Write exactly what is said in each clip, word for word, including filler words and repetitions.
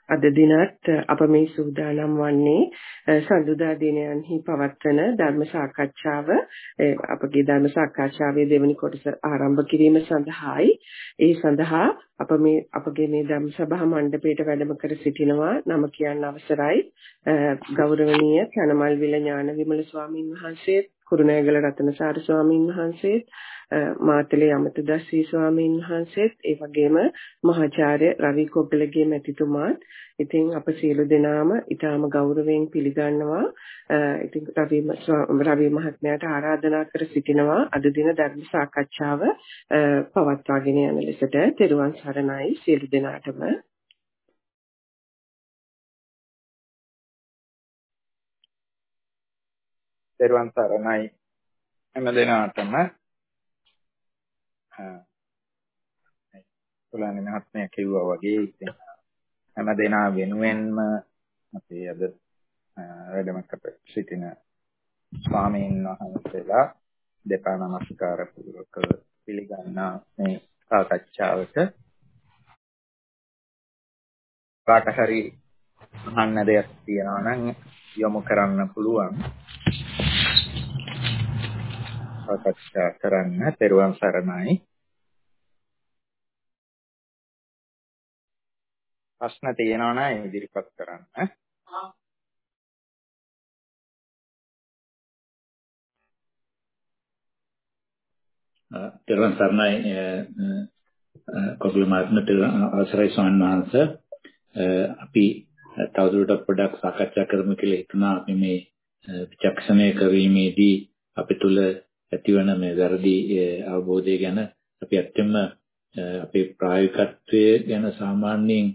අද දිනත් අප මේ සූදානම් වන්නේ සඳුදා දිනයන්හි පවත්වන ධර්ම සාකච්ඡාව අපගේ ධර්ම සාකච්ඡාවේ දෙවැනි කොටස ආරම්භ කිරීම සඳහායි. ඒ සඳහා අප මේ අපගේ මේ ධම්ම සභා මණ්ඩපයට වැඩම කර සිටිනවා. නම කියන්න අවසරයි. ගෞරවනීය කනමල්විල ඥාන විමල ස්වාමීන් වහන්සේ, කුරුණෑගල රතනසාර ස්වාමීන් වහන්සේ, මාතලේ අමතදස්සී ස්වාමීන් වහන්සේත්, ඒ වගේම මහාචාර්ය රවි කොග්ගලගේ මැතිතුමාත්. ඉතින් අප සියලු දෙනාම ඊටාම ගෞරවයෙන් පිළිගන්නවා. ඉතින් රවි රවි මහත්මයාට ආරාධනා කර සිටිනවා අද දින ධර්ම සාකච්ඡාව පවත්වාගෙන යන ලෙසට. තෙරුවන් සරණයි සියලු දෙනාටම. තෙරුවන් සරණයි හැම දෙනාටම. පුලානි මහත්මයා කිව්වා වගේ ඉතින් හැම දෙනා වෙනුවෙන්ම අපි අද වැඩම කර සිටින ස්වාමීන් වහන්සේලා දෙපා නමස්කාර පූර්වක පිළිගන්නා මේ සාකච්ඡාවට කාට හරි අහන්න දෙයක් තියෙනවා නම් යොමු කරන්න පුළුවන්. සාකච්ඡා කරන්න. තෙරුවන් සරණයි. ප්‍රශ්න තියෙනවා නම් ඉදිරිපත් කරන්න. තෙරුවන් සරණයි කොග්ගල මහත්මයාට අවසරයි ස්වාමීන් වහන්සේ. අපි තවදුරටත් පොඩ්ඩක් සාකච්ඡා කරමු කියලා හිතනවා. අපි මේ විචක්ෂණය කිරීමේදී අපි තුල ඇතිවන මේ වැරදි අවබෝධය ගැන අපි ඇත්තම අපේ ප්‍රායෝගිකත්වයේ ගැන සාමාන්‍යයෙන්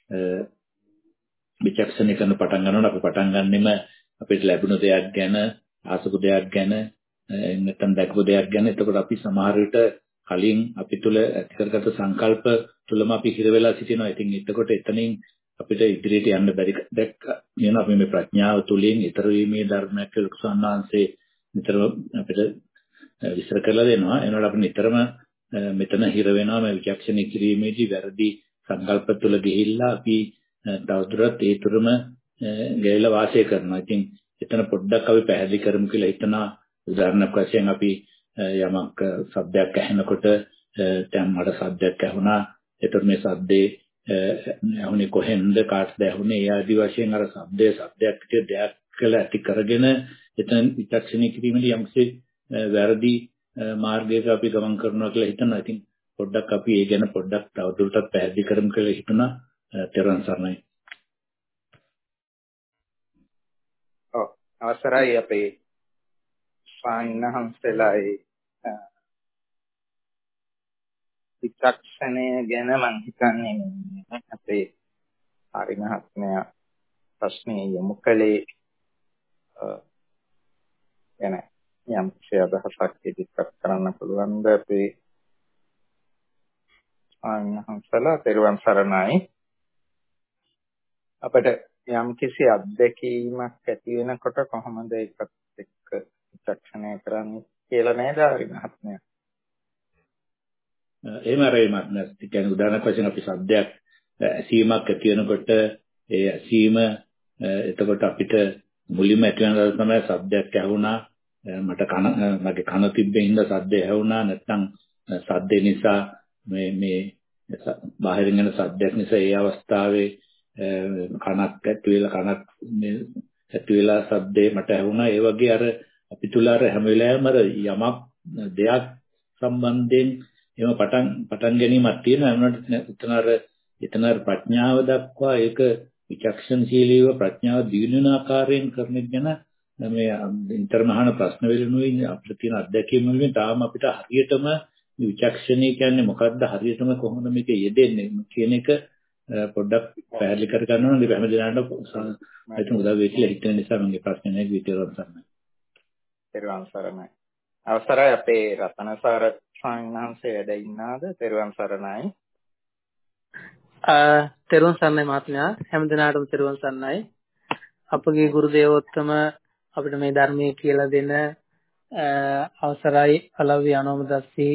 විචක්ෂණය කරන පටන් ගන්නවා. අපි පටන් ගන්නෙම අපිට ලැබුණු දෙයක් ගැන, ආසපු දෙයක් ගැන, නැත්නම් දැකපු දෙයක් ගැන. එතකොට අපි සමහර විට කලින් අපි තුල ඇති කරගත්ත සංකල්ප තුලම අපි හිර වෙලා සිටිනවා. ඉතින් එතකොට එතනින් අපිට ඉදිරියට යන්න බැරි දැක්ක නේද? අපි මේ ප්‍රඥාව තුලින් ඊතර වීමේ ධර්මයක් කියලා සම්මාංශේ නිතරම අපිට විස්තර කරලා දෙනවා. එනකොට අපි නිතරම මෙතන හිර වෙනවා මේ විචක්ෂණය කිරීමේදී වැරදි සංකල්ප තුල ගිහිල්ලා අපි තවදුරටත් ඒ තුරම ගැලලා වාසය කරනවා. ඉතින් එතන පොඩ්ඩක් අපි පැහැදිලි කරමු කියලා හිතනවා. උදාහරණයක් වශයෙන් අපි යමක් ශබ්දයක් ඇහෙනකොට දැන් මට ශබ්දයක් ඇහුණා. එතකොට මේ ශබ්දේ ඇහුනේ කොහෙන්ද, කාටද ඇහුනේ? ඒ ආදි වශයෙන් අර ශබ්දයේ ශබ්දයක් විදියට දෙයක් කියලා ඇති කරගෙන එතන විචක්ෂණය කිරීමේදී යම්සේ වැරදි මාර්ගයක අපි ගමන් කරනවා කියලා හිතනවා. ඉතින් පොඩ්ඩක් අපි ඒ ගැන පොඩ්ඩක් තවදුරටත් පැහැදිලි කරමු කියලා හිතනවා. තෙරුවන් සරණයි. ඔව් අවසරයි අපේ ස්වාමීන්වහන්සේලායි විචක්ෂණය ගැන මම හිතන්නේ අපේ හරි මහත්මයා ප්‍රශ්නේ යොමු කළේ එන යම් අදහසක් ඉදිරිපත් කරන්න පුළුවන්ද අපේ ස්වාමීන්වහන්සේලා? තෙරුවන් සරණයි. අපිට යම් කිසි අත්දැකීමක් ඇති වෙනකොට කොහොමද ඒකත් එක්ක විචක්ෂණය කරන්නේ කියලා නේද හරි මහත්මයා? එහෙම රේමත් නැති කියන්නේ උදාහරණයක් වශයෙන් අපි සද්දයක් ඇසීමක් ඇති වෙනකොට ඒ ඇසීම එතකොට අපිට මුලින්ම ඇති වෙන දවස් තමයි සද්දයක් ඇහුණා, මට කන මගේ කන තිබ්බේ හින්දා සද්ද ඇහුණා, නැත්නම් සද්දේ නිසා මේ මේ බාහිරින් එන සද්දයක් නිසා ඒ අවස්ථාවේ කනක් ඇති වෙලා කනක් ඇති වෙලා සද්දේ මට ඇහුණා. ඒ වගේ අර අපි තුල අර හැම වෙලාවෙම අර යමක් දෙයක් සම්බන්ධයෙන් එහෙම පටන් පටන් ගැනීමක් තියෙනවා. එන්නට එතන අර එතන අර ප්‍රඥාව දක්වා ඒක විචක්ෂණශීලීව ප්‍රඥාව දිනන ආකාරයෙන් කරන ගැන මේ ඉන්ටර්මහන ප්‍රශ්න වලිනුයි අපිට තියෙන අත්දැකීම් වලින් තාම අපිට හරියටම විචක්ෂණය කියන්නේ මොකක්ද, හරියටම කොහොමද මේක යෙදෙන්නේ කියන එක පොඩ්ඩක් පැහැදිලි කර ගන්න ඕනේ. හැම දිනකට හිතමු උදව් වෙයි කියලා හිතන නිසා මගේ ප්‍රශ්නේ නැහැ විතරක් තමයි. තෙරුවන් සරණයි. අවසරයි අපේ රතනසාර ස්වාමීන් වහන්සේ වැඩ ඉන්නාද? තෙරුවන් සරණයි. අ තෙරුවන් සරණයි මහත්මයා. හැම දිනාටම තෙරුවන් සරණයි. අපගේ ගුරු දේවෝත්තම අපිට මේ ධර්මයේ කියලා දෙන අවසරයි අලව්‍ය අනෝමදස්සී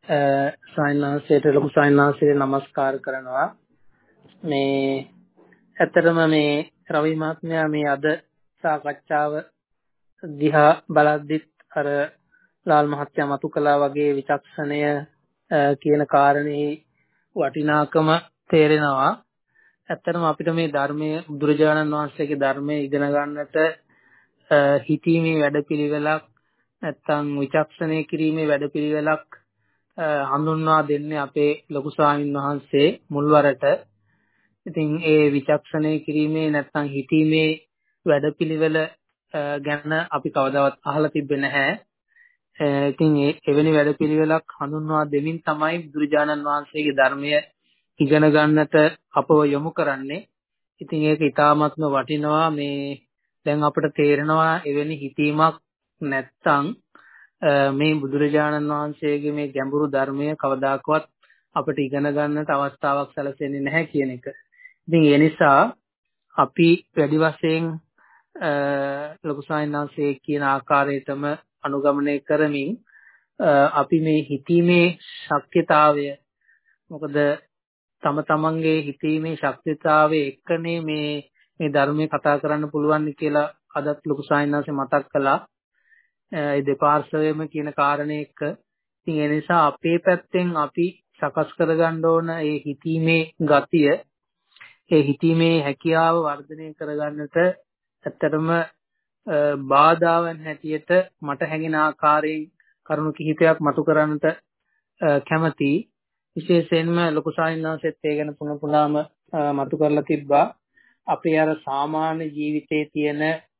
ස්වාමීන් වහන්සේට ලොකු ස්වාමීන් වහන්සේට නමස්කාර කරනවා. මේ ඇත්තටම මේ රවි මහත්මයා මේ අද සාකච්ඡාව දිහා බලද්දිත් අර ලාල් මහත්තයා මතු කළා වගේ විචක්ෂණය කියන කාරණේ වටිනාකම තේරෙනවා. ඇත්තටම අපිට මේ ධර්මයේ බුදුරජාණන් වහන්සේගේ ධර්මයේ ඉගෙන ගන්නට හිතීමේ වැඩපිළිවෙලක් නැත්නම් විචක්ෂණය කිරීමේ වැඩපිළිවෙලක් හඳුන්වා දෙන්නේ අපේ ලොකු ස්වාමීන් වහන්සේ මුල්වරට. ඉතින් ඒ විචක්ෂණය කිරීමේ නැත්නම් හිතීමේ වැඩපිළිවෙල ගැන අපි කවදාවත් අහලා තිබෙන්නේ නැහැ. ඉතින් ඒ එවැනි වැඩපිළිවෙලක් හඳුන්වා දෙමින් තමයි බුදුරජාණන් වහන්සේගේ ධර්මය ඉගෙන ගන්නට අපව යොමු කරන්නේ. ඉතින් ඒක ඉතාමත්ම වටිනවා. මේ දැන් අපිට තේරෙනවා එවැනි හිතීමක් නැත්නම් මේ බුදුරජාණන් වහන්සේගේ මේ ගැඹුරු ධර්මය කවදාකවත් අපිට ඉගෙන ගන්නට අවස්ථාවක් සැලසෙන්නේ නැහැ කියන එක. ඉතින් ඒ නිසා අපි වැඩි වශයෙන් ලොකු සායනාංශයේ කියන ආකාරයටම අනුගමනය කරමින් අපි මේ හිතීමේ ශක්තියතාවය, මොකද තම තමන්ගේ හිතීමේ ශක්තියතාවය එක්කනේ මේ මේ ධර්මයේ කතා කරන්න පුළුවන් කියලා අදත් ලොකු සායනාංශය මතක් කළා. ඒ දෙපාර්ශ්වයම කියන කාරණේ එක්ක. ඉතින් ඒ නිසා අපේ පැත්තෙන් අපි සකස් කරගන්න ඕන ඒ හිතීමේ ගතිය, ඒ හිතීමේ හැකියාව වර්ධනය කරගන්නට ඇත්තටම බාධාවන් හැටියට මට හැඟෙන ආකාරයෙන් කරුණු කිහිපයක් මතු කරන්නට කැමතියි. විශේෂයෙන්ම ලොකු සාහිණාංශෙත් ඒ ගැන පුන පුනාම මතු කරලා තිබ්බා. අපේ අර සාමාන්‍ය ජීවිතයේ තියෙන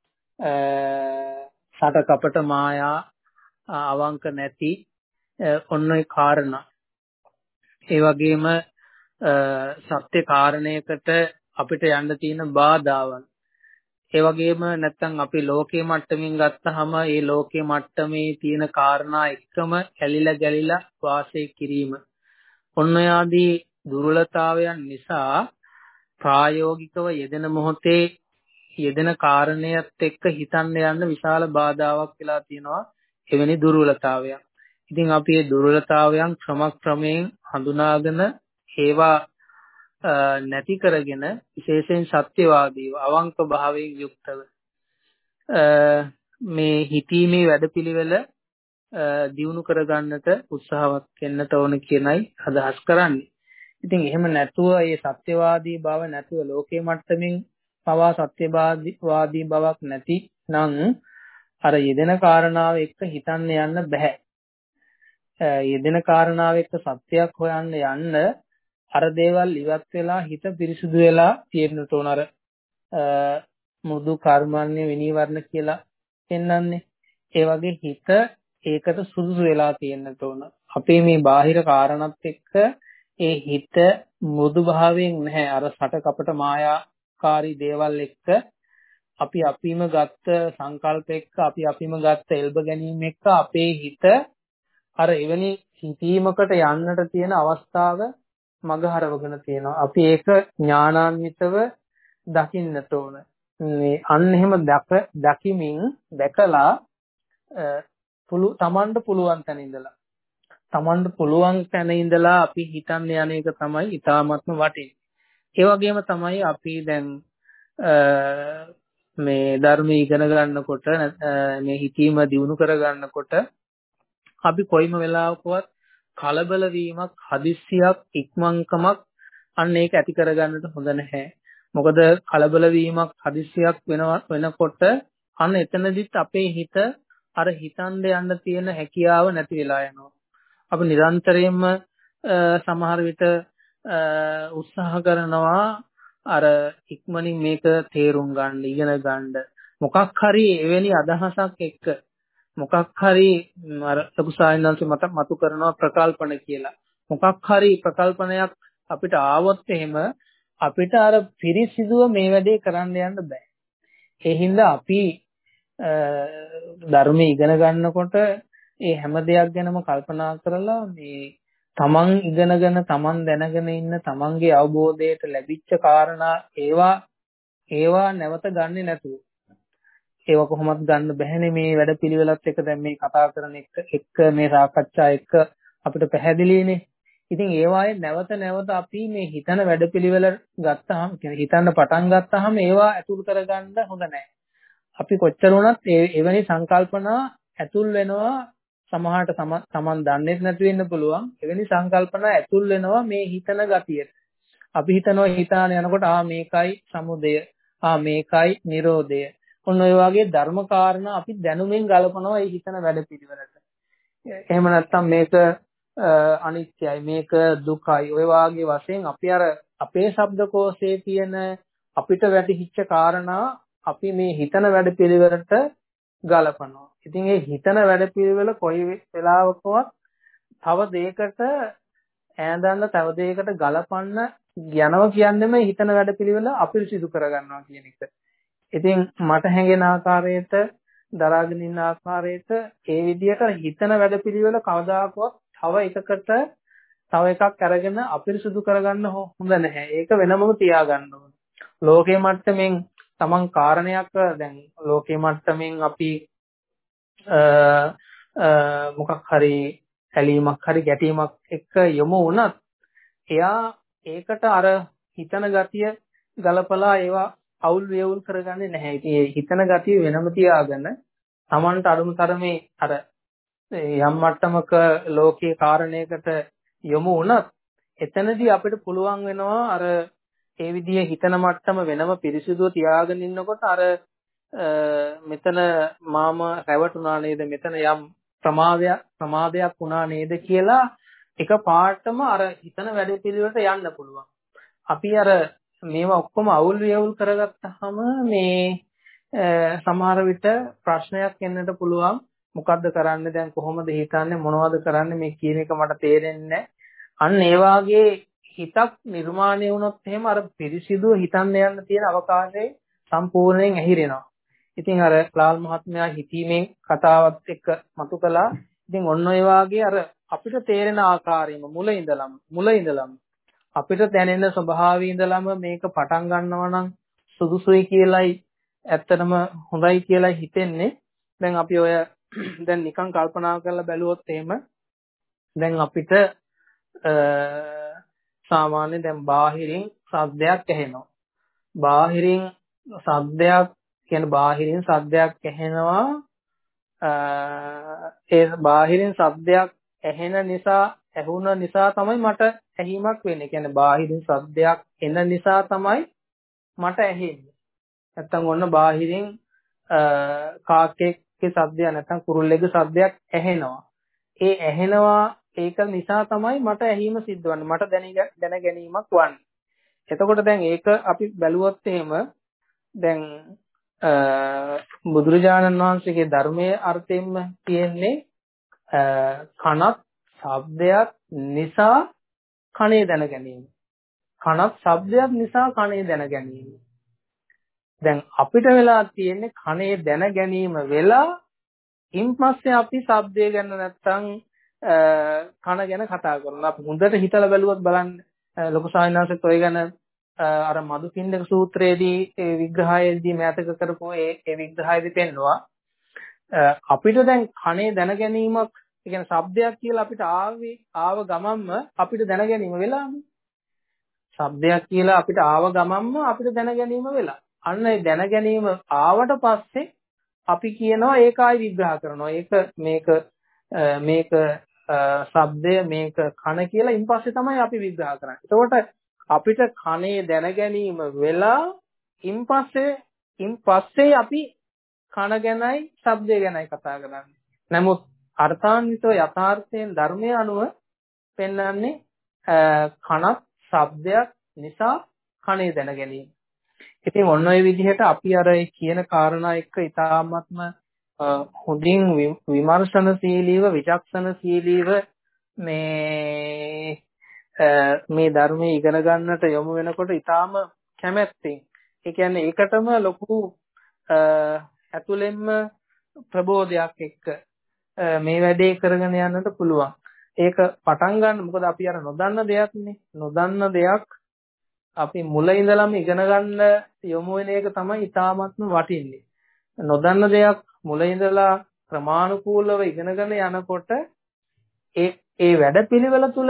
සට කපට මායා අවංක නැති ඔන්න ඒ කාරණා. ඒ වගේම සත්‍ය කාරණයකට අපිට යන්න තියෙන බාධාවන්. ඒ වගේම නැත්තම් අපි ලෝකයේ මට්ටමින් ගත්තාම ඒ ලෝකයේ මට්ටමේ තියෙන කාරණා එක්කම ඇලිලා ගැලිලා වාසය කිරීම. ඔන්න ආදී දුර්වලතාවයන් නිසා ප්‍රායෝගිකව යෙදෙන මොහොතේ යෙදෙන කාරණයක් එක්ක හිතන්න යන්න විශාල බාධාවක් වෙලා තියෙනවා එවැනි දුර්වලතාවයක්. ඉතින් අපි මේ දුර්වලතාවයන් ක්‍රමක්‍රමයෙන් හඳුනාගෙන ඒවා නැති කරගෙන විශේෂයෙන් සත්‍යවාදීව අවංක භාවයෙන් යුක්තව මේ හිතීමේ වැඩපිළිවෙල දියුණු කරගන්නට උත්සාහවත් වෙන්නට ඕන කියනයි අදහස් කරන්නේ. ඉතින් එහෙම නැතුව මේ සත්‍යවාදී බව නැතුව ලෝකේ මට්ටමින් පවා සත්‍යවාදී බවක් නැති නම් අර යෙදෙන කාරණාව එක්ක හිතන්න යන්න බෑ. යෙදෙන කාරණාව එක්ක සත්‍යයක් හොයන්න යන්න අර දේවල් ඉවත් වෙලා හිත පිරිසුදු වෙලා තියෙන්නට ඕන. අර මුදු කර්මන්නේ විනීවරණ කියලා පෙන්වන්නේ. ඒ වගේ හිත ඒකට සුදුසු වෙලා තියෙන්නට ඕන. අපේ මේ බාහිර කාරණාත් එක්ක ඒ හිත මෘදු භාවයෙන් නැහැ. අර සට කපට මායාකාරී දේවල් එක්ක අපි අපිම ගත්ත සංකල්ප එක්ක අපි අපිම ගත්ත එල්බ ගැනීම එක්ක අපේ හිත අර එවැනි හිතීමකට යන්නට තියෙන අවස්ථාව මගහරවගෙන තියෙනවා. අපි ඒක ඥානාන්විතව දකින්නට ඕන. මේ අන්න එහෙම දැක දකිමින් දැකලා පුළු තමන්ට පුළුවන් තැන ඉඳලා තමන්ට පුළුවන් තැන ඉඳලා අපි හිතන්න යන එක තමයි ඊටාත්ම වටින්නේ. ඒ වගේම තමයි අපි දැන් මේ ධර්මය ඉගෙන ගන්නකොට මේ හිතීම දියුණු කර ගන්නකොට අපි කොයිම වෙලාවකවත් කලබල වීමක්, හදිස්සියක්, ඉක්මන්කමක් අන්න ඒක ඇති කරගන්නට හොඳ නැහැ. මොකද කලබල වීමක්, හදිස්සියක් වෙනවා වෙනකොට අන්න එතනදිත් අපේ හිත අර හිතන්න යන්න තියෙන හැකියාව නැති වෙලා යනවා. අපි නිරන්තරයෙන්ම සමහර විට උත්සාහ කරනවා අර ඉක්මනින් මේක තේරුම් ගන්න, ඉගෙන ගන්න. මොකක් හරි එවැනි අදහසක් එක්ක මොකක් හරි අර ලොකු සායනන්සේ මත මතු කරනවා ප්‍රකල්පන කියලා. මොකක් හරි ප්‍රකල්පනයක් අපිට ආවොත් එහෙම අපිට අර පිරිසිදුව මේ වැඩේ කරන්න යන්න බෑ. ඒ හින්දා අපි ධර්මයේ ඉගෙන ගන්නකොට ඒ හැම දෙයක් ගැනම කල්පනා කරලා මේ තමන් ඉගෙනගෙන තමන් දැනගෙන ඉන්න තමන්ගේ අවබෝධයට ලැබිච්ච කාරණා ඒවා ඒවා නැවත ගන්නෙ නැතුව ඒව කොහොමද ගන්න බැහැනේ මේ වැඩපිළිවෙලත් එක්ක දැන් මේ කතා කරන එක එක්ක මේ සාකච්ඡා එක්ක අපිට පැහැදිලිනේ. ඉතින් ඒ වායේ නැවත නැවත අපි මේ හිතන වැඩපිළිවෙල ගත්තාම කියන්නේ හිතන්න පටන් ගත්තාම ඒවා ඇතුල් කරගන්න හොඳ නැහැ. අපි කොච්චර වුණත් ඒ එවැනි සංකල්පනා ඇතුල් වෙනවා සමහරට තමන් දන්නේ නැති වෙන්න පුළුවන්. එවැනි සංකල්පනා ඇතුල් වෙනවා මේ හිතන ගතියට. අපි හිතනවා හිතාන යනකොට ආ මේකයි සමුදය, ආ මේකයි නිරෝධය. ඔන්න ඔය වගේ ධර්ම කාරණා අපි දැනුමින් ගලපනවා මේ හිතන වැඩපිළිවෙලට. එහෙම නැත්නම් මේක අනිත්‍යයි, මේක දුකයි. ඔය වාගේ වශයෙන් අපි අර අපේ ශබ්දකෝෂයේ තියෙන අපිට වැටහිච්ච කාරණා අපි මේ හිතන වැඩපිළිවෙලට ගලපනවා. ඉතින් මේ හිතන වැඩපිළිවෙල කොයි වෙලාවකවත් තව දෙයකට ඈඳන්න, තව දෙයකට ගලපන්න යනවා කියන්නේම හිතන වැඩපිළිවෙල අපිරිසිදු කරගන්නවා කියන එක. ඉතින් මට හැඟෙන ආකාරයට දරාගෙන ඉන්න ආකාරයට ඒ විදිහට හිතන වැඩපිළිවෙල කවදාකවත් තව එකකට තව එකක් අරගෙන අපිරිසුදු කරගන්න හොඳ නැහැ. ඒක වෙනමම තියාගන්න ඕන. ලෝකේ මට්ටමින් තමන් කාරණයක් දැන් ලෝකේ මට්ටමින් අපි මොකක් හරි ඇලීමක් හරි ගැටීමක් එක්ක යමු වුණත් එයා ඒකට අර හිතන ගතිය ගලපලා ඒවා අවුල් වේවුල් කරගන්නේ නැහැ. ඉතින් මේ හිතන ගතිය වෙනම තියාගෙන තමන්ට අරුම තරමේ අර යම් මට්ටමක ලෝකීය කාරණයකට යොමු වුණත් එතනදී අපිට පුළුවන් වෙනවා අර ඒ විදිහේ හිතන මට්ටම වෙනම පිරිසිදුව තියාගෙන ඉන්නකොට අර මෙතන මාම රැවටුණා නේද, මෙතන යම් ප්‍රමාදයක් ප්‍රමාදයක් වුණා නේද කියලා එක පාටම අර හිතන වැඩ පිළිවෙලට යන්න පුළුවන්. අපි අර මේවා ඔක්කොම අවුල් වියවුල් කරගත්තාම මේ සමහර විට ප්‍රශ්නයක් එන්නට පුළුවන්. මොකද්ද කරන්නේ දැන්, කොහොමද හිතන්නේ, මොනවද කරන්නේ, මේ කියන එක මට තේරෙන්නේ නැහැ. අන්න ඒ වාගේ හිතක් නිර්මාණය වුණොත් එහෙම අර පිරිසිදුව හිතන්න යන්න තියෙන අවකාශය සම්පූර්ණයෙන් ඇහිරෙනවා. ඉතින් අර ලාල් මහත්මයා හිතීමේ කතාවත් එක්ක මතු කළා. ඉතින් ඔන්න ඔය වාගේ අර අපිට තේරෙන ආකාරයෙන්ම මුල ඉඳලම මුල ඉඳලම අපිට දැනෙන ස්වභාවය ඉඳලම මේක පටන් ගන්නවා නම් සුදුසුයි කියලායි ඇත්තටම හොඳයි කියලායි හිතෙන්නේ. දැන් අපි ඔය දැන් නිකන් කල්පනා කරලා බැලුවොත් එහෙම දැන් අපිට සාමාන්‍ය දැන් බාහිරින් ශබ්දයක් ඇහෙනවා. බාහිරින් ශබ්දයක් කියන්නේ බාහිරින් ශබ්දයක් ඇහෙනවා. ඒ බාහිරින් ශබ්දයක් ඇහෙන නිසා ඇහුන නිසා තමයි මට ඇහිමක් වෙන්නේ. කියන්නේ බාහිරින් ශබ්දයක් එන නිසා තමයි මට ඇහෙන්නේ. නැත්තම් ඔන්න බාහිරින් කාකේගේ ශබ්දයක් නැත්තම් කුරුල්ලෙක්ගේ ශබ්දයක් ඇහෙනවා. ඒ ඇහෙනවා ඒක නිසා තමයි මට ඇහිම සිද්ධ වන්නේ. මට දැන ගැනීමක් වන්නේ. එතකොට දැන් ඒක අපි බැලුවොත් එහෙම දැන් බුදුරජාණන් වහන්සේගේ ධර්මයේ අර්ථයෙන්ම තියෙන්නේ කනත් ශබ්දයක් නිසා කනේ දැන ගැනීම. කනත් ශබ්දයක් නිසා කනේ දැන ගැනීම. දැන් අපිට වෙලා තියෙන්නේ කනේ දැන ගැනීම වෙලා ඉන්පස්සේ අපි ශබ්දය ගැන නැත්තම් කන ගැන කතා කරනවා. අපි හොඳට හිතලා බැලුවොත් බලන්න ලොකු සාහිණාසෙත් ඔය ගැන අර මදුපිණ්ඩක සූත්‍රයේදී ඒ විග්‍රහයේදී මෑතක කරපු ඒ ඒ විග්‍රහයේදී පෙන්නවා අපිට දැන් කනේ දැන ගැනීමක්, ඒ කියන්නේ ශබ්දයක් කියලා අපිට ආවේ ආව ගමන්ම අපිට දැන ගැනීම වෙලානේ. ශබ්දයක් කියලා අපිට ආව ගමන්ම අපිට දැන ගැනීම වෙලා. අන්න ඒ දැන ගැනීම ආවට පස්සේ අපි කියනවා ඒකයි විග්‍රහ කරනවා. ඒක මේක මේක ශබ්දය මේක කන කියලා ඉන්පස්සේ තමයි අපි විග්‍රහ කරන්නේ. එතකොට අපිට කනේ දැන ගැනීම වෙලා ඉන්පස්සේ ඉන්පස්සේ අපි කන ගැනයි ශබ්දය ගැනයි කතා කරන්නේ. නමුත් අර්ථාන්විතව යථාර්ථයෙන් ධර්මයේ අනුව පෙන්වන්නේ කනත් ශබ්දයක් නිසා කනේ දැන ගැනීම. ඉතින් ඔන්න ඔය විදිහට අපි අර කියන කාරණා එක්ක ඉතාමත්ම හොඳින් විමර්ශනශීලීව විචක්ෂණශීලීව මේ මේ ධර්මයේ ඉගෙන ගන්නට යොමු වෙනකොට ඉතාම කැමැත්තෙන්, ඒ කියන්නේ ඒකටම ලොකු ඇතුළෙන්ම ප්‍රබෝධයක් එක්ක මේ වැඩේ කරගෙන යන්නට පුළුවන්. ඒක පටන් ගන්න මොකද අපි අර නොදන්න දෙයක්නේ. නොදන්න දෙයක් අපි මුල ඉඳලම ඉගෙන ගන්න යොමු වෙන එක තමයි ඉතාමත්ම වටින්නේ. නොදන්න දෙයක් මුල ඉඳලා ක්‍රමානුකූලව ඉගෙනගෙන යනකොට ඒ ඒ වැඩපිළිවෙල තුල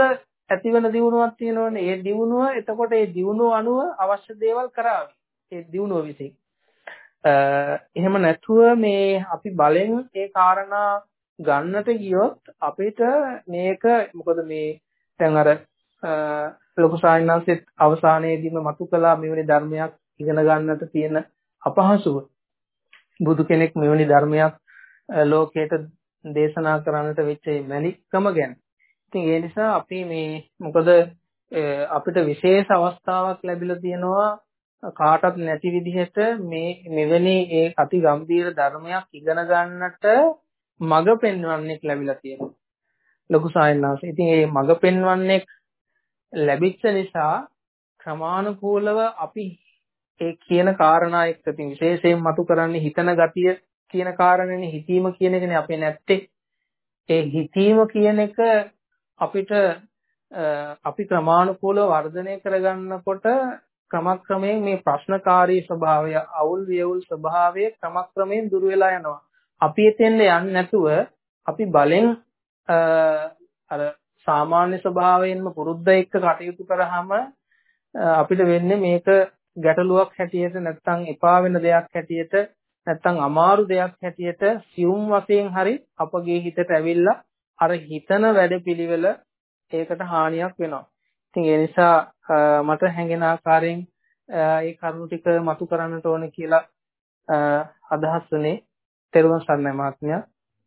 ඇති වෙන දියුණුවක් තියෙනවනේ. ඒ දියුණුව එතකොට ඒ දියුණුව අනුව අවශ්‍ය දේවල් කරાવી. ඒ දියුණුව විසින්. එහෙම නැතුව මේ අපි බලෙන් ඒ කාරණා ගන්නට ගියොත් අපිට මේක මොකද මේ දැන් අර ලොකු සායනන්සෙත් අවසානයේදීම මතු කළා මෙවැනි ධර්මයක් ඉගෙන ගන්නට තියෙන අපහසුව. බුදු කෙනෙක් මෙවැනි ධර්මයක් ලෝකයට දේශනා කරන්නට වෙච්ච මැලිකම ගැන. ඉතින් ඒ නිසා අපි මේ මොකද අපිට විශේෂ අවස්ථාවක් ලැබිලා තියෙනවා කාටවත් නැති විදිහට මේ මෙවැනි ඒ අති ගැඹීර ධර්මයක් ඉගෙන ගන්නට මඟ පෙන්වන්නෙක් ලැබිලා තියෙනවා. ලොකු සායනන්ස. ඉතින් මේ මඟ පෙන්වන්නෙක් ලැබිච්ච නිසා ක්‍රමානුකූලව අපි ඒ කියන කාරණා එක්ක ඉතින් විශේෂයෙන් මතු කරන්නේ හිතන ගතිය කියන කාරණේනේ. හිතීම කියන එකනේ අපේ නැත්තේ. ඒ හිතීම කියන එක අපිට අපි ක්‍රමානුකූලව වර්ධනය කරගන්නකොට ක්‍රමක්‍රමයෙන් මේ ප්‍රශ්නකාරී ස්වභාවය, අවුල් වියවුල් ස්වභාවය ක්‍රමක්‍රමයෙන් දුර වෙලා යනවා. අපි එතෙන්ද යන්නේ නැතුව අපි බලෙන් අර සාමාන්‍ය ස්වභාවයෙන්ම පුරුද්ද එක්ක කටයුතු කරාම අපිට වෙන්නේ මේක ගැටලුවක් හැටියට නැත්නම් එපා වෙන දෙයක් හැටියට නැත්නම් අමාරු දෙයක් හැටියට සියුම් වශයෙන් හරි අපගේ හිතට ඇවිල්ලා අර හිතන වැඩපිළිවෙල ඒකට හානියක් වෙනවා. ඉතින් ඒ නිසා මට හැඟෙන ආකාරයෙන් ඒ කරුණු ටික මතු කරන්නට ඕන කියලා අදහස් වුණේ. තෙරුවන් සරණයි මහත්මයා.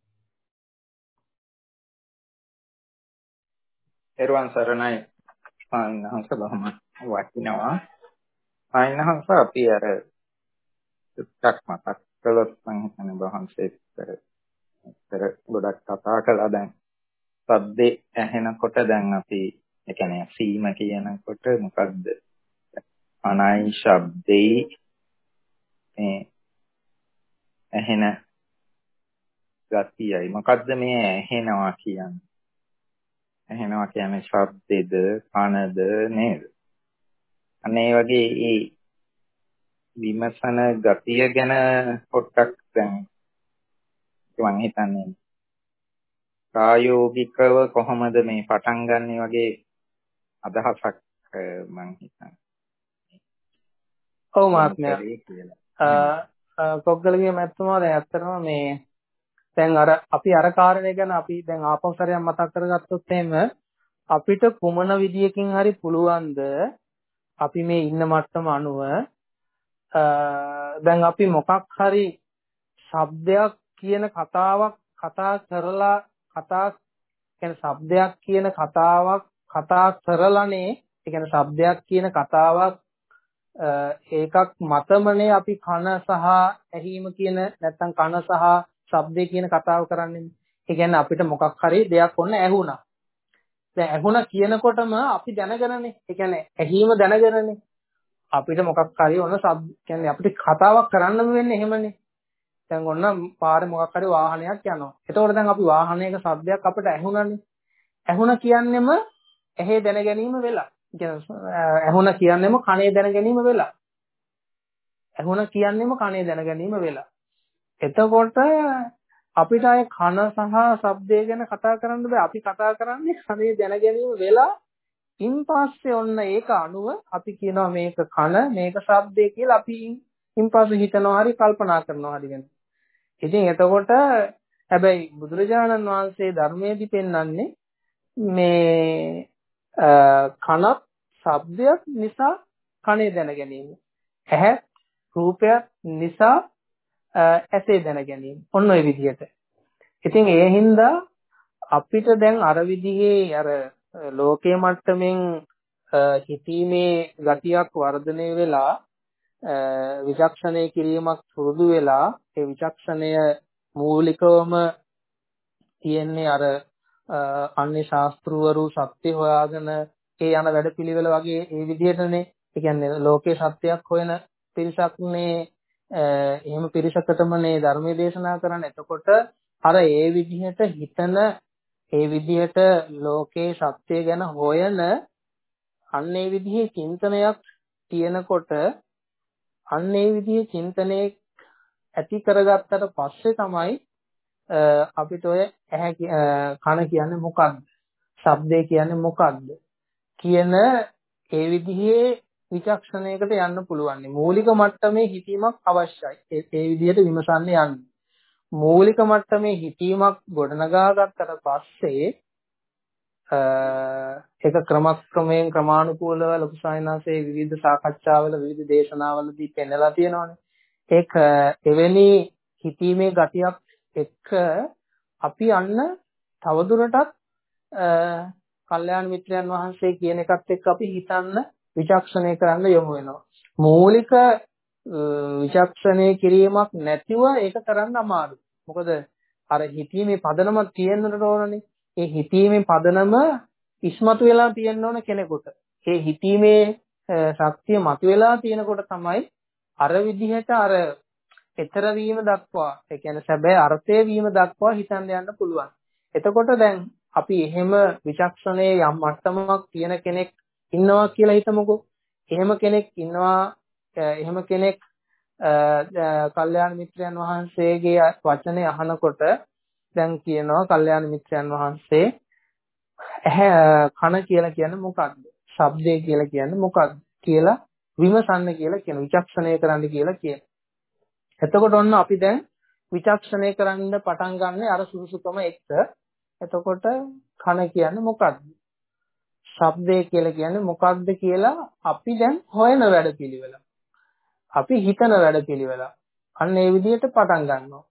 තෙරුවන් සරණයි ආනහස බොහොම වටිනවා. ආනහස අපි අර සුත්තක් මතක් කළොත් මම හිතන්නේ වහන්සේත් පෙර ගොඩක් කතා කළා. දැන් සද්දේ ඇහෙනකොට දැන් අපි ඒ කියන්නේ සීම කියනකොට මොකද්ද? අනයි ශබ්දේ මේ ඇහෙන ගතියයි. මොකද්ද මේ ඇහෙනවා කියන්නේ? ඇහෙනවා කියන්නේ ශබ්දෙද කනද නේද? අනේ වගේ ඒ විමසන ගතිය ගැන පොඩ්ඩක් දැන් මම හිතන්නේ ප්‍රායෝගිකව කොහොමද මේ පටන් ගන්නෙ වගේ අදහසක් මම හිතන්නේ. ඔව් මහත්මයා. කොග්ගලගේ මැතිතුමා දැන් ඇත්තටම මේ දැන් අර අපි අර කාරණේ ගැන අපි දැන් ආපහු සැරයක් මතක් කරගත්තොත් එහෙම අපිට කුමන විදියකින් හරි පුළුවන්ද අපි මේ ඉන්න මට්ටම අනුව දැන් අපි මොකක් හරි ශබ්දයක් කියන කතාවක් කතා කරලා කතා කියන්නේ ශබ්දයක් කියන කතාවක් කතා කරලානේ ඒ කියන්නේ ශබ්දයක් කියන කතාවක් ඒකක් මතමනේ අපි කන සහ ඇහිම කියන නැත්නම් කන සහ ශබ්දේ කියන කතාව කරන්නේ. ඒ කියන්නේ අපිට මොකක් හරි දෙයක් ඔන්න ඇහුණා. දැන් ඇහුණා කියනකොටම අපි දැනගනනේ. ඒ කියන්නේ ඇහිම දැනගනනේ. අපිට මොකක් හරි ඔන්න ශබ්ද කියන්නේ අපිට කතාවක් කරන්නම වෙන්නේ එහෙමනේ. දැන් ඔන්න පාරේ මොකක් හරි වාහනයක් යනවා. එතකොට දැන් අපි වාහනයක ශබ්දයක් අපිට ඇහුණානේ. ඇහුණා කියන්නේම ඇහි දැන ගැනීම වෙලා. ඇහුණා කියන්නේම කනේ දැන ගැනීම වෙලා. ඇහුණා කියන්නේම කනේ දැන ගැනීම වෙලා. එතකොට අපිට අය කන සහ ශබ්දය ගැන කතා කරන්න බෑ. අපි කතා කරන්නේ කනේ දැන ගැනීම වෙලා. ඉන් පස්සේ ඔන්න ඒක අනුව අපි කියනවා මේක කන මේක ශබ්දය කියලා අපි ඉන් පස්සේ හිතනවා හරි කල්පනා කරනවා හරි වෙන. ඉතින් එතකොට හැබැයි බුදුරජාණන් වහන්සේ ධර්මයේදී පෙන්වන්නේ මේ කනත් ශබ්දයක් නිසා කනේ දැන ගැනීම. ඇහැ රූපයක් නිසා ඇසේ දැන ගැනීම. ඔන්න ඔය විදිහට. ඉතින් ඒ හින්දා අපිට දැන් අර විදිහේ අර ලෝකයේ මට්ටමින් හිතීමේ ගතියක් වර්ධනය වෙලා විචක්ෂණය කිරීමක් පුරුදු වෙලා ඒ විචක්ෂණය මූලිකවම තියෙන්නේ අර අන්‍ය ශාස්ත්‍රවරු සත්‍ය හොයාගෙන ඒ යන වැඩපිළිවෙල වගේ ඒ විදිහටනේ. ඒ කියන්නේ ලෝකේ සත්‍යයක් හොයන පිරිසක්නේ එහෙම පිරිසකටමනේ ධර්මයේ දේශනා කරන්නේ. එතකොට අර ඒ විදිහට හිතන ඒ විදිහට ලෝකේ සත්‍ය ගැන හොයන අන්න ඒ විදිහේ චින්තනයක් තියෙනකොට අන්න ඒ විදිහේ චින්තනයේ ඇති කරගත්තට පස්සේ තමයි අපිට ඔය ඇහැ කන කියන්නේ මොකක්ද? ශබ්දේ කියන්නේ මොකක්ද? කියන ඒ විදිහේ විචක්ෂණයකට යන්න පුළුවන්. මූලික මට්ටමේ හිතීමක් අවශ්‍යයි. ඒ ඒ විදිහට විමසන්න යන්න. මූලික මට්ටමේ හිතීමක් ගොඩනගා ගත්තට පස්සේ ඒක ක්‍රමක්‍රමයෙන් ක්‍රමානුකූලව ලොකු සායනාසේ විවිධ සාකච්ඡාවල විවිධ දේශනාවලදී පෙන්නලා තියෙනවානේ. ඒක එවැනි හිතීමේ ගතියක් එක්ක අපි අන්න තවදුරටත් කල්යාණ මිත්‍රයන් වහන්සේ කියන එකත් එක්ක අපි හිතන්න විචක්ෂණය කරන්න යොමු වෙනවා. මූලික විචක්ෂණය කිරීමක් නැතිව ඒක කරන්න අමාරුයි. මොකද අර හිතීමේ පදනම තියෙන්නට ඕනනේ. ඒ හිතීමේ පදනම ඉස්මතු වෙලා තියෙන්න ඕන කෙනෙකුට. ඒ හිතීමේ ශක්තිය මතුවලා තියෙනකොට තමයි අර විදිහට අර ඊතර වීම දක්වා, ඒ කියන්නේ සැබෑ අර්ථය වීම දක්වා හිතන්න යන්න පුළුවන්. එතකොට දැන් අපි එහෙම විචක්ෂණයේ යම් මට්ටමක් තියෙන කෙනෙක් ඉන්නවා කියලා හිතමුකෝ. එහෙම කෙනෙක් ඉන්නවා, එහෙම කෙනෙක් කල්යාණ මිත්‍රයන් වහන්සේගේ වචනේ අහනකොට දැන් කියනවා කල්යාණ මිත්‍රයන් වහන්සේ ඇහැ කන කියලා කියන්නේ මොකක්ද? ශබ්දය කියලා කියන්නේ මොකක්ද කියලා විමසන්න කියලා කියන විචක්ෂණය කරන්න කියලා කියන. එතකොට ඔන්න අපි දැන් විචක්ෂණය කරන්න පටන් ගන්න අර සුසුකම එක්ක. එතකොට කන කියන්නේ මොකක්ද? ශබ්දය කියලා කියන්නේ මොකක්ද කියලා අපි දැන් හොයන වැඩපිළිවෙල. අපි හිතන වැඩපිළිවෙල. අන්න ඒ විදිහට පටන් ගන්නවා.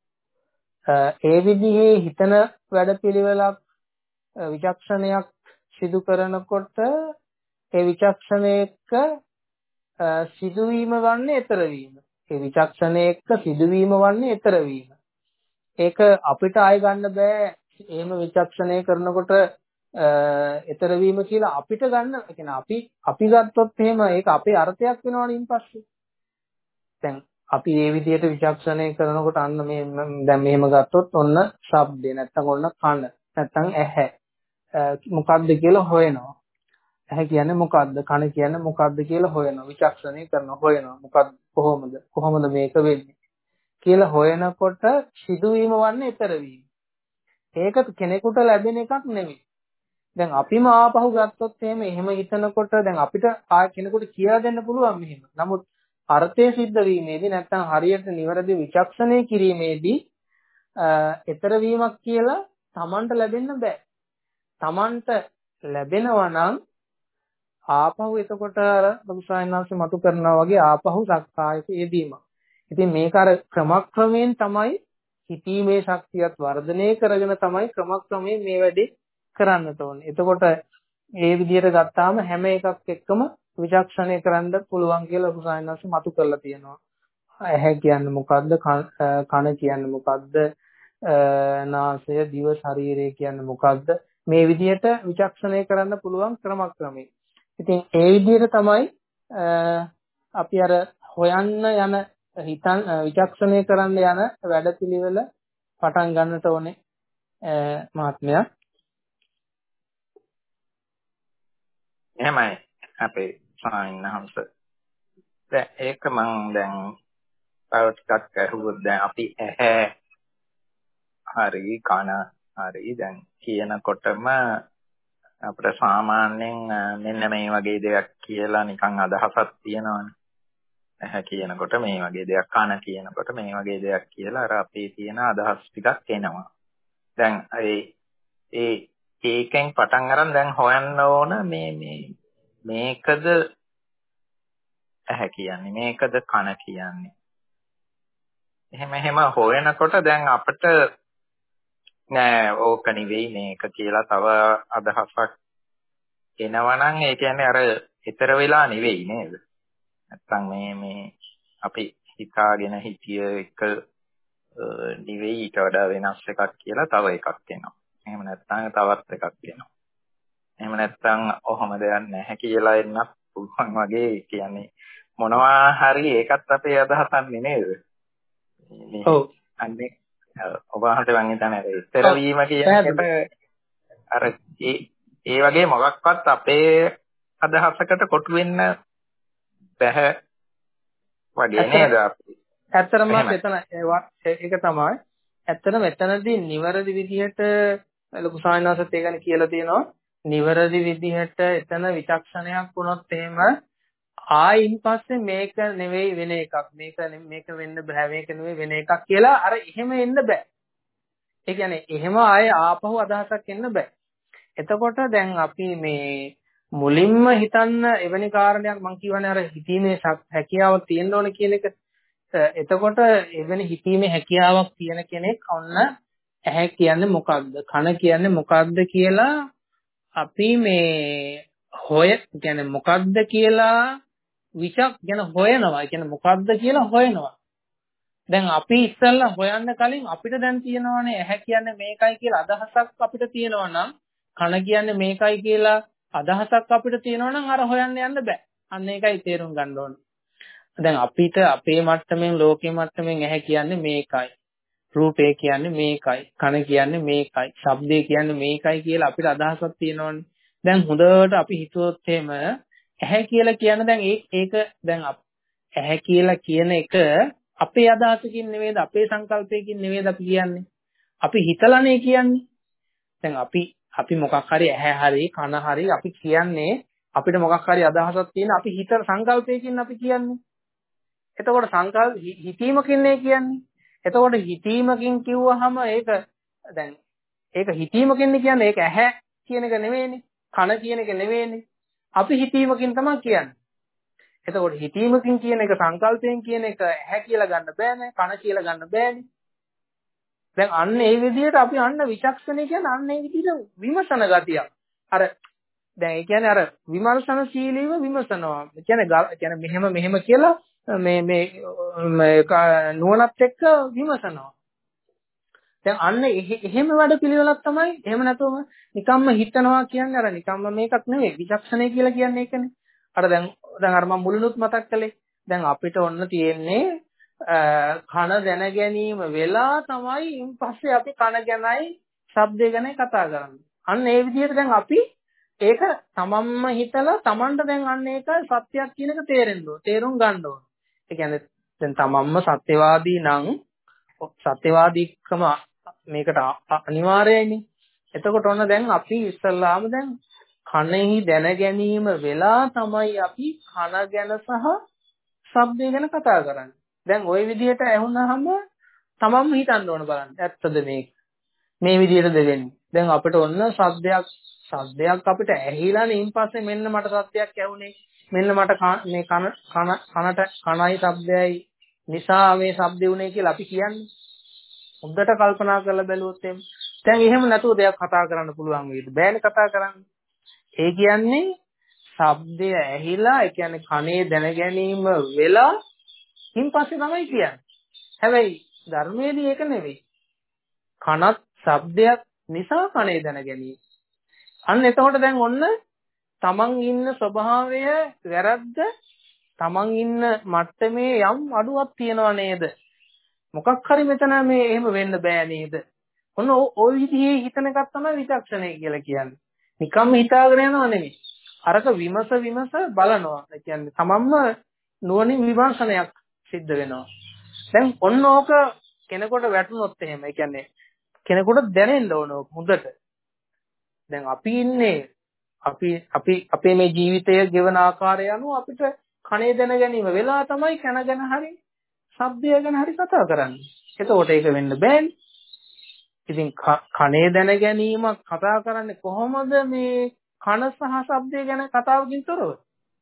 ඒ විදිහේ හිතන වැඩපිළිවෙලක් විචක්ෂණයක් සිදු කරනකොට ඒ විචක්ෂණයක සිදුවීම වන්නේ ඊතර වීම. ඒ විචක්ෂණයක සිදුවීම වන්නේ ඊතර වීම. ඒක අපිට ආය ගන්න බෑ. එහෙම විචක්ෂණය කරනකොට ඊතර වීම කියලා අපිට ගන්න. ඒ කියන්නේ අපි අපි ගත්තොත් එහෙම ඒක අපේ අර්ථයක් වෙනවනේ ඉන්පස්සේ. දැන් අපි මේ විදිහට විචක්ෂණය කරනකොට අන්න මේ දැන් මෙහෙම ගත්තොත් ඔන්න ශබ්දේ නැත්තම් ඔන්න කන නැත්තම් ඇහැ මොකක්ද කියලා හොයනවා. ඇහැ කියන්නේ මොකක්ද? කන කියන්නේ මොකක්ද කියලා හොයනවා. විචක්ෂණය කරනවා හොයනවා. මොකක්ද කොහොමද? කොහොමද මේක වෙන්නේ? කියලා හොයනකොට සිදුවීම වන්නේ ඊතර වීම. ඒක කෙනෙකුට ලැබෙන එකක් නෙමෙයි. දැන් අපිම ආපහු ගත්තොත් එහෙම එහෙම හිතනකොට දැන් අපිට ආ කෙනෙකුට කියලා දෙන්න පුළුවන් මෙහෙම. නමුත් අර්ථය සිද්ධ වීමේදී නැත්නම් හරියට නිවැරදි විචක්ෂණය කිරීමේදී ඊතර වීමක් කියලා Tamanට ලැබෙන්න බෑ. Tamanට ලැබෙනවා නම් ආපහු එතකොට අර බුදුසායනාංශ මතු කරනවා වගේ ආපහු සක්කායක යෙදීම. ඉතින් මේක අර ක්‍රමක්‍රමයෙන් තමයි හිතීමේ ශක්තියත් වර්ධනය කරගෙන තමයි ක්‍රමක්‍රමයෙන් මේ වැඩේ කරන්නට ඕනේ. එතකොට මේ විදිහට ගත්තාම හැම එකක් එක්කම විචක්ෂණය කරන්න පුළුවන් කියලා බුදුසායනාංශ මතු කරලා තියෙනවා. ඇහැ කියන්නේ මොකද්ද? කන කියන්නේ මොකද්ද? නාසය, දිව, ශරීරය කියන්නේ මොකද්ද? මේ විදිහට විචක්ෂණය කරන්න පුළුවන් ක්‍රමක්‍රමයෙන්. ඉතින් ඒ විදිහට තමයි අපි අර හොයන්න යන හිතන් විචක්ෂණය කරන්න යන වැඩපිළිවෙල පටන් ගන්නට ඕනේ මහත්මයා. එහෙමයි අපේ සායනහම්ස. දැන් ඒක මම දැන් තව ටිකක් අහුවොත් දැන් අපි ඇහැ හරි කන හරි දැන් කියනකොටම අපිට සාමාන්‍යයෙන් මෙන්න මේ වගේ දෙයක් කියලා නිකන් අදහසක් තියෙනවානේ. ඇහැ කියනකොට මේ වගේ දෙයක්, කන කියනකොට මේ වගේ දෙයක් කියලා අර අපේ තියෙන අදහස් ටිකක් එනවා. දැන් ඒ ඒ ඒකෙන් පටන් අරන් දැන් හොයන්න ඕන මේ මේ මේකද ඇහැ කියන්නේ, මේකද කන කියන්නේ. එහෙම එහෙම හොයනකොට දැන් අපිට නෑ ඕක නෙවෙයි මේක කියලා තව අදහසක් එනවනම් ඒ කියන්නේ අර ඊතර වෙලා නෙවෙයි නේද? නැත්තම් මේ මේ අපි හිතාගෙන හිතිය එක නෙවෙයි ඊට වඩා වෙනස් එකක් කියලා තව එකක් එනවා. එහෙම නැත්නම් තවත් එකක් එනවා. එහෙම නැත්නම් ඔහොම දෙයක් නැහැ කියලා එන්නත් පුළුවන් වගේ කියන්නේ මොනවා හරි ඒකත් අපේ අදහසන්නේ නේද? ඔව්. අන්නේ ඔබ අහන්න මං හිතන්නේ ඊතර වීම කියන එකට අර ඒ ඒ වගේ මොකක්වත් අපේ අදහසකට කොටු වෙන්න බැහැ වගේ නේද? ඇත්තටම එතන ඒක තමයි. ඇත්තටම එතනදී නිවැරදි විදිහට ලොකු සායනාසත් ඒ ගැන කියලා තියෙනවා. නිවැරදි විදිහට එතන විචක්ෂණයක් වුණොත් එහෙම ආයින් පස්සේ මේක නෙවෙයි වෙන එකක් මේක මේක වෙන්න බෑ මේක නෙවෙයි වෙන එකක් කියලා අර එහෙම එන්න බෑ. ඒ කියන්නේ එහෙම ආයේ ආපහු අදහසක් එන්න බෑ. එතකොට දැන් අපි මේ මුලින්ම හිතන්න එවැනි කාරණයක් මම කියවනේ අර හිතීමේ හැකියාවක් තියෙන්න ඕන කියන එක. එතකොට එවැනි හිතීමේ හැකියාවක් තියෙන කෙනෙක් ඔන්න ඇහැ කියන්නේ මොකක්ද කන කියන්නේ මොකක්ද කියලා අපි මේ හොය කියන්නේ මොකක්ද කියලා විචක් ගැන හොයනවා. ඒ කියන්නේ මොකක්ද කියලා හොයනවා. දැන් අපි ඉස්සෙල්ලා හොයන්න කලින් අපිට දැන් තියෙනවානේ ඇහැ කියන්නේ මේකයි කියලා අදහසක් අපිට තියෙනවා නම් කන කියන්නේ මේකයි කියලා අදහසක් අපිට තියෙනවා නම් අර හොයන්න යන්න බෑ. අන්න ඒකයි තේරුම් ගන්න ඕනේ. දැන් අපිට අපේ මට්ටමින් ලෝකේ මට්ටමින් ඇහැ කියන්නේ මේකයි. රූපේ කියන්නේ මේකයි. කන කියන්නේ මේකයි. ශබ්දේ කියන්නේ මේකයි කියලා අපිට අදහසක් තියෙනවනේ. දැන් හොඳට අපි හිතුවොත් එහෙම ඇහැ කියලා කියන දැන් ඒක දැන් ඇහැ කියලා කියන එක අපේ අදහසකින් නෙවෙයිද අපේ සංකල්පයකින් නෙවෙයිද අපි කියන්නේ. අපි හිතලානේ කියන්නේ. දැන් අපි අපි මොකක් හරි ඇහැ හරි කන හරි අපි කියන්නේ අපිට මොකක් හරි අදහසක් තියෙන අපි හිත සංකල්පයකින් අපි කියන්නේ. එතකොට සංකල්ප හිතීමකින් නේ කියන්නේ. එතකොට හිතීමකින් කිව්වහම ඒක දැන් ඒක හිතීමකින් කියන්නේ ඒක ඇහැ කියන එක නෙවෙයිනේ. කන කියන එක නෙවෙයිනේ. අපි හිතීමකින් තමයි කියන්නේ. එතකොට හිතීමකින් කියන එක සංකල්පයෙන් කියන එක ඇහැ කියලා ගන්න බෑනේ. කන කියලා ගන්න බෑනේ. දැන් අන්න ඒ විදිහට අපි අන්න විචක්ෂණය කියන්නේ අන්න ඒ විදිහට විමසන ගතියක්. අර දැන් ඒ කියන්නේ අර විමර්ශනශීලීව විමසනවා. ඒ කියන්නේ කියන්නේ මෙහෙම මෙහෙම කියලා මේ මේ නුවණත් එක්ක විමසනවා. දැන් අන්න එහෙම වැඩ පිළිවෙලක් තමයි. එහෙම නැතුවම නිකම්ම හිතනවා කියන්නේ අර නිකම්ම මේකක් නෙවෙයි. විචක්ෂණය කියලා කියන්නේ ඒකනේ. අර දැන් දැන් අර මම මුලිනුත් මතක් කළේ. දැන් අපිට ඔන්න තියෙන්නේ කන දැන ගැනීම වෙලා තමයි ඉන් පස්සේ අපි කන ගැනයි ශබ්දය ගැනයි කතා කරන්නේ. අන්න ඒ විදිහට දැන් අපි ඒක තමන්ම හිතලා තමන්ට දැන් අන්න ඒක සත්‍යයක් කියන එක තේරෙන්න ඕන. තේරුම් ගන්න ඕන. ඒ කියන්නේ දැන් තමන්ම සත්‍යවාදී නම් සත්‍යවාදීකම මේකට අනිවාර්යයිනේ. එතකොට ඔන්න දැන් අපි ඉස්සල්ලාම දැන් කනෙහි දැන ගැනීම වෙලා තමයි අපි කන ගැන සහ ශබ්දය ගැන කතා කරන්නේ. දැන් ওই විදිහට ඇහුනහම තමන්ම හිතන්න ඕන බලන්න. ඇත්තද මේක? මේ විදිහටද වෙන්නේ? දැන් අපිට ඔන්න ශබ්දයක් ශබ්දයක් අපිට ඇහිලානේ ඉන්පස්සේ මෙන්න මට සත්‍යයක් ඇහුනේ. මෙන්න මට මේ කන කන කනට කනයි ශබ්දයයි නිසා මේ ශබ්දය උනේ කියලා අපි කියන්නේ. හොඳට කල්පනා කරලා බැලුවොත් එම් දැන් එහෙම නැතුව දෙයක් කතා කරන්න පුළුවන් වේද? බෑනේ කතා කරන්න. ඒ කියන්නේ ශබ්දය ඇහිලා ඒ කියන්නේ කනේ දැන ගැනීම වෙලා ඉන්පස්සේ තමයි කියන්නේ. හැබැයි ධර්මයේදී ඒක නෙවෙයි. කනත් ශබ්දයක් නිසා කනේ දැන ගැනීම. අන්න එතකොට දැන් ඔන්න තමන් ඉන්න ස්වභාවය වැරද්ද තමන් ඉන්න මට්ටමේ යම් අඩුවක් තියනවා නේද? මොකක් හරි මෙතන මේ එහෙම වෙන්න බෑ නේද? ඔන්න ওই විදිහේ හිතන එකක් තමයි විචක්ෂණය කියලා කියන්නේ. නිකම්ම හිතාගෙන යනව නෙමෙයි. අරක විමස විමස බලනවා. ඒ කියන්නේ තමන්ම නුවණින් විමර්ශනයක් සිද්ධ වෙනවා. දැන් ඔන්න ඕක කෙනෙකුට වැටුනොත් එහෙම ඒ කියන්නේ කෙනෙකුට දැනෙන්න ඕන හොඳට. දැන් අපි ඉන්නේ අපි අපි අපේ මේ ජීවිතය ගෙවන ආකාරය අනුව අපිට කනේ දැන ගැනීම වෙලා තමයි කන ගැන හරි ශබ්දය ගැන හරි කතා කරන්නේ. එතකොට ඒක වෙන්න බෑනේ. ඉතින් කනේ දැන ගැනීමක් කතා කරන්නේ කොහොමද මේ කන සහ ශබ්දය ගැන කතාවකින් තොරව?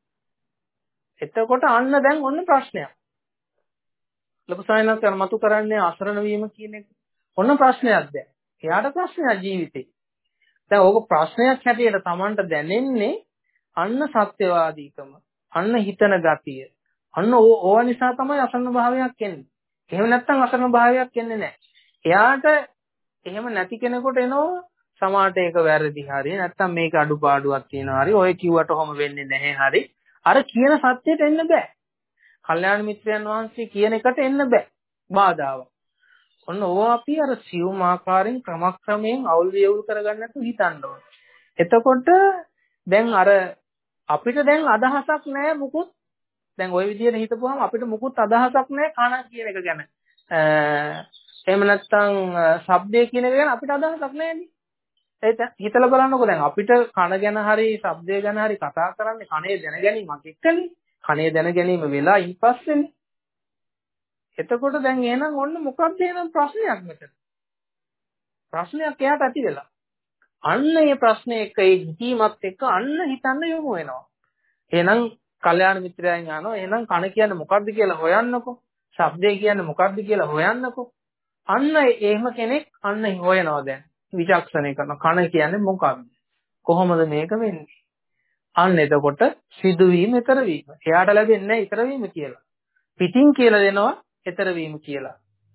එතකොට අන්න දැන් ඔන්න ප්‍රශ්නයක්. ලොකු සායනස් යන මතු කරන්නේ අසරණ වීම කියන එක. ඔන්න ප්‍රශ්නයක් දැන්. එයාට ප්‍රශ්නයක් ජීවිතේ. දැන් ඕක ප්‍රශ්නයක් හැටියට Tamanට දැනෙන්නේ අන්න සත්‍යවාදීකම, අන්න හිතන ගතිය. අන්න ඕවා නිසා තමයි අසරණ භාවයක් එන්නේ. එහෙම නැත්නම් අසරණ භාවයක් එන්නේ නැහැ. එයාට එහෙම නැති කෙනෙකුට එනවා සමාජයට ඒක වැරදි හරි නැත්නම් මේක අඩුපාඩුවක් තියෙනවා හරි ඔය කිව්වට ඔහොම වෙන්නේ නැහැ හරි අර කියන සත්‍යයට එන්න බෑ. කල්යාණ මිත්‍රයන් වහන්සේ කියන එකට එන්න බෑ. බාධාවක්. ඔන්න ඕවා අපි අර සියුම් ආකාරයෙන් ක්‍රමක්‍රමයෙන් අවුල් වියවුල් කරගන්න නැතුව හිතන්න ඕනේ. එතකොට දැන් අර අපිට දැන් අදහසක් නැහැ මුකුත්. දැන් ওই විදිහට හිතපුවාම අපිට මුකුත් අදහසක් නැහැ කන කියන එක ගැන. එහෙම නැත්නම් ශබ්දය කියන එක ගැන අපිට අදහසක් නැහැනේ. ඒක හිතලා බලන්නකෝ දැන් අපිට කන ගැන හරි ශබ්දය ගැන හරි කතා කරන්නේ කනේ දැන ගැනීමක් එක්කනේ. කනේ දැන ගැනීම වෙලා ඉන්පස්සේනේ. එතකොට දැන් එහෙනම් ඔන්න මොකක්ද එහෙනම් ප්‍රශ්නයක් මෙතන. ප්‍රශ්නයක් එයාට ඇති වෙලා. අන්න ඒ ප්‍රශ්නේ එක්ක ඒ හිතීමත් එක්ක අන්න හිතන්න යොමු වෙනවා. එහෙනම් කල්යාණ මිත්‍රයන් යනවා. එහෙනම් කන කියන්නේ මොකක්ද කියලා හොයන්නකෝ. ශබ්දය කියන්නේ මොකක්ද කියලා හොයන්නකෝ. අන්න එහෙම කෙනෙක් අන්න හොයනවා දැන්. විචක්ෂණය කරන කන කියන්නේ මොකක්ද? කොහොමද මේක වෙන්නේ? අන්න එතකොට සිදුවීම ඊතර වීම. එයාට ලැබෙන්නේ නැහැ ඊතර වීම කියලා. පිටින් කියලා දෙනවා ඊතර වීම කියලා.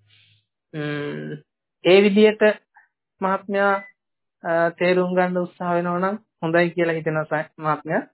ඒ විදිහට මහත්මයා තේරුම් ගන්න උත්සාහ වෙනවා නම් හොඳයි කියලා හිතෙනවා මහත්මයා.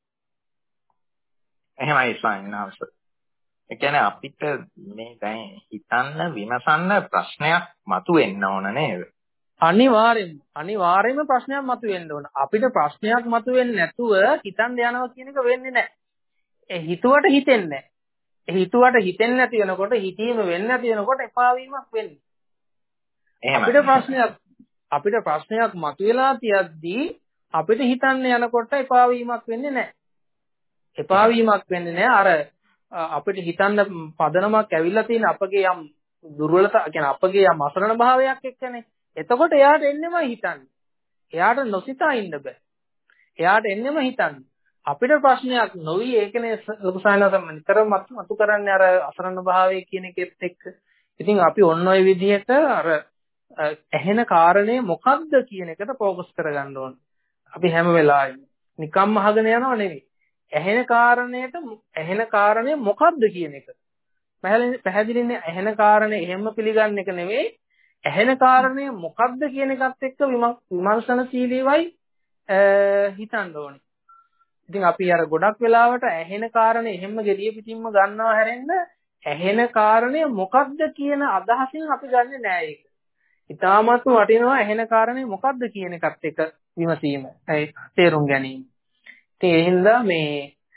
එහෙමයි ස්වාමීනාවස. ඒ කියන්නේ අපිට මේ දැන් හිතන්න විමසන්න ප්‍රශ්නයක් මතුවෙන්න ඕන නේද? අනිවාර්යෙන්ම අනිවාර්යෙන්ම ප්‍රශ්නයක් මතුවෙන්න ඕන. අපිට ප්‍රශ්නයක් මතුවෙන්නේ නැතුව හිතන්න යනවා කියන එක වෙන්නේ නැහැ. ඒ හිතුවට හිතෙන්නේ නැහැ. ඒ හිතුවට හිතෙන්නේ නැති වෙනකොට හිතීම වෙන්නේ නැති වෙනකොට එපා වීමක් වෙන්නේ. අපිට ප්‍රශ්නයක් අපිට ප්‍රශ්නයක් මතුවලා තියද්දී අපිට හිතන්න යනකොට එපා වීමක් වෙන්නේ නැහැ. එපා වීමක් වෙන්නේ නැහැ. අර අපිට හිතන්න පදනමක් ඇවිල්ලා තියෙන අපගේ යම් දුර්වලතා කියන්නේ අපගේ යම් අසරණ භාවයක් එක්කනේ. එතකොට එයාට එන්නෙම හිතන්නේ. එයාට නොසිතා ඉන්න බෑ. එයාට එන්නෙම හිතන්නේ. අපිට ප්‍රශ්නයක් නොවි ඒකනේ ලොකු සායනතම නිතරම මතු කරන්නේ අර අසරණ භාවය කියන එකෙත් එක්ක. ඉතින් අපි ඔන්න ඔය විදිහට අර ඇහෙන කාරණේ මොකක්ද කියන එකට ફોકસ කරගන්න ඕන. අපි හැම වෙලාවෙම නිකම්ම අහගෙන යනව නෙවෙයි. ඇහෙන කාරණේට ඇහෙන කාරණේ මොකක්ද කියන එක. පැහැදිලිනේ ඇහෙන කාරණේ එහෙම පිළිගන්න එක නෙවෙයි. ඇහෙන කාරණේ මොකක්ද කියන එකත් එක්ක විමර්ශනශීලීවයි හිතන්න ඕනේ. ඉතින් අපි අර ගොඩක් වෙලාවට ඇහෙන කාරණේ එහෙම gediya පිටින්ම ගන්නවා හැරෙන්න ඇහෙන කාරණේ මොකක්ද කියන අදහසින් අපි ගන්නෙ නෑ ඒක. ඉතාමත් වටිනවා ඇහෙන කාරණේ මොකක්ද කියන එකත් එක්ක විමසීම. ඒ තේරුම් ගැනීම. ඉතින් ඒ හින්දා මේ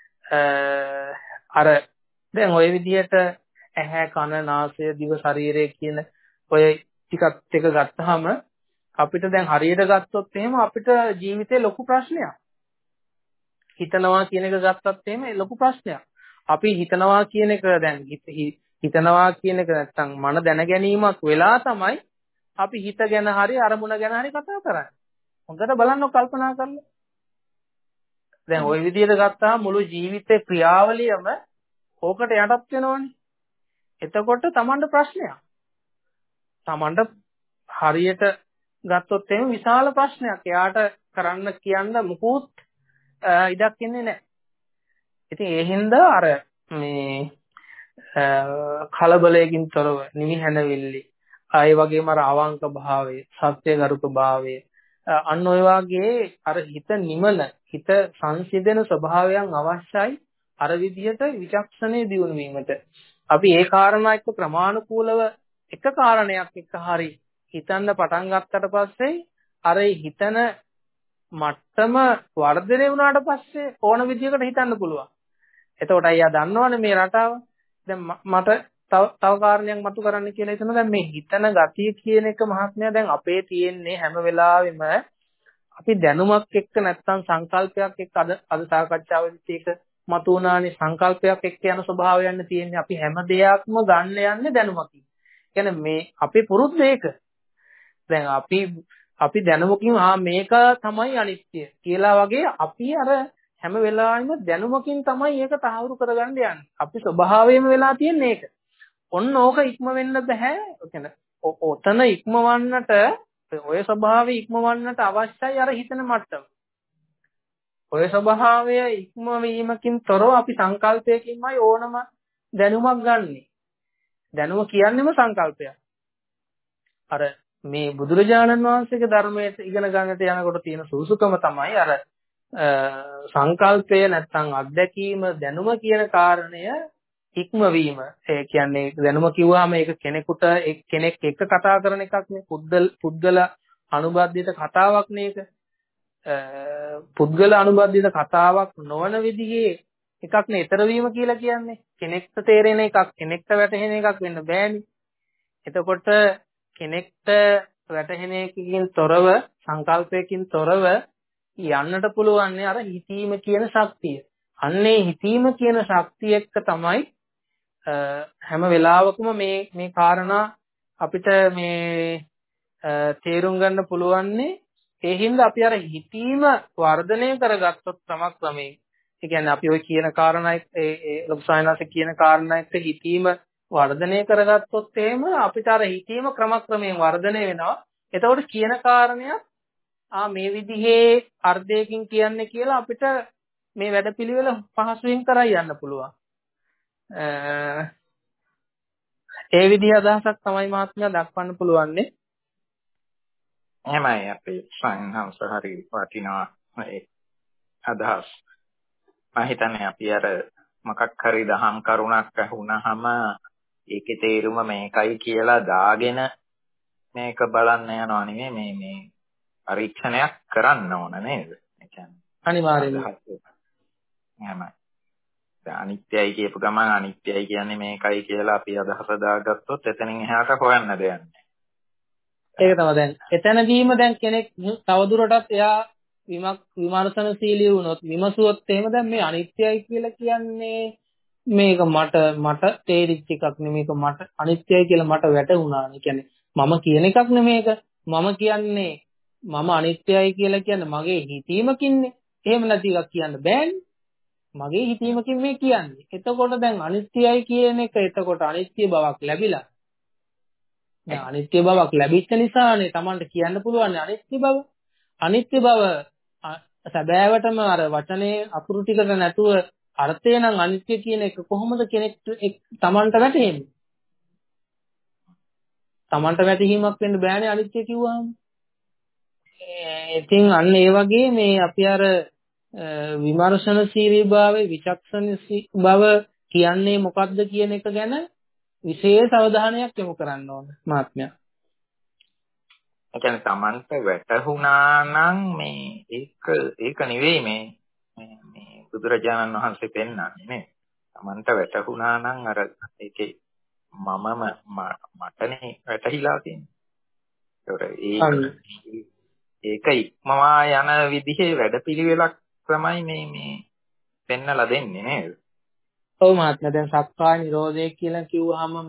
අර දැන් ওই විදිහට ඇහැ කන නාසය දිව ශරීරය කියන ඔය ටිකත් එක ගත්තාම අපිට දැන් හරියට ගත්තොත් එහෙම අපිට ජීවිතේ ලොකු ප්‍රශ්නයක්. හිතනවා කියන එක ගත්තත් එහෙම ලොකු ප්‍රශ්නයක්. අපි හිතනවා කියන එක දැන් හිතනවා කියන එක නැත්තම් මන දැන ගැනීමක් වෙලා තමයි අපි හිත ගැන හරි අරමුණ ගැන හරි කතා කරන්නේ. හොඳට බලන්න කල්පනා කරලා. දැන් ওই විදිහට ගත්තාම මුළු ජීවිතේ ක්‍රියාවලියම ඕකට යටත් වෙනවනේ. එතකොට Tamanට ප්‍රශ්නයක්. Tamanට හරියට ගත්තොත් එහෙම විශාල ප්‍රශ්නයක්. එයාට කරන්න කියන්න මුකුත් ඉඩක් ඉන්නේ නැහැ. ඉතින් ඒ හින්දා අර මේ කලබලයකින් තොරව නිවිහැනවිල්ලි ආය වගේම අර අවංක භාවය, සත්‍යගරුක භාවය අන්න ඔය වගේ අර හිත නිමන, හිත සංසිඳන ස්වභාවයන් අවශ්‍යයි අර විදිහට විචක්ෂණයේ දියුණු වීමට. අපි ඒ කාරණා එක්ක ප්‍රමාණිකූලව එක කාරණයක් එක්ක හරි හිතන්න පටන් ගත්තට පස්සේ අර හිතන මට්ටම වර්ධනය වුණාට පස්සේ ඕන විදිහකට හිතන්න පුළුවන්. එතකොට අයියා දන්නවනේ මේ රටාව. දැන් මට තව තව කාරණයක් මතු කරන්න කියලා හිතනවා. දැන් මේ හිතන ගතිය කියන එක මහත්මයා දැන් අපේ තියෙන්නේ හැම වෙලාවෙම අපි දැනුමක් එක්ක නැත්තම් සංකල්පයක් එක්ක අද අද සාකච්ඡාවේදී ඒක මතු වුණානේ සංකල්පයක් එක්ක යන ස්වභාවයන් තියෙන්නේ. අපි හැම දෙයක්ම ගන්න යන්නේ දැනුමකින්. කියන්නේ මේ අපේ පුරුද්ද ඒක. දැන් අපි අපි දැනුමකින් ආ මේක තමයි අනිත්‍ය කියලා වගේ අපි අර හැම වෙලාවෙම දැනුමකින් තමයි ඒක තහවුරු කරගන්න යන්නේ. අපි ස්වභාවයෙන්ම වෙලා තියෙන්නේ ඒක. ඔන්න ඕක ඉක්ම වෙන්න බෑ. කියන්නේ ඔතන ඉක්මවන්නට ඔය ස්වභාවය ඉක්මවන්නට අවශ්‍යයි අර හිතන මට්ටම. ඔය ස්වභාවය ඉක්මවීමකින් තොරව අපි සංකල්පයකින්මයි ඕනම දැනුමක් ගන්නෙ. දැනුම කියන්නේම සංකල්පයක්. අර මේ බුදුරජාණන් වහන්සේගේ ධර්මයට ඉගෙන ගන්නට යනකොට තියෙන සුසුකම තමයි අර සංකල්පය නැත්තම් අත්දැකීම දැනුම කියන කාරණය ඉක්මවීම. ඒ කියන්නේ දැනුම කිව්වහම ඒක කෙනෙකුට කෙනෙක් එක්ක කතා කරන එකක් නේ. පුද්ගල පුද්ගල අනුබද්ධිත කතාවක් නේක. පුද්ගල අනුබද්ධිත කතාවක් නොවන විදිහේ එකක් නේ ඊතර වීම කියලා කියන්නේ. කෙනෙක්ට තේරෙන එකක් කෙනෙක්ට වැටහෙන එකක් වෙන්න බෑනේ. එතකොට කෙනෙක්ට වැටහෙන එකකින් තොරව සංකල්පයකින් තොරව යන්නට පුළුවන් අර හිතීම කියන ශක්තිය. අන්නේ හිතීම කියන ශක්තිය එක්ක තමයි හැම වෙලාවකම මේ මේ කාරණා අපිට මේ තේරුම් ගන්න පුළුවන්නේ. ඒ හින්දා අපි අර හිතීම වර්ධනය කරගත්තොත් තමක් තමයි. ඒ කියන්නේ අපි ඔය කියන කාරණා ඒ ලොකුසායනස කියන කාරණා එක්ක හිතීම වර්ධනය කරගත්තොත් එහෙම අපිට අර හිතීම ක්‍රමක්‍රමයෙන් වර්ධනය වෙනවා. එතකොට කියන කාරණයක් ආ මේ විදිහේ අර්ථයකින් කියන්නේ කියලා අපිට මේ වැඩපිළිවෙල පහසුවෙන් කරා යන්න පුළුවන්. ඒ විදිහ අදහසක් තමයි මහත්මයා දක්වන්න පුළුවන්නේ. එහෙමයි අපි සංහංස හරි වටිනා ඒ අදහස්. මම හිතන්නේ අපි අර මොකක් හරි දහම් කරුණක් අහුනහම ඒකේ තේරුම මේකයි කියලා දාගෙන මේක බලන්න යනවා නෙමෙයි මේ මේ පරීක්ෂණයක් කරන්න ඕන නේද? ඒ කියන්නේ අනිවාර්යයෙන්ම. එහෙමයි. දැන් අනිත්‍යයි කියපු ගමන් අනිත්‍යයි කියන්නේ මේකයි කියලා අපි අදහස දාගත්තොත් එතනින් එහාට හොයන්න දෙයක් නැහැ. ඒක තමයි දැන්. එතනදීම දැන් කෙනෙක් තවදුරටත් එයා විමක් විමර්ශනශීලී වුණොත් විමසුවොත් එහෙම දැන් මේ අනිත්‍යයි කියලා කියන්නේ මේක මට මට තේරිච්ච එකක් නෙමේක මට අනිත්‍යයි කියලා මට වැටහුණා. ඒ කියන්නේ මම කියන එකක් නෙමේක. මම කියන්නේ මම අනිත්‍යයි කියලා කියන්නේ මගේ හිතීමකින්නේ. එහෙම නැති එකක් කියන්න බෑනේ. මගේ හිතීමකින් මේ කියන්නේ. එතකොට දැන් අනිත්‍යයි කියන එක එතකොට අනිත්‍ය බවක් ලැබිලා. දැන් අනිත්‍ය බවක් ලැබිච්ච නිසානේ Tamanට කියන්න පුළුවන් අනිත්‍ය බව. අනිත්‍ය බව සැබෑවටම අර වචනේ අකුරු ටිකට නැතුව අර්ථය නම් අනිත්‍ය කියන එක කොහොමද කෙනෙක් Tamanට වැටහෙන්නේ? Tamanට වැටහීමක් වෙන්න බෑනේ අනිත්‍ය කිව්වහම. ඉතින් අන්න ඒ වගේ මේ අපි අර විමර්ශනශීලී භාවය විචක්ෂණශී බව කියන්නේ මොකක්ද කියන එක ගැන විශේෂ අවධානයක් යොමු කරන්න ඕන මහත්මයා. ඒ කියන්නේ Tamanට වැටහුණා නම් මේ ඒක ඒක නෙවෙයි මේ මේ බුදුරජාණන් වහන්සේ පෙන්නන්නේ නේ. Tamanට වැටහුණා නම් අර ඒකේ මමම මටනේ වැටහිලා තියෙන්නේ. ඒක ඉක්මවා යන විදිහේ වැඩපිළිවෙලක් තමයි මේ මේ පෙන්නලා දෙන්නේ නේද? ඔව් මහත්මයා දැන් සක්කාය නිරෝධය කියලා කිව්වහමම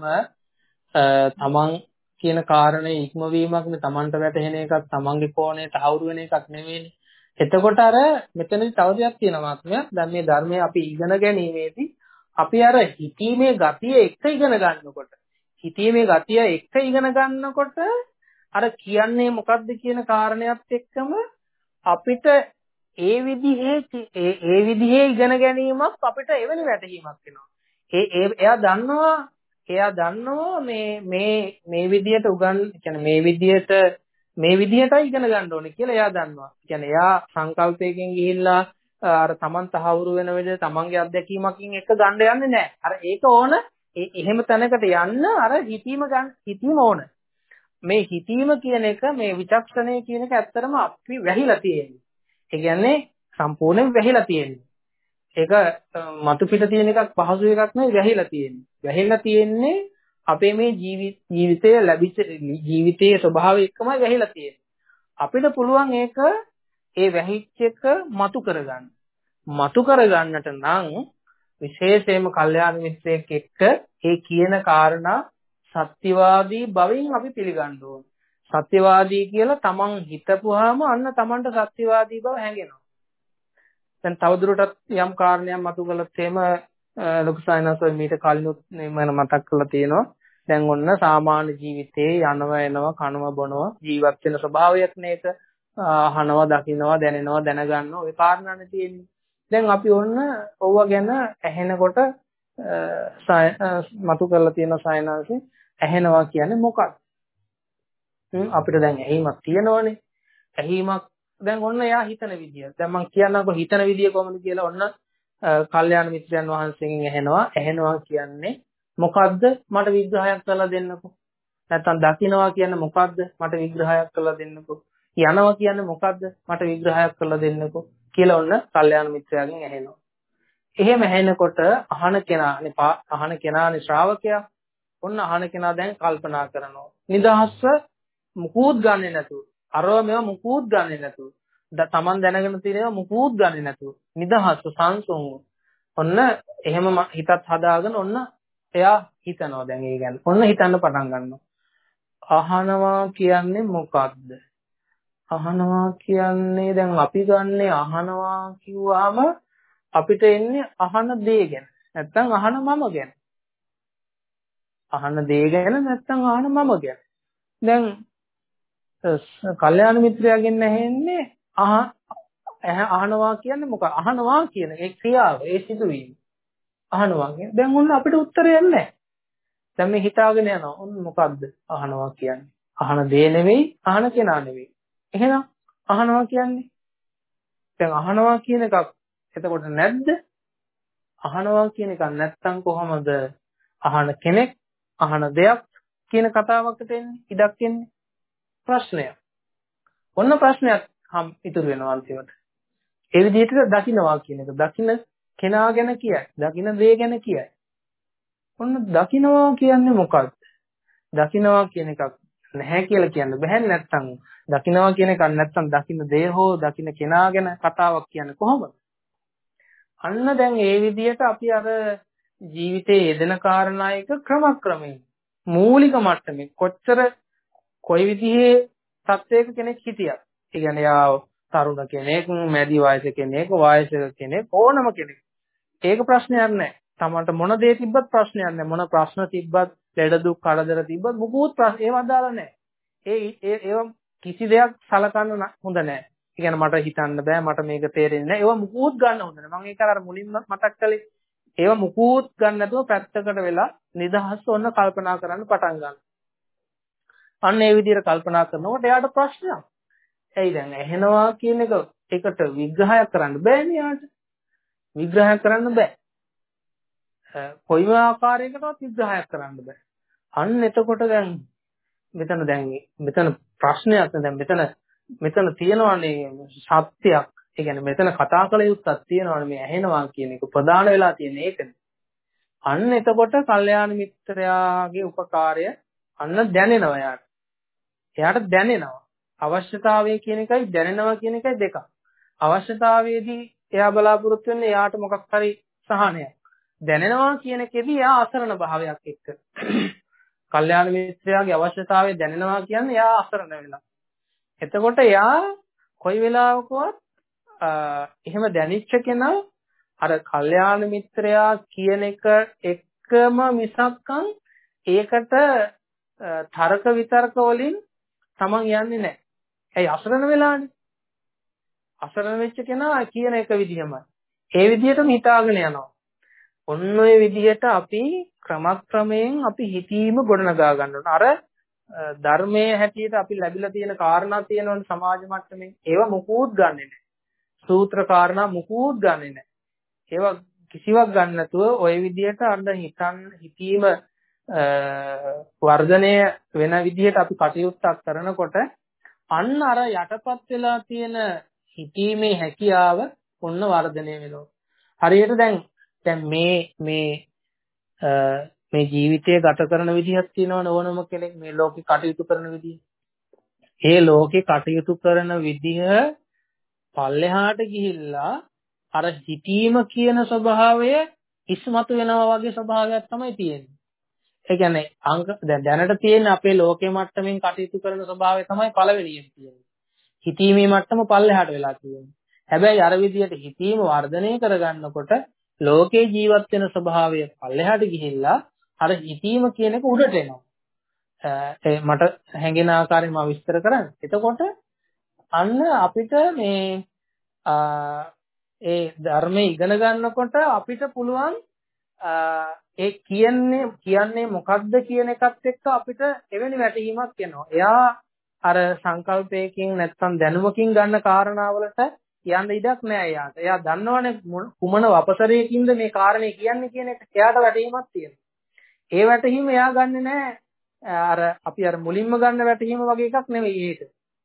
තමන් කියන කාරණේ ඉක්මවීමක්නේ තමන්ට වැටහෙන එකක් තමන්ගේ කෝණයට තහවුරු වෙන එකක් නෙවෙයිනේ. එතකොට අර මෙතනදි තව දෙයක් තියෙනවා මහත්මයා. දැන් මේ ධර්මයේ අපි ඉගෙන ගැනීමේදී අපි අර හිතීමේ ගතිය එක ඉගෙන ගන්නකොට හිතීමේ ගතිය එක ඉගෙන ගන්නකොට අර කියන්නේ මොකද්ද කියන කාරණයක් එක්කම අපිට ඒ විදිහේ ඒ ඒ විදිහේ ඉගෙන ගැනීමක් අපිට එවැනි වැටහීමක් වෙනවා. ඒ ඒ එයා දන්නවා එයා දන්නවා මේ මේ මේ විදිහට උගන් කියන්නේ මේ විදිහට මේ විදිහටයි ඉගෙන ගන්න ඕනේ කියලා එයා දන්නවා. කියන්නේ එයා සංකල්පයකින් ගිහිල්ලා අර තමන් තහවුරු වෙන විදිහ තමන්ගේ අත්දැකීමකින් එක ගන්න යන්නේ නැහැ. අර ඒක ඕන එහෙම තැනකට යන්න අර හිතීම ගන්න හිතීම ඕන. මේ හිතීම කියන එක මේ විචක්ෂණය කියන එක ඇත්තටම අපි වැහිලා තියෙන්නේ. ඒ කියන්නේ සම්පූර්ණයෙන් වැහිලා තියෙන්නේ. ඒක මතු පිට තියෙන එකක් පහසු එකක් නෙවෙයි වැහිලා තියෙන්නේ. වැහිලා තියෙන්නේ අපේ මේ ජීවිතයේ ලැබිච්ච ජීවිතයේ ස්වභාවය එක්කමයි වැහිලා තියෙන්නේ. අපිට පුළුවන් ඒක ඒ වැහිච්ච එක මතු කරගන්න. මතු කරගන්නට නම් විශේෂයෙන්ම කල්යාණ මිත්‍රයෙක් එක්ක ඒ කියන කාරණා සත්‍යවාදී බවින් අපි පිළිගන්න ඕන. සත්‍යවාදී කියලා තමන් හිතපුවාම අන්න තමන්ට සත්‍යවාදී බව හැඟෙනවා. දැන් තවදුරටත් යම් කාරණයක් මතු කළත් එහෙම ලොකු සායනස මීට කලිනුත් මම මතක් කරලා තියෙනවා. දැන් ඔන්න සාමාන්‍ය ජීවිතේ යනවා එනවා කනවා බොනවා ජීවත් වෙන ස්වභාවයක් නේක. අහනවා දකින්නවා දැනෙනවා දැනගන්නවා ඔය කාරණානේ තියෙන්නේ. දැන් අපි ඔන්න ඕවා ගැන ඇහෙනකොට මතු කරලා තියෙන සායනසෙ ඇහෙනවා කියන්නේ මොකක්ද? අපිට දැන් ඇහිමක් තියෙනවනේ. ඇහිමක් දැන් ඔන්න එයා හිතන විදිය. දැන් මම කියන්නකො හිතන විදිය කොහොමද කියලා ඔන්න කල්යාණ මිත්‍රයන් වහන්සේගෙන් ඇහෙනවා. ඇහෙනවා කියන්නේ මොකද්ද? මට විග්‍රහයක් කරලා දෙන්නකෝ. නැත්තම් දකින්නවා කියන්නේ මොකද්ද? මට විග්‍රහයක් කරලා දෙන්නකෝ. යනවා කියන්නේ මොකද්ද? මට විග්‍රහයක් කරලා දෙන්නකෝ කියලා ඔන්න කල්යාණ මිත්‍රයාගෙන් ඇහෙනවා. එහෙම ඇහෙනකොට අහන කෙනානේ අහන කෙනානේ ශ්‍රාවකයා. ඔන්න අහන කෙනා දැන් කල්පනා කරනවා. නිදහස්ව මුකුත් ගන්නෙ නැතුව අරව මේවා මුකුත් ගන්නෙ නැතුව තමන් දැනගෙන තියෙනවා මුකුත් ගන්නෙ නැතුව නිදහස් සංසුන්ව ඔන්න එහෙම හිතත් හදාගෙන ඔන්න එයා හිතනවා දැන් ඒ ගැන ඔන්න හිතන්න පටන් ගන්නවා අහනවා කියන්නේ මොකක්ද අහනවා කියන්නේ දැන් අපි ගන්නේ අහනවා කිව්වහම අපිට එන්නේ අහන දේ ගැන නැත්නම් අහන මම ගැන අහන දේ ගැන නැත්නම් අහන මම ගැන දැන් කල්යාණ මිත්‍රයාගෙන් ඇහෙන්නේ අහ අහනවා කියන්නේ මොකක්ද අහනවා කියන ඒ ක්‍රියාව ඒ සිදුවීම අහනවා කියන්නේ දැන් ඔන්න අපිට උත්තරයක් නැහැ දැන් මේ හිතාගෙන යනවා ඔන්න මොකද්ද අහනවා කියන්නේ අහන දේ නෙවෙයි අහන කෙනා නෙවෙයි එහෙනම් අහනවා කියන්නේ දැන් අහනවා කියන එකක් එතකොට නැද්ද අහනවා කියන එකක් නැත්තම් කොහොමද අහන කෙනෙක් අහන දෙයක් කියන කතාවකට එන්නේ ඉඩක් එන්නේ ප්‍රශ්නයක් ඔන්න ප්‍රශ්නයක් හම් ඉතුරු වෙනවා අන්තිමට ඒ විදිහට දකින්නවා කියන එක දකින්න කෙනා ගැන කියයි දකින්න දේ ගැන කියයි ඔන්න දකින්නවා කියන්නේ මොකක්ද දකින්නවා කියන එකක් නැහැ කියලා කියන්න බෑ නැත්තම් දකින්නවා කියන එකක් නැත්තම් දකින්න දේ හෝ දකින්න කෙනා ගැන කතාවක් කියන්නේ කොහොමද අන්න දැන් ඒ විදිහට අපි අර ජීවිතයේ යෙදෙන කාරණා එක ක්‍රමක්‍රමයෙන් මූලික මට්ටමේ කොච්චර කොයි විදිහේ සත්‍යයක කෙනෙක් හිටියත් ඒ කියන්නේ යා තරුණ කෙනෙක් මැදි වයස කෙනෙක් වයසක කෙනෙක් ඕනම කෙනෙක් ඒක ප්‍රශ්නයක් නැහැ තමන්ට මොන දේ තිබ්බත් ප්‍රශ්නයක් නැහැ මොන ප්‍රශ්න තිබ්බත් ලෙඩ දුක් කරදර තිබ්බත් මොකුත් ප්‍රශ්න ඒව අදාළ නැහැ ඒ ඒ ඒව කිසි දෙයක් සලකන්න හොඳ නැහැ ඒ කියන්නේ මට හිතන්න බෑ මට මේක තේරෙන්නේ නැහැ ඒව මුකුත් ගන්න හොඳ නැහැ මම ඒක අර මුලින්ම මතක් කළේ ඒව මුකුත් ගන්න නැතුව පැත්තකට වෙලා නිදහස් ඔන්න කල්පනා කරන්න පටන් ගන්න. අන්න ඒ විදිහට කල්පනා කරනකොට එයාට ප්‍රශ්නයක්. ඇයි දැන් ඇහෙනවා කියන එක ඒකට විග්‍රහයක් කරන්න බෑනේ යාට. විග්‍රහයක් කරන්න බෑ. කොයිම ආකාරයකටවත් විග්‍රහයක් කරන්න බෑ. අන්න එතකොට දැන් මෙතන දැන් මෙතන ප්‍රශ්නයක් දැන් මෙතන මෙතන තියෙනවානේ සත්‍යයක්. ඒ කියන්නේ මෙතන කතා කළ යුත්තක් තියෙනවානේ මේ ඇහෙනවා කියන එක ප්‍රධාන වෙලා තියෙන ඒකනේ. අන්න එතකොට කල්යාණ මිත්‍රයාගේ උපකාරය අන්න දැනෙනවා යාට. එයාට දැනෙනවා. අවශ්‍යතාවය කියන එකයි දැනෙනවා කියන එකයි දෙකක්. අවශ්‍යතාවයේදී එයා බලාපොරොත්තු වෙන්නේ එයාට මොකක් හරි සහනයක්. දැනෙනවා කියන එකේදී එයා අසරණ භාවයක් එක්ක. කල්යාණ මිත්‍රයාගේ අවශ්‍යතාවය දැනෙනවා කියන්නේ එයා අසරණ වෙලා. එතකොට එයා කොයි වෙලාවකවත් එහෙම දැනෙච්ච කෙනා අර කල්යාණ මිත්‍රයා කියන එක එක්කම මිසක්කම් ඒකට තර්ක විතර්ක වලින් තමන් යන්නේ නැහැ. ඇයි අසරණ වෙලානේ? අසරණ වෙච්ච කෙනා කියන එක විදිහමයි. ඒ විදිහටම හිතාගෙන යනවා. ඔන්න ඔය විදිහට අපි ක්‍රමක්‍රමයෙන් අපි හිතීම ගොඩනගා ගන්න ඕන. අර ධර්මයේ හැටියට අපි ලැබිලා තියෙන කාරණා තියෙනවනේ සමාජ මට්ටමේ. ඒවා මුකුත් ගන්නෙ නැහැ. සූත්‍ර කාරණා මුකුත් ගන්නෙ නැහැ. ඒවා කිසිවක් ගන්න නැතුව ওই විදිහට අන්න හිතන් හිතීම වර්ධනය වෙන විදිහට අපි කටයුත්තක් කරනකොට අන්න අර යටපත් වෙලා තියෙන හිතීමේ හැකියාව ඔන්න වර්ධනය වෙනවා. හරියට දැන් දැන් මේ මේ මේ ජීවිතය ගත කරන විදිහක් තියෙනවනේ ඕනම කෙනෙක් මේ ලෝකේ කටයුතු කරන විදිහ. ඒ ලෝකේ කටයුතු කරන විදිහ පල්ලෙහාට ගිහිල්ලා අර හිතීම කියන ස්වභාවය ඉස්මතු වෙනවා වගේ ස්වභාවයක් තමයි තියෙන්නේ. ඒ කියන්නේ අංක දැන් දැනට තියෙන අපේ ලෝකේ මට්ටමින් කටයුතු කරන ස්වභාවය තමයි පළවෙනියෙන් තියෙන්නේ. හිතීමේ මට්ටම පල්ලෙහාට වෙලා තියෙන්නේ. හැබැයි අර විදිහට හිතීම වර්ධනය කරගන්නකොට ලෝකේ ජීවත් වෙන ස්වභාවය පල්ලෙහාට ගිහිල්ලා අර හිතීම කියන එක උඩට එනවා. ඒ මට හැඟෙන ආකාරයෙන් මම විස්තර කරන්නේ. එතකොට අන්න අපිට මේ ඒ ධර්මයේ ඉගෙන ගන්නකොට අපිට පුළුවන් ඒ කියන්නේ කියන්නේ මොකක්ද කියන එකත් එක්ක අපිට එවැනි වැටහීමක් එනවා. එයා අර සංකල්පයකින් නැත්නම් දැනුමකින් ගන්න කාරණාවලට යන්න ඉඩක් නෑ එයාට. එයා දන්නවනේ කුමන වපසරයකින්ද මේ කාරණේ කියන්නේ කියන එක එයාට වැටහීමක් තියෙනවා. ඒ වැටහීම එයා ගන්නෙ නෑ අර අපි අර මුලින්ම ගන්න වැටහීම වගේ එකක් නෙවෙයි ඒක.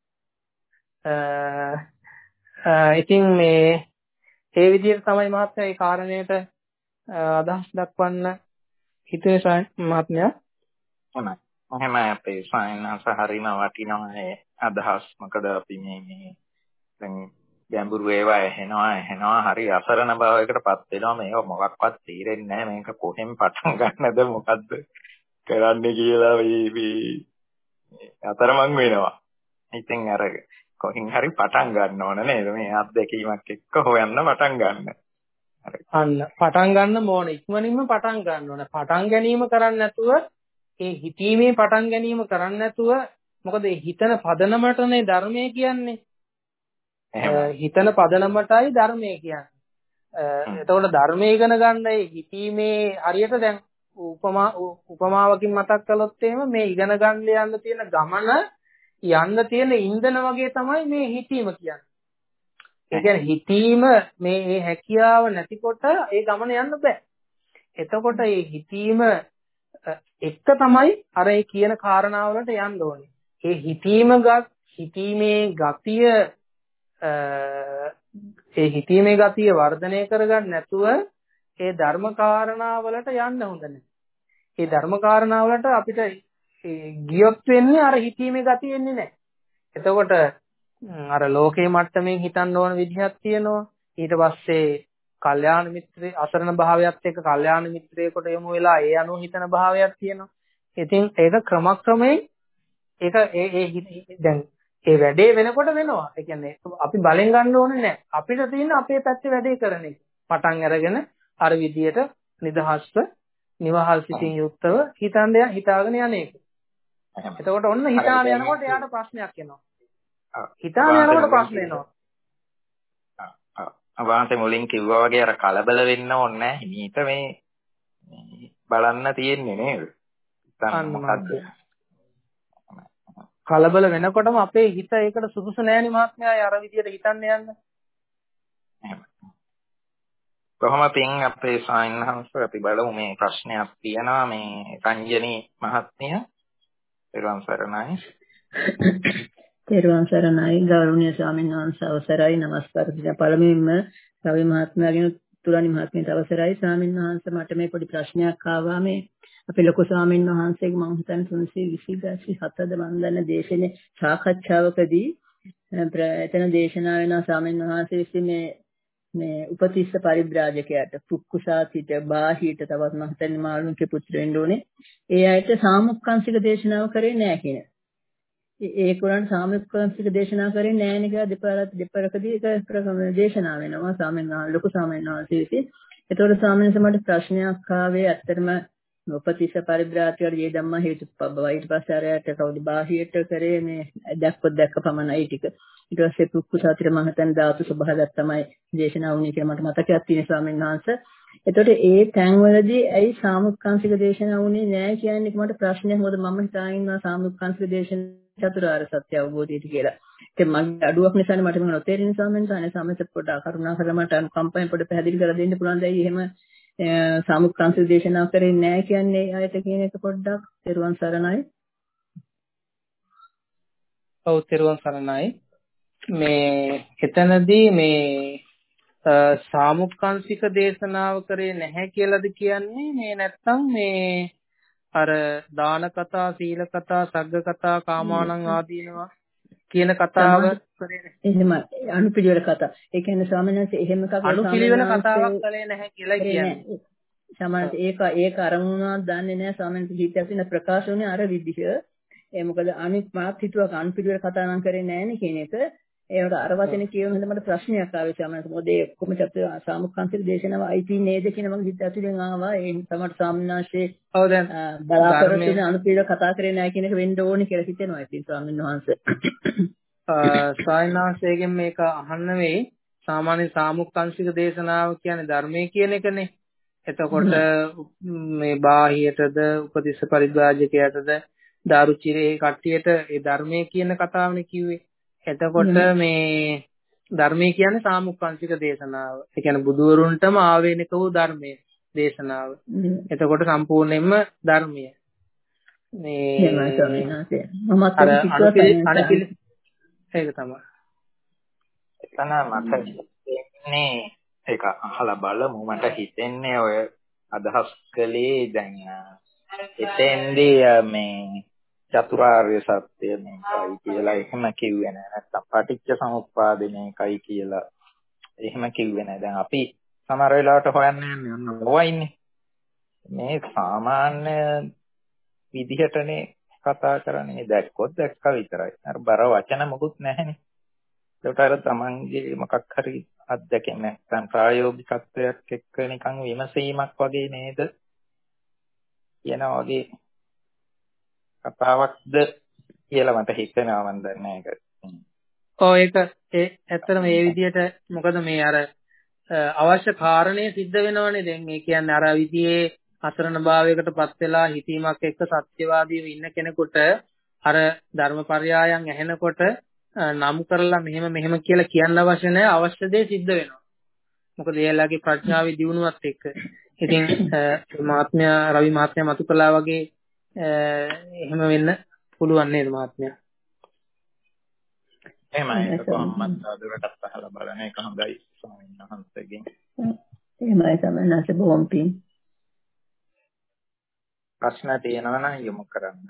ඉතින් මේ ඒ විදිහට තමයි මහත්තයා මේ කාරණේට අදහස් දක්වන්න හිතුවේ මහත්මයා. හොඳයි. එහෙම අපේ සායනස හරිම වටිනවා ඒ අදහස්. මොකද අපි මේ මේ දැන් ගැඹුරු ඒවා ඇහෙනවා ඇහෙනවා හරි අසරණ භාවයකටපත් වෙනවා. මේක මොකක්වත් තේරෙන්නේ නැහැ. මේක කොහෙන් පටන් ගන්නද මොකද්ද කරන්නේ කියලා මේ අතරමං වෙනවා. ඉතින් අර කොහෙන් හරි පටන් ගන්න ඕන නේද? මේ අත්දැකීමක් එක්ක හොයන්න පටන් ගන්න. අන්න පටන් ගන්න ඕනේ. ඉක්මනින්ම පටන් ගන්න ඕනේ. පටන් ගැනීම කරන්නේ නැතුව ඒ හිතීමේ පටන් ගැනීම කරන්නේ නැතුව මොකද ඒ හිතන පදනමටනේ ධර්මය කියන්නේ. හිතන පදනමටයි ධර්මය කියන්නේ. එතකොට ධර්මය ඉගෙන ගන්න ඒ හිතීමේ හරියට දැන් උපමා උපමාවකින් මතක් කළොත් එහෙම මේ ඉගෙන ගන්න යන්න තියෙන ගමන යන්න තියෙන ඉන්ධන වගේ තමයි මේ හිතීම කියන්නේ. ඒ කියන්නේ හිතීම මේ මේ හැකියාව නැතිකොට ඒ ගමන යන්න බෑ. එතකොට මේ හිතීම එක තමයි අර ඒ කියන කාරණාවලට යන්න ඕනේ. ඒ හිතීම ගත් හිතීමේ ගතිය ඒ හිතීමේ ගතිය වර්ධනය කරගන්න නැතුව ඒ ධර්ම කාරණාවලට යන්න හොඳ නැහැ. ඒ ධර්ම කාරණාවලට අපිට ගියොත් වෙන්නේ අර හිතීමේ ගතිය එන්නේ නැහැ. එතකොට අර ලෝකේ මට්ටමින් හිතන්න ඕන විදිහක් තියෙනවා. ඊට පස්සේ කල්යාණ මිත්‍රේ අසරණ භාවයත් එක්ක කල්යාණ මිත්‍රයෙකුට යොමු වෙලා ඒ අනුව හිතන භාවයක් තියෙනවා. ඉතින් ඒක ක්‍රමක්‍රමයෙන් ඒක ඒ ඒ දැන් ඒ වැඩේ වෙනකොට වෙනවා. ඒ කියන්නේ අපි බලෙන් ගන්න ඕනේ නැහැ. අපිට තියෙන අපේ පැත්තේ වැඩේ කරන එක. පටන් අරගෙන අර විදියට නිදහස්ව නිවහල් සිතින් යුක්තව හිතන්නේ හිතාගෙන යන එක. එතකොට ඔන්න හිතාන යනකොට එයාට ප්‍රශ්නයක් එනවා. හිතාන යනකොට ප්‍රශ්න එනවා. අවාන්තේ මුලින් කිව්වා වගේ අර කලබල වෙන්න ඕනේ නැහැ. හිමීට මේ බලන්න තියෙන්නේ නේද? මොකද්ද? කලබල වෙනකොටම අපේ හිත ඒකට සුදුසු නෑනේ මහත්මයා. අර විදියට හිතන්න යන්න. කොහොම පින් අපේ සායනහංශ අපි බලමු මේ ප්‍රශ්නයක් තියෙනවා මේ රංජනී මහත්මිය. පෙරවන් සරණයි. පෙරවන් සරණයි ගෞරවනීය ස්වාමීන් වහන්සේ අවසරයි නමස්කාර දින පළමුවෙන්ම රවි මහත්මයාගෙන් තුරානි මහත්මියට අවසරයි ස්වාමීන් වහන්සේ මට මේ පොඩි ප්‍රශ්නයක් ආවා මේ අපේ ලොකු ස්වාමීන් වහන්සේගේ මම හිතන්නේ තුන්සිය විසි හතද මම දන්න දේශනේ සාකච්ඡාවකදී එතන දේශනා වෙන ස්වාමීන් වහන්සේ විසින් මේ මේ උපතිස්ස පරිබ්‍රාජකයාට පුක්කුසාතිට බාහියට තවත් මම හිතන්නේ මාළුන්ගේ පුත්‍ර වෙන්න ඕනේ ඒ අයට සාමුක්කාංශික දේශනාව කරේ නැහැ කියන. ඒ කුරාන් සාමුක්කාංශික දේශනා කරේ නැහැ නේ කියලා දෙපාරක් දෙපාරකදී ඒක ප්‍රකම දේශනා වෙනවා ස්වාමීන් වහන්සේ ලොකු ස්වාමීන් වහන්සේ විසින්. ඒතකොට ස්වාමීන් වහන්සේ මට ප්‍රශ්නයක් ආවේ ඇත්තටම උපතිස්ස පරිබ්‍රාජකයාට මේ ධම්ම හේතුපබ්බව ඊට පස්සේ අරයට කවුද බාහියට කරේ මේ දැක්කොත් දැක්ක පමණයි ටික. ඊට පස්සේ පුක්කුසාතිට මම හිතන්නේ ධාතු ස්වභාවයක් තමයි දේශනා වුණේ කියලා මට මතකයක් තියෙන ස්වාමීන් වහන්සේ. එතකොට ඒ තැන්වලදී ඇයි සාමුක්කාංශික දේශනා වුණේ නැහැ කියන්නේ මට ප්‍රශ්නයක්. මොකද මම හිතාගෙන ඉන්නවා සාමුක්කාංශික දේශන චතුරාර්ය සත්‍ය අවබෝධයට කියලා. ඒක මගේ අඩුවක් නිසානේ මට මේක නොතේරෙන ස්වාමීන් වහන්සේ. සමහර පොඩ්ඩක් කරුණා කරලා මට අනුකම්පාවෙන් පොඩ්ඩ පැහැදිලි කරලා දෙන්න පුළුවන් දැයි එහෙම සාමුක්කාංශික දේශනා කරේ නැහැ කියන්නේ ආයත කියන එක පොඩ්ඩක් තෙරුවන් සරණයි. ඔව් තෙරුවන් සරණයි. මේ එතනදී මේ සාමුක්කාංශික දේශනාව කරේ නැහැ කියලාද කියන්නේ මේ නැත්තම් මේ අර දාන කතා සීල කතා සග්ග කතා කාමානං ආදීනවා කියන කතාව කරේ නැහැ. එහෙම අනුපිළිවෙල කතා. ඒ කියන්නේ ස්වාමීන් වහන්සේ එහෙම එකක් අනුපිළිවෙල කතාවක් කළේ නැහැ කියලා කියන්නේ. සමහරවිට ඒක ඒක අරමුණක් දන්නේ නැහැ ස්වාමීන් වහන්සේ හිතේ තියෙන ප්‍රකාශුනේ අර විදිහ. ඒ මොකද අනිත් මාත් හිතුවා අනුපිළිවෙල කතා නම් කරේ නැහැ නේ කියන එක. ඒකට අර වචනේ කියවන හින්දා මට ප්‍රශ්නයක් ආවේ ස්වාමීන් වහන්සේ. මොකද ඒ ඔක්කොම චත්ත සාමුක්කාංශික දේශනාව අයිති නේද කියන මම හිත ඇතුලෙන් ආවා. ඒ තමයි ස්වාමීන් වහන්සේ ඔව් දැන් බලාපොරොත්තු වෙන අනුපිළිවෙල කතා කරේ නැහැ කියන එක වෙන්න ඕනේ කියලා හිතෙනවා ඉතින් ස්වාමීන් වහන්සේ. සායනාංශයෙන් මේක අහන්න වෙයි. සාමාන්‍ය සාමුක්කාංශික දේශනාව කියන්නේ ධර්මයේ කියන එකනේ. එතකොට මේ බාහියටද උපතිස්ස පරිබ්‍රාජකයටද දාරුචිරේ කට්ටියට ඒ ධර්මයේ කියන කතාවනේ කිව්වේ. එතකොට මේ ධර්මයේ කියන්නේ සාමුක්කාංශික දේශනාව. ඒ කියන්නේ බුදුවරුන්ටම ආවේනික වූ ධර්මයේ දේශනාව. එතකොට සම්පූර්ණයෙන්ම ධර්මය. මේ මමත් අනුපිළි ඒක තමයි. එතන මට හිතෙන්නේ ඒක අහලා බලමු. මට හිතෙන්නේ ඔය අදහස් කලේ දැන් එතෙන්දී මේ චතුරාර්ය සත්‍ය මේකයි කියලා එහෙම කිව්වේ නැහැ. නැත්තම් පටිච්ච සමුප්පාදේ මේකයි කියලා එහෙම කිව්වේ නැහැ. දැන් අපි සමහර වෙලාවට හොයන්නේ යන්නේ ඕවයින්නේ. මේ සාමාන්‍ය විදිහටනේ කතා කරන්නේ. දැක්කොත් දැක්කා විතරයි. අර බර වචන මොකුත් නැහැනේ. ඒකට අර තමන්ගේ මොකක් හරි අත්දැකීම් නැත්නම් ප්‍රායෝගිකත්වයක් එක්ක නිකන් විමසීමක් වගේ නේද කියන වගේ කතාවක්ද කියලා මට හිතෙනවා. මම දන්නේ නැහැ ඒක. ඔව් ඒක ඒ ඇත්තටම මේ විදිහට මොකද මේ අර අවශ්‍ය කාරණේ සිද්ධ වෙනවනේ. දැන් ඒ කියන්නේ අර විදිහේ අසරණ භාවයකටපත් වෙලා හිතීමක් එක්ක සත්‍යවාදීව ඉන්න කෙනෙකුට අර ධර්මපරයායන් ඇහෙනකොට නම් කරලා මෙහෙම මෙහෙම කියලා කියන්න අවශ්‍ය නැහැ. අවශ්‍ය දේ සිද්ධ වෙනවා. මොකද එයාලගේ ප්‍රඥාවේ දියුණුවත් එක්ක. ඉතින් මහත්මයා රවි මහත්මයා මතු කළා වගේ එහෙම වෙන්න පුළුවන් නේද මහත්මයා? එහෙමයි. ඒක කොහොමද අදටත් අහලා බලන එක හොඳයි ස්වාමීන් වහන්සේගෙන්. එහෙමයි තමයි බොහොම පිං. ප්‍රශ්න තියෙනවා නම් යොමු කරන්න.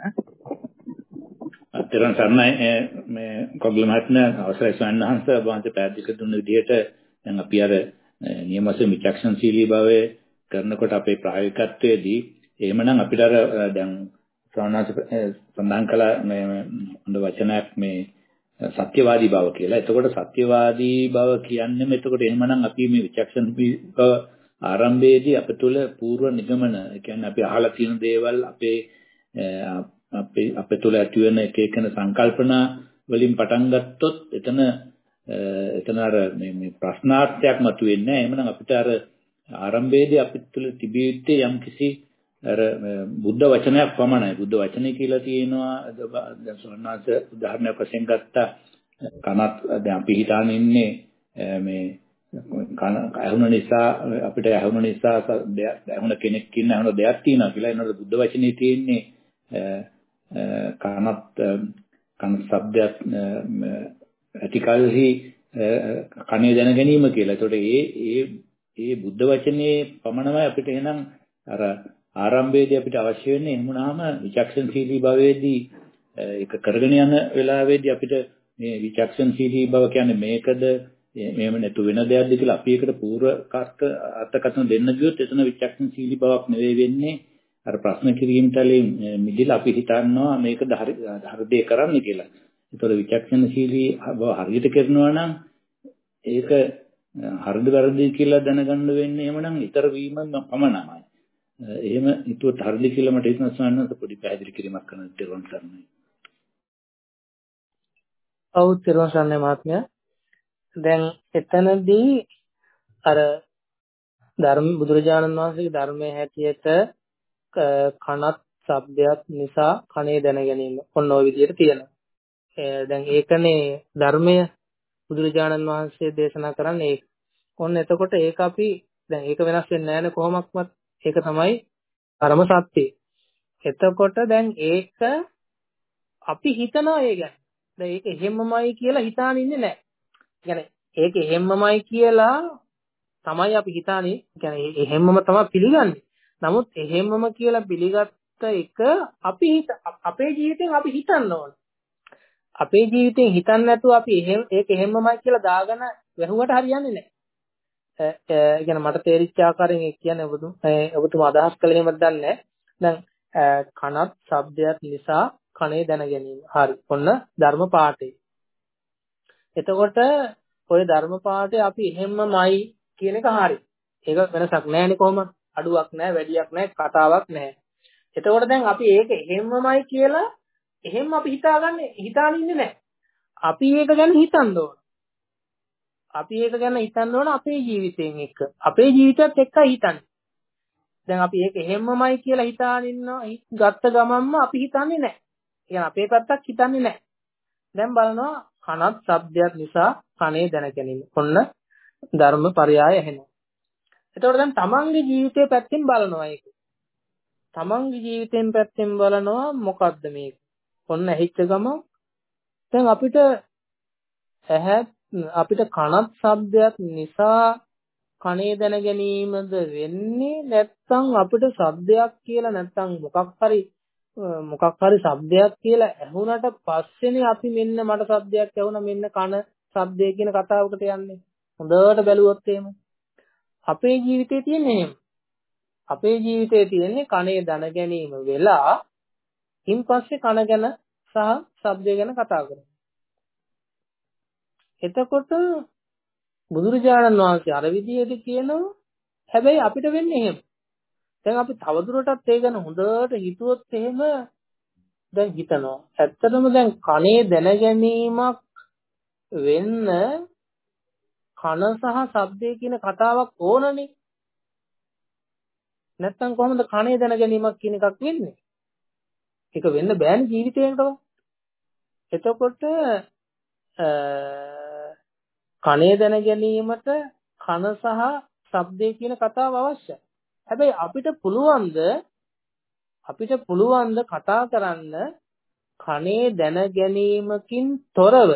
අතරන් සර්ණයි මේ කොග්ල මහත්මයා අවසරයි ස්වාමීන් වහන්සේ වහන්සේ පැහැදිලි දුන්න විදිහට දැන් අපි අර නියමසේ විචක්ෂණශීලී භාවය කරනකොට අපේ ප්‍රායෝගිකත්වයේදී එහෙමනම් අපිට අර දැන් ස්වාමීන් වහන්සේ සඳහන් කළ මේ හොඳ වචනයක් මේ සත්‍යවාදී බව කියලා. එතකොට සත්‍යවාදී බව කියන්නේම එතකොට එහෙමනම් අපි මේ විචක්ෂණ බව ආරම්භයේදී අප තුළ පූර්ව නිගමන, ඒ කියන්නේ අපි අහලා තියෙන දේවල් අපේ අපේ අප තුළ ඇති වෙන එක එකන සංකල්පනා වලින් පටන් ගත්තොත් එතන එතන අර මේ මේ ප්‍රශ්නාර්ථයක් මතුවෙන්නේ නැහැ. එහෙමනම් අපිට අර ආරම්භයේදී අපිට තුළ තිබිය යුත්තේ යම්කිසි අර බුද්ධ වචනයක් පමණයි. බුද්ධ වචනේ කියලා තියෙනවා. දැන් සෝනාස උදාහරණයක් වශයෙන් ගත්තා කනත් දැන් අපි හිතාන ඉන්නේ මේ කන ඇහුන නිසා අපිට ඇහුන නිසා ඇහුන කෙනෙක් ඉන්න ඇහුන දෙයක් තියෙනවා කියලා. ඒනොත් බුද්ධ වචනේ තියෙන්නේ කනත් කන ශබ්දයක් ඇතිකල්හි කනේ දැන ගැනීම කියලා. ඒතකොට ඒ ඒ ඒ බුද්ධ වචනේ පමණමයි අපිට එහෙනම් අර ආරම්භයේදී අපිට අවශ්‍ය වෙන්නේ. එහෙම වුණාම විචක්ෂණශීලී භවයේදී ඒක කරගෙන යන වෙලාවේදී අපිට මේ විචක්ෂණශීලී භව කියන්නේ මේකද මේව නැතු වෙන දෙයක්ද කියලා අපි ඒකට පූර්ව කාර්ක අර්ථකථන දෙන්න ගියොත් එතන විචක්ෂණශීලී බවක් නෙවෙයි වෙන්නේ. අර ප්‍රශ්න කිරීමතලින් මිදිලා අපි හිතනවා මේකද හරි හරි දේ කරන්න කියලා. ඒතකොට විචක්ෂණශීලී බව හරියට කරනවා නම් ඒක හරිද වැරදිද කියලා දැනගන්න වෙන්නේ එහෙමනම් ඊතර වීම පමණයි. එහෙම හිතුවත් හරිද කියලා මට හිතෙනවා ස්වාමීන් පොඩි පැහැදිලි කිරීමක් කරන්න දෙවන් සරණයි. ඔව් තිරුවන් සරණයි මහත්මයා. දැන් එතනදී අර ධර්ම බුදුරජාණන් වහන්සේගේ ධර්මයේ හැටියට කනත් ශබ්දයක් නිසා කනේ දැන ගැනීම ඔන්න ඔය විදිහට තියෙනවා. දැන් ඒකනේ ධර්මය බුදුරජාණන් වහන්සේ දේශනා කරන්නේ. ඔන්න එතකොට ඒක අපි දැන් ඒක වෙනස් වෙන්නේ නැහැ නේ කොහොමත්වත්. ඒක තමයි පරම සත්‍යය. එතකොට දැන් ඒක අපි හිතනවා ඒ ගැන. දැන් ඒක එහෙමමයි කියලා හිතාන ඉන්නේ නැහැ. يعني ඒක එහෙමමයි කියලා තමයි අපි හිතානේ. يعني එහෙමම තමයි පිළිගන්නේ. නමුත් එහෙමම කියලා පිළිගත්ත එක අපි අපේ ජීවිතෙන් අපි හිතන්න ඕන. අපේ ජීවිතෙන් හිතන්නේ නැතුව අපි එහෙම ඒක එහෙමමයි කියලා දාගෙන වැහුවට හරියන්නේ නැහැ. ඒ කියන්නේ මට තේරිච්ච ආකාරයෙන් ඒ කියන්නේ ඔබතුම ඔබතුම අදහස් කළේ එහෙමද දන්නේ නැහැ. දැන් කනත් ශබ්දයක් නිසා කනේ දැන ගැනීම. හරි. ඔන්න ධර්ම පාඨය. එතකොට ඔය ධර්ම පාඨය අපි එහෙමමයි කියන එක හරි. ඒක වෙනසක් නැහැනේ කොහොමද? අඩුවක් නැහැ, වැඩියක් නැහැ, කතාවක් නැහැ. එතකොට දැන් අපි ඒක එහෙමමයි කියලා එහෙම අපි හිතාගන්නේ හිතාන ඉන්නේ නැහැ. අපි ඒක ගැන හිතන්න ඕන. අපි ඒක ගැන හිතන්න ඕන අපේ ජීවිතයෙන් එක්ක. අපේ ජීවිතයත් එක්කයි හිතන්නේ. දැන් අපි ඒක එහෙමමයි කියලා හිතාන ඉන්නවා. ගත්ත ගමන්ම අපි හිතන්නේ නැහැ. يعني අපේ පැත්තක් හිතන්නේ නැහැ. දැන් බලනවා කනත් ශබ්දයක් නිසා කනේ දැන ගැනීම. ඔන්න ධර්ම පරයය ඇහෙනවා. එතකොට දැන් තමන්ගේ ජීවිතේ පැත්තෙන් බලනවා ඒක. තමන්ගේ ජීවිතෙන් පැත්තෙන් බලනවා මොකද්ද මේක? ඔන්න ඇහිච්ච ගම දැන් අපිට ඇහැ අපිට කනත් ශබ්දයක් නිසා කනේ දැන ගැනීමද වෙන්නේ නැත්නම් අපිට ශබ්දයක් කියලා නැත්නම් මොකක් හරි මොකක් හරි શબ્දයක් කියලා ඇහුණට පස්සේනේ අපි මෙන්න මට શબ્දයක් ඇහුණා මෙන්න කන શબ્දය කියන කතාවකට යන්නේ. හොඳට බැලුවොත් එහෙම අපේ ජීවිතේ තියෙන්නේ එහෙම. අපේ ජීවිතේ තියෙන්නේ කනේ දන ගැනීම වෙලා ඉන් පස්සේ කන ගැන සහ ශබ්දය ගැන කතා කරනවා. එතකොට බුදුරජාණන් වහන්සේ අර විදිහට කියනවා. හැබැයි අපිට වෙන්නේ එහෙම. දැන් අපි තවදුරටත් ඒ ගැන හොඳට හිතුවොත් එහෙම දැන් හිතනවා. ඇත්තටම දැන් කනේ දැන ගැනීමක් වෙන්න කන සහ ශබ්දය කියන කතාවක් ඕනනේ. නැත්තම් කොහොමද කනේ දැන ගැනීමක් කියන එකක් වෙන්නේ? ඒක වෙන්න බෑනේ ජීවිතේකට. එතකොට කනේ දැන ගැනීමට කන සහ ශබ්දය කියන කතාව අවශ්‍යයි. හැබැයි අපිට පුළුවන්ද අපිට පුළුවන්ද කතා කරන්න කනේ දැන ගැනීමකින් තොරව?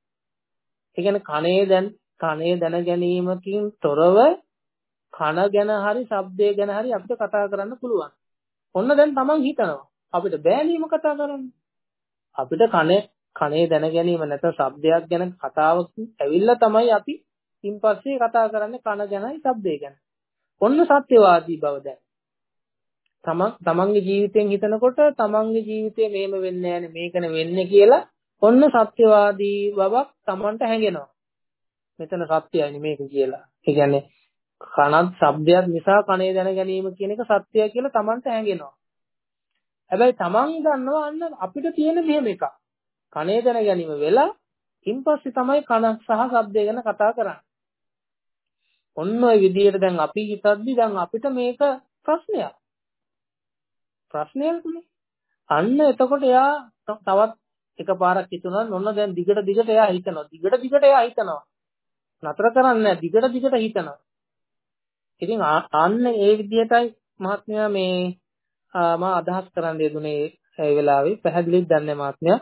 ඒ කියන්නේ කනේ දැන් කනේ දැන ගැනීමකින් තොරව කන ගැන හරි ශබ්දය ගැන හරි අපිට කතා කරන්න පුළුවන්. ඔන්න දැන් Taman හිතනවා අපිට බෑනීම කතා කරන්න. අපිට කනේ කනේ දැන ගැනීම නැත්නම් ශබ්දයක් ගැන කතාවක් ඇවිල්ලා තමයි අපි ඉන්පස්සේ කතා කරන්නේ කන ගැනයි ශබ්දය ගැන. ඔන්න සත්‍යවාදී බව දැන්. තමන් තමන්ගේ ජීවිතයෙන් හිතනකොට තමන්ගේ ජීවිතේ මෙහෙම වෙන්නේ නැහැනේ මේකනේ වෙන්නේ කියලා ඔන්න සත්‍යවාදී බවක් තමන්ට හැඟෙනවා. මෙතන සත්‍යයයි මේක කියලා. ඒ කියන්නේ කනත් ශබ්දයක් නිසා කනේ දැන ගැනීම කියන එක සත්‍යය කියලා තමන්ට හැඟෙනවා. හැබැයි තමන් දන්නවා අන්න අපිට තියෙන මෙහෙම එකක්. කනේ දැන ගැනීම වෙලා ඉන්පස්සේ තමයි කන සහ ශබ්දය ගැන කතා කරන්නේ. ඔන්න ඔය විදිහට දැන් අපි හිතද්දි දැන් අපිට මේක ප්‍රශ්නයක්. ප්‍රශ්නයක්නේ. අන්න එතකොට එයා තවත් එකපාරක් හිතුණා ඔන්න දැන් දිගට දිගට එයා හිතනවා. දිගට දිගට එයා හිතනවා. නතර කරන්නේ නැහැ. දිගට දිගට හිතනවා. ඉතින් අන්න ඒ විදිහටයි මහත්මයා මේ මම අදහස් කරන්න යෙදුනේ ඒ වෙලාවේ. පැහැදිලිද දන්නේ මහත්මයා?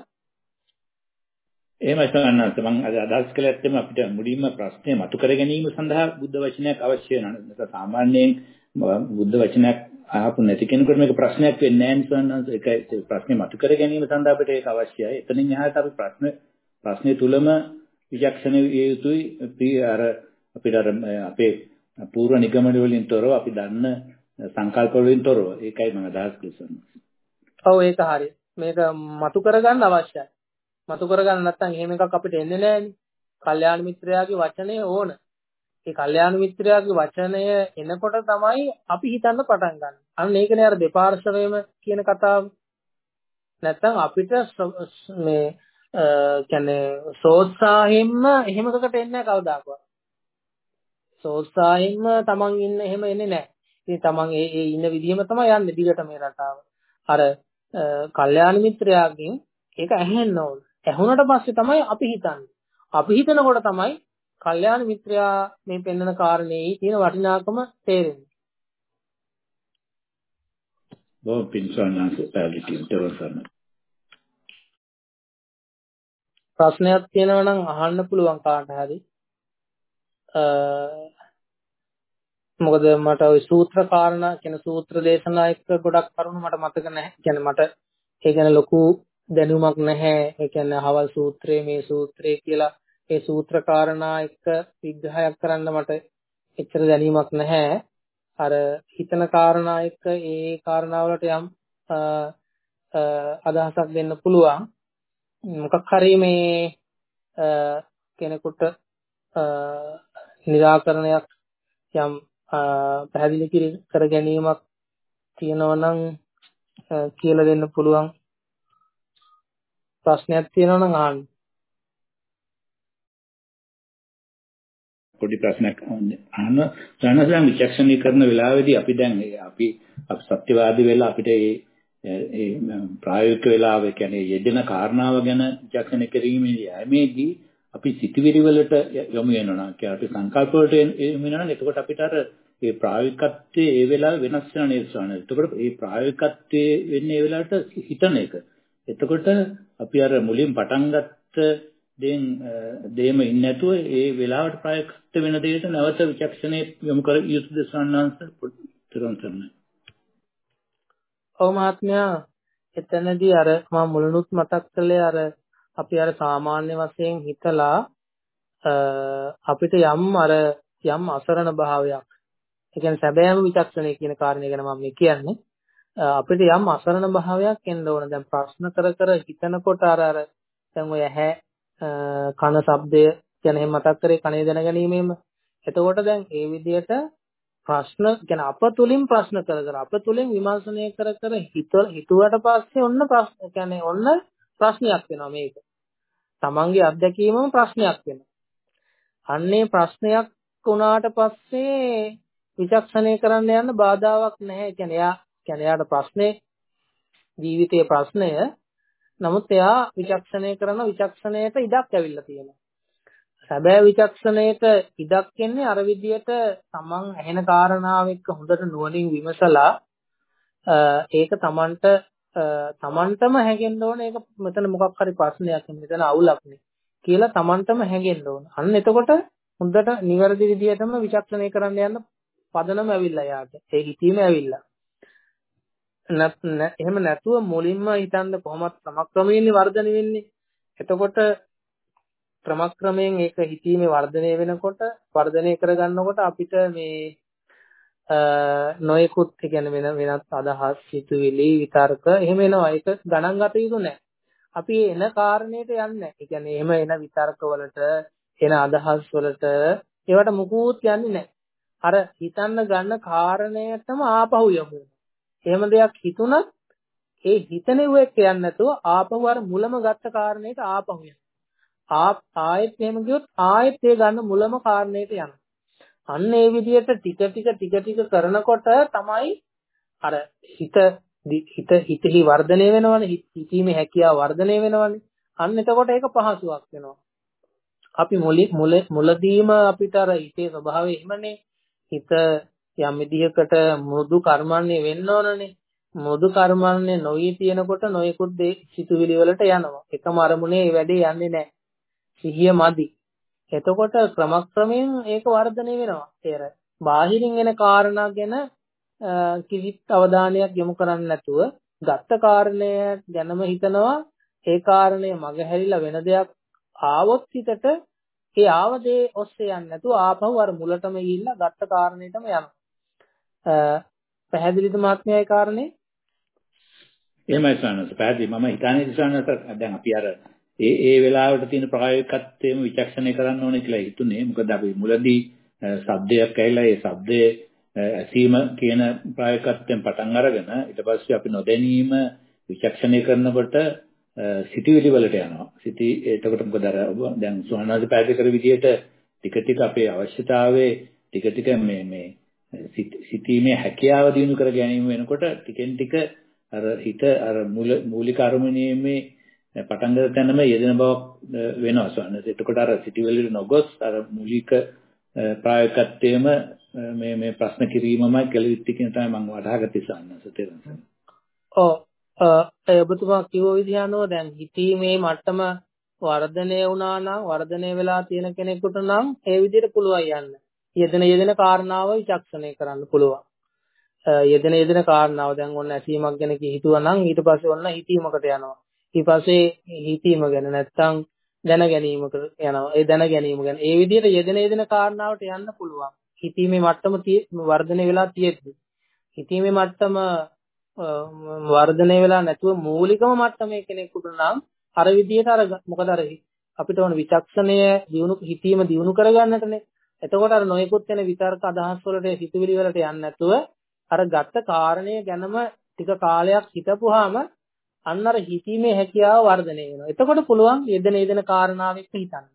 එහෙමයි සන්නත් මම අදහස් කළේ ඇත්තම අපිට මුලින්ම ප්‍රශ්නේ මතු කර ගැනීම සඳහා බුද්ධ වචනයක් අවශ්‍ය වෙනවා. නැත්නම් සාමාන්‍යයෙන් බුද්ධ වචනයක් අහපු නැති කෙනෙකුට මේක ප්‍රශ්නයක් වෙන්නේ නැහැ නේද? ඒකයි ප්‍රශ්නේ මතු කර ගැනීම සඳහා අපිට ඒක අවශ්‍යයි. එතනින් එහාට අපි ප්‍රශ්න ප්‍රශ්නේ තුලම විචක්ෂණ විය යුතුයි. අපි අර අපිට අර අපේ පූර්ව නිගමන වලින් තොරව අපි දන්න සංකල්ප වලින් තොරව ඒකයි මම අදහස් කළේ. ඔව් ඒක හරියි. මේක මතු කරගන්න අවශ්‍යයි. මතු කරගන්න නැත්නම් එහෙම එකක් අපිට එන්නේ නැහැනේ. කල්යාණ මිත්‍රයාගේ වචනේ ඕන. ඒ කල්යාණ මිත්‍රයාගේ වචනය එනකොට තමයි අපි හිතන්න පටන් ගන්න. අන්න ඒකනේ අර දෙපාර්ශවයම කියන කතාව. නැත්නම් අපිට මේ කියන්නේ සෝත්සාහෙන්න එහෙම එකකට එන්නේ නැහැ කවදාකවත්. සෝත්සාහෙන්න තමන් ඉන්න එහෙම එන්නේ නැහැ. ඉතින් තමන් ඒ ඒ ඉන්න විදිහම තමයි යන්නේ දිගට මේ රටාව. අර කල්යාණ මිත්‍රයාගෙන් ඒක ඇහෙන්න ඕන. ඇහුනට පස්සේ තමයි අපි හිතන්නේ. අපි හිතනකොට තමයි කල්යාණ මිත්‍රයා මේ පෙන්වන කාරණේ තියෙන වටිනාකම තේරෙන්නේ. බොහොම පින්සන්නාස පැලිටින් තවසන්න. ප්‍රශ්නයක් තියෙනවා නම් අහන්න පුළුවන් කාට හරි. අ මොකද මට ওই සූත්‍ර කාරණා කියන සූත්‍ර දේශනා එක්ක ගොඩක් කරුණු මට මතක නැහැ. කියන්නේ මට ඒ ගැන ලොකු දැනුමක් නැහැ. ඒ කියන්නේ අහවල් සූත්‍රයේ මේ සූත්‍රයේ කියලා ඒ සූත්‍ර කාරණා එක්ක විග්‍රහයක් කරන්න මට එච්චර දැනීමක් නැහැ. අර හිතන කාරණා එක්ක ඒ කාරණා වලට යම් අදහසක් දෙන්න පුළුවන්. මොකක් හරි මේ කෙනෙකුට निराකරණයක් යම් පැහැදිලි කර ගැනීමක් තියෙනවා නම් කියලා දෙන්න පුළුවන්. ප්‍රශ්නයක් තියෙනවා නම් අහන්න. පොඩි ප්‍රශ්නයක් අහන්න. සානසම් විචක්ෂණී කරන වෙලාවේදී අපි දැන් අපි අපි සත්‍යවාදී වෙලා අපිට ඒ ප්‍රායෝගික වෙලාව කියන්නේ යෙදෙන කාරණාව ගැන විචක්ෂණය කිරීමේදී යෑමේදී අපි සිතුවිලි වලට යොමු වෙනවා. කියන්නේ අපි සංකල්ප වලට යොමු වෙනවා නම් එතකොට අපිට අර ඒ ප්‍රායෝගිකත්වයේ ඒ වෙලාවේ වෙනස් වෙන නේද සානස. එතකොට මේ ප්‍රායෝගිකත්වයේ වෙන්නේ ඒ වෙලාවට හිතන එක. එතකොට අපි අර මුලින් පටන් ගත්ත දෙන් දෙම ඉන්නේ නැතුව ඒ වෙලාවට ප්‍රායෝගික වෙන දෙයට නැවත විචක්ෂණය යොමු කර යුතුද සානස පුතරන්තරනේ. ඔව් මහත්මයා එතනදී අර මම මුලනුත් මතක් කළේ අර අපි අර සාමාන්‍ය වශයෙන් හිතලා අපිට යම් අර යම් අසරණ භාවයක්, ඒ කියන්නේ සැබෑම විචක්ෂණය කියන කාරණේ ගැන මම කියන්නේ. අපිට යම් අසරණ භාවයක් එන්න ඕන. දැන් ප්‍රශ්න කර කර හිතනකොට අර අර දැන් ඔය ඇහැ කන ශබ්දය කියන එහෙම මතක් කරේ කනේ දැන ගැනීමෙම. එතකොට දැන් ඒ විදිහට ප්‍රශ්න කියන්නේ අප තුලින් ප්‍රශ්න කර කර අප තුලින් විමර්ශනය කර කර හිතුවට පස්සේ ඔන්න ප්‍රශ්න කියන්නේ ඔන්න ප්‍රශ්නයක් වෙනවා මේක. තමන්ගේ අත්දැකීමම ප්‍රශ්නයක් වෙනවා. අන්නේ ප්‍රශ්නයක් වුණාට පස්සේ විචක්ෂණය කරන්න යන්න බාධාවක් නැහැ. කියන්නේ එයා කියන්නේ එයාට ප්‍රශ්නේ ජීවිතයේ ප්‍රශ්නය. නමුත් එයා විචක්ෂණය කරන විචක්ෂණයට ඉඩක් ඇවිල්ලා තියෙනවා. සැබෑ විචක්ෂණයට ඉඩක් එන්නේ අර විදියට තමන් ඇහෙන කාරණාව එක්ක හොඳට නුවණින් විමසලා ඒක තමන්ට තමන්ටම හැගෙන්න ඕන. ඒක මෙතන මොකක් හරි ප්‍රශ්නයක් මෙතන අවුලක් නේ කියලා තමන්ටම හැගෙන්න ඕන. අන්න එතකොට හොඳට නිවැරදි විදියටම විචක්ෂණය කරන්න යන්න පදනම ඇවිල්ලා යාට. ඒ හිතීම ඇවිල්ලා. නැත් එහෙම නැතුව මුලින්ම හිතන්න කොහොමද ක්‍රමක්‍රමයෙන් වර්ධනය වෙන්නේ. එතකොට ක්‍රමක්‍රමයෙන් ඒක හිතීමේ වර්ධනය වෙනකොට වර්ධනය කරගන්නකොට අපිට මේ නොයෙකුත් කියන්නේ වෙන වෙනත් අදහස් හිතුවිලි විතර්ක එහෙම එනවා. ඒක ගණන් ගත යුතු නැහැ. අපි එන කාරණේට යන්නේ නැහැ. ඒ කියන්නේ එහෙම එන විතර්ක වලට එන අදහස් වලට ඒවට මුකුත් යන්නේ නැහැ. අර හිතන්න ගන්න කාරණයටම ආපහු යමු. එහෙම දෙයක් හිතුණත් ඒ හිතනෙව එක්ක යන්නේ නැතුව ආපහු අර මුලම ගත්ත කාරණේට ආපහු යමු. ආ ආයෙත් එහෙම ගියොත් ආයෙත් ඒ ගන්න මුලම කාරණේට යනවා. අන්න ඒ විදිහට ටික ටික ටික ටික කරනකොට තමයි අර හිත හිත හිතෙහි වර්ධනය වෙනවනේ. හිතීමේ හැකියාව වර්ධනය වෙනවනේ. අන්න එතකොට ඒක පහසුවක් වෙනවා. අපි මුල මුලදීම අපිට අර හිතේ ස්වභාවය එහෙමනේ. හිත යම් විදිහකට මෘදු කර්මන්නේ වෙන්න ඕනනේ. මෘදු කර්මන්නේ නොවි තියෙනකොට නොයෙකුත් දේ සිතුවිලි වලට යනවා. එකම අරමුණේ ඒ වැඩේ යන්නේ නැහැ. සිහිය මදි. එතකොට ක්‍රමක්‍රමයෙන් ඒක වර්ධනය වෙනවා. ඒර බාහිරින් එන කාරණා ගැන කිසිත් අවධානයක් යොමු කරන්නේ නැතුව ගත්ත කාරණය ගැනම හිතනවා. ඒ කාරණය මගහැරිලා වෙන දෙයක් ආවොත් හිතට ඒ ආවදේ ඔස්සේ යන්නේ නැතුව ආපහු අර මුලටම ගිහිල්ලා ගත්ත කාරණේටම යනවා. පැහැදිලිද මහත්මයා ඒ කාරණේ? එහෙමයි සානස. පැහැදිලි. මම හිතන්නේ සානස දැන් අපි අර ඒ ඒ වෙලාවට තියෙන ප්‍රායෝගිකත්වයේම විචක්ෂණය කරන්න ඕනේ කියලා හිතුනේ. මොකද අපි මුලදී ශබ්දයක් ඇහිලා ඒ ශබ්දයේ ඇසීම කියන ප්‍රායෝගිකත්වයෙන් පටන් අරගෙන ඊට පස්සේ අපි නොදැනීම විචක්ෂණය කරනකොට සිටිවිලි වලට යනවා. සිටි එතකොට මොකද අර දැන් සෝනාදී පැහැදිලි කර විදිහට ටික ටික අපේ අවශ්‍යතාවයේ ටික ටික මේ මේ සිටීමේ හැකියාව දිනු කර ගැනීම වෙනකොට ටිකෙන් ටික අර හිත අර මූලික අරමුණීමේ පටන් ගන්න තැනම යෙදෙන බවක් වෙනවා සෝනස්. එතකොට අර සිටිවිලි නොගොස් අර මූලික ප්‍රායෝගිකත්වයේම මේ මේ ප්‍රශ්න කිරීමමයි කළ යුත්තේ කියන තමයි මම වටහාගත්තේ සෝනස් තේරුම්. ඔව් ඒ ඔබතුමා කිව්ව විදිහ අනුව දැන් හිතීමේ මට්ටම වර්ධනය වුණා නම් වර්ධනය වෙලා තියෙන කෙනෙකුට නම් ඒ විදිහට පුළුවන් යන්න. යෙදෙන යෙදෙන කාරණාව විචක්ෂණය කරන්න පුළුවන්. යෙදෙන යෙදෙන කාරණාව දැන් ඔන්න ඇසීමක් ගැන හිතුවා නම් ඊට පස්සේ ඔන්න හිතීමකට යනවා. ඊට පස්සේ හිතීම ගැන නැත්තම් දැන ගැනීමකට යනවා. ඒ දැන ගැනීම ගැන ඒ විදිහට යෙදෙන යෙදෙන කාරණාවට යන්න පුළුවන්. හිතීමේ මට්ටම වර්ධනය වෙලා තියෙද්දි. හිතීමේ මට්ටම වර්ධනය වෙලා නැතුව මූලිකම මට්ටමේ කෙනෙකුට නම් අර විදිහට අර මොකද අර අපිට ඕන විචක්ෂණය දියුණු හිතීම දියුණු කරගන්නටනේ. එතකොට අර නොයෙකුත් වෙන විතර්ක අදහස් වලට හිතවිලි වලට යන්නේ නැතුව අර ගත්ත කාරණය ගැනම ටික කාලයක් හිතපුවාම අන්න අර හිතීමේ හැකියාව වර්ධනය වෙනවා. එතකොට පුළුවන් යෙදෙන යෙදෙන කාරණාවෙත් හිතන්න.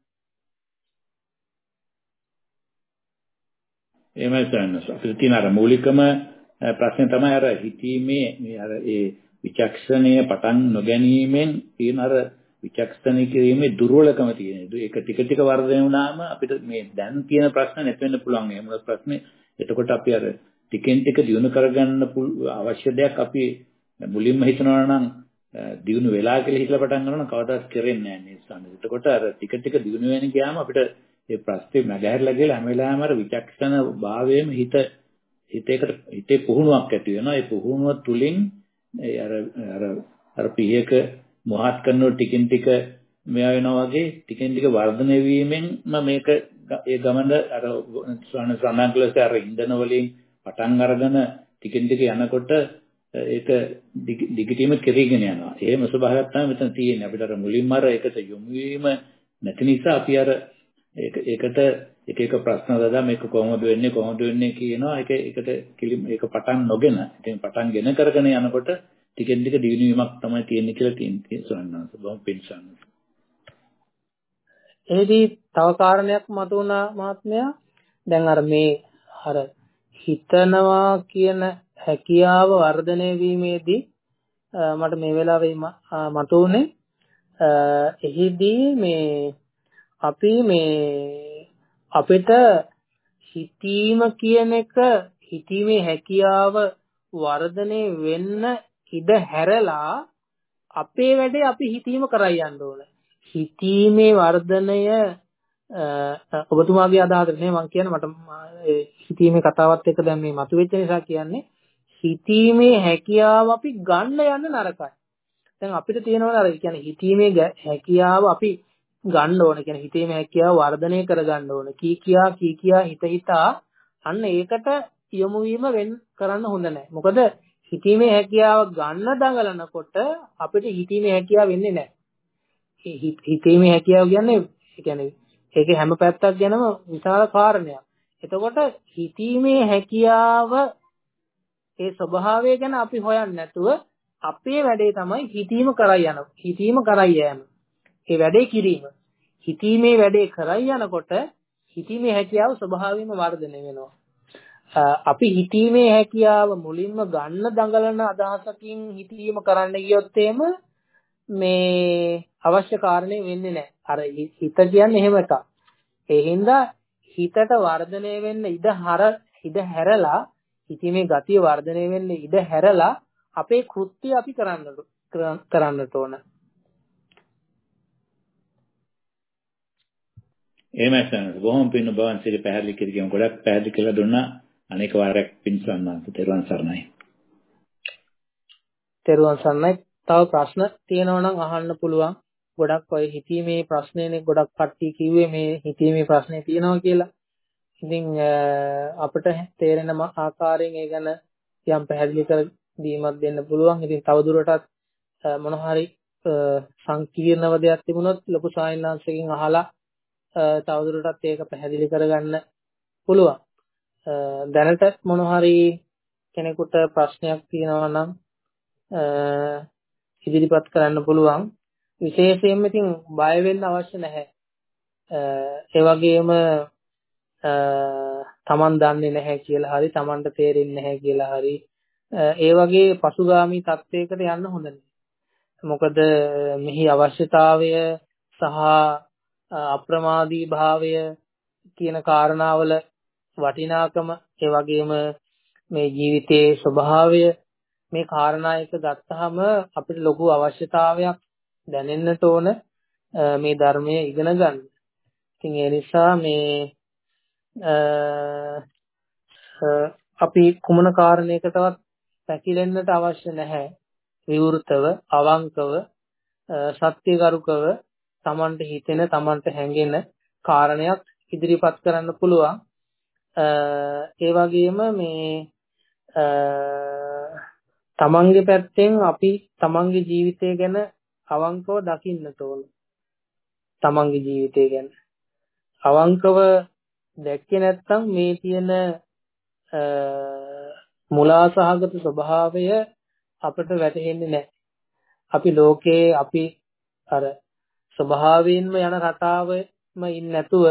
එහෙමයි සන්නස. අපිට තියෙන අර මූලිකම ප්‍රශ්නේ තමයි අර හිතීමේ මේ අර ඒ විචක්ෂණය පටන් නොගැනීමෙන් තියෙන අර විචක්ෂණය කිරීමේ දුර්වලකම තියෙන. ඒක ටික ටික වර්ධනය වුණාම අපිට මේ දැන් තියෙන ප්‍රශ්න නැති වෙන්න පුළුවන්. එහෙම ප්‍රශ්නේ එතකොට අපි අර ටිකෙන් ටික දියුණු කරගන්න අවශ්‍ය දෙයක් අපි මුලින්ම හිතනවා නම් දියුණු වෙලා කියලා හිතලා පටන් ගන්නවා නම් කවදාවත් කරෙන්නේ නැහැ නේද සම්මත. එතකොට අර ටික ටික දියුණු වෙන ගියාම අපිට මේ ප්‍රශ්නේ මගහැරලා ගිහලා හැම වෙලාවෙම අර විචක්ෂණ භාවයේම හිත හිතේකට හිතේ පුහුණුවක් ඇති වෙනවා. ඒ පුහුණුව තුලින් ඒ අර අර අර පියක මොහත් කරනකොට ටිකින් ටික මෙයා වෙනවා වගේ ටිකින් ටික වර්ධනය වීමෙන්ම මේක ඒ ගමන අර සනංගලස අර ඉන්ධන වලින් පටන් අරගෙන ටිකින් ටික යනකොට ඒක දිගටම කෙරීගෙන යනවා. එහෙම ස්වභාවයක් තමයි මෙතන තියෙන්නේ. අපිට අර මුලින්ම අර ඒකට යොමු වීම නැති නිසා අපි අර ඒක ඒකට එක එක ප්‍රශ්න දාලා මේක කොහොමද වෙන්නේ කොහොමද වෙන්නේ කියනවා. ඒක ඒකට ඒක පටන් නොගෙන ඉතින් පටන් ගෙන කරගෙන යනකොට ටිකෙන් ටික දියුණු වීමක් තමයි තියෙන්නේ කියලා තියෙන්නේ සොන්නන්ස. බොහොම පිංසන්න. එහිදී තව කාරණයක් මතුවුණා මහත්මයා. දැන් අර මේ අර හිතනවා කියන හැකියාව වර්ධනය වීමේදී මට මේ වෙලාවේ මතුවුනේ එහිදී මේ අපි මේ අපිට හිතීම කියන එක හිතීමේ හැකියාව වර්ධනය වෙන්න ඉඩ හැරලා අපේ වැඩේ අපි හිතීම කරා යන්න ඕන. හිතීමේ වර්ධනය ඔබතුමාගේ අදහසට නේ මම කියන්නේ මට හිතීමේ කතාවත් එක්ක දැන් මේ මතුවෙච්ච නිසා කියන්නේ හිතීමේ හැකියාව අපි ගන්න යන්න නරකයි. දැන් අපිට තියෙනවා අර කියන්නේ හිතීමේ හැකියාව අපි ගන්න ඕන. කියන්නේ හිතීමේ හැකියාව වර්ධනය කර ගන්න ඕන. කී කියා කී කියා හිත හිතා අන්න ඒකට යොමු වීම වෙන් කරන්න හොඳ නැහැ. මොකද හිතීමේ හැකියාව ගන්න දඟලනකොට අපිට හිතීමේ හැකියාව වෙන්නේ නැහැ. හිතීමේ හැකියාව කියන්නේ ඒ කියන්නේ ඒකේ හැම පැත්තක් ගැනම විශාල කාරණයක්. එතකොට හිතීමේ හැකියාව ඒ ස්වභාවය ගැන අපි හොයන්නේ නැතුව අපේ වැඩේ තමයි හිතීම කරා යන. හිතීම කරා යෑම. ඒ වැඩේ කිරීම. හිතීමේ වැඩේ කරා යනකොට හිතීමේ හැකියාව ස්වභාවයෙන්ම වර්ධනය වෙනවා. අපි හිතීමේ හැකියාව මුලින්ම ගන්න දඟලන අදහසකින් හිතීම කරන්න ගියොත් එහෙම මේ අවශ්‍ය කාරණේ වෙන්නේ නැහැ. අර හිත කියන්නේ එහෙම එකක්. ඒ හින්දා හිතට වර්ධනය වෙන්න ඉඩ හර ඉඩ හැරලා හිතීමේ ගතිය වර්ධනය වෙන්න ඉඩ හැරලා අපේ කෘත්‍ය අපි කරන්න කරන්නට ඕන. එහෙමයි සනස. බොහොම පින්න බවන්සිරි පැහැදිලි කිරීම ගොඩක් පැහැදිලි කියලා දුන්නා. අනේක වාරයක් පින්සන්නාන්ත තෙරුවන් සරණයි. තෙරුවන් සරණයි. තව ප්‍රශ්න තියෙනවා නම් අහන්න පුළුවන්. ගොඩක් ඔය හිතීමේ ප්‍රශ්නේනේ ගොඩක් කට්ටිය කිව්වේ මේ හිතීමේ ප්‍රශ්නේ තියෙනවා කියලා. ඉතින් අපිට තේරෙන ආකාරයෙන් ඒ ගැන යම් පැහැදිලි කර දීමක් දෙන්න පුළුවන්. ඉතින් තවදුරටත් මොන හරි සංකීර්ණව දෙයක් තිබුණොත් ලොකු සායනාංශයෙන් අහලා තවදුරටත් ඒක පැහැදිලි කරගන්න පුළුවන්. දැනට මොන හරි කෙනෙකුට ප්‍රශ්නයක් තියෙනවා නම් ඉදිරිපත් කරන්න පුළුවන්. විශේෂයෙන්ම ඉතින් බය වෙන්න අවශ්‍ය නැහැ. ඒ වගේම තමන් දන්නේ නැහැ කියලා හරි තමන්ට තේරෙන්නේ නැහැ කියලා හරි ඒ වගේ පසුගාමී තත්වයකට යන්න හොඳ නැහැ. මොකද මෙහි අවශ්‍යතාවය සහ අප්‍රමාදී භාවය කියන කාරණාවල වටිනාකම ඒ වගේම මේ ජීවිතයේ ස්වභාවය මේ කාරණා එක ගත්තාම අපිට ලොකු අවශ්‍යතාවයක් දැනෙන්නට ඕන මේ ධර්මයේ ඉගෙන ගන්න. ඉතින් ඒ නිසා මේ අපි කුමන කාරණයකටවත් පැකිලෙන්නට අවශ්‍ය නැහැ. විවෘතව අවංකව සත්‍යගරුකව තමන්ට හිතෙන තමන්ට හැඟෙන කාරණයක් ඉදිරිපත් කරන්න පුළුවන්. ඒ වගේම මේ තමන්ගේ පැත්තෙන් අපි තමන්ගේ ජීවිතය ගැන අවංකව දකින්නට ඕන. තමන්ගේ ජීවිතය ගැන අවංකව දැක්කේ නැත්නම් මේ තියෙන මුලාසහගත ස්වභාවය අපිට වැටහෙන්නේ නැහැ. අපි ලෝකේ අපි අර ස්වභාවයෙන්ම යන රටාවෙම ඉන්නේ නැතුව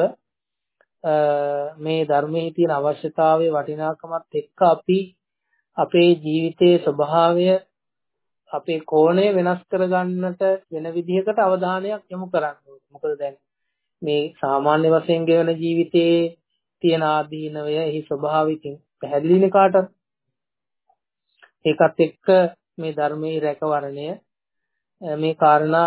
මේ ධර්මයේ තියෙන අවශ්‍යතාවයේ වටිනාකමත් එක්ක අපි අපේ ජීවිතයේ ස්වභාවය අපේ කෝණය වෙනස් කරගන්නට වෙන විදිහකට අවධානයක් යොමු කරන්න ඕනේ. මොකද දැන් මේ සාමාන්‍ය වශයෙන් ගෙවන ජීවිතයේ තියෙන ආදීනවය එහි ස්වභාවිකින් පැහැදිලිනේ කාටද? ඒකත් එක්ක මේ ධර්මයේ රැකවරණය මේ කාරණා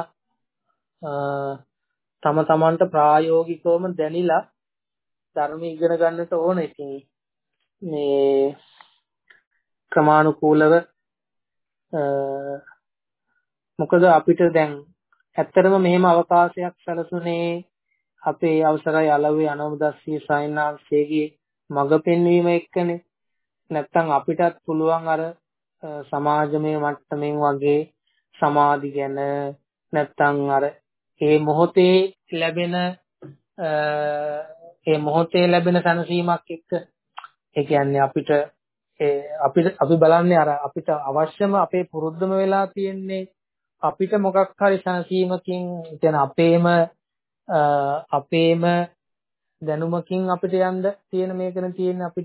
තම තමන්ට ප්‍රායෝගිකවම දැනিলা ධර්ම ඉගෙන ගන්නට ඕන. ඉතින් මේ ක්‍රමානුකූලව මොකද අපිට දැන් ඇත්තටම මෙහෙම අවකාශයක් සැලසුනේ අපේ අවසරයි අලුවේ අනවදස්සී සයින්නාංශයේ මඟ පෙන්වීම එක්කනේ. නැත්තම් අපිටත් පුළුවන් අර සමාජමය මට්ටමින් වගේ සමාධි ගැන නැත්තම් අර ඒ මොහොතේ ලැබෙන ඒ මොහොතේ ලැබෙන සැනසීමක් එක්ක ඒ කියන්නේ අපිට ඒ අපිට අපි බලන්නේ අර අපිට අවශ්‍යම අපේ පුරුද්දම වෙලා තියෙන්නේ අපිට මොකක් හරි සැනසීමකින් කියන අපේම අපේම දැනුමකින් අපිට යන්න තියෙන මේකන තියෙන්නේ අපිට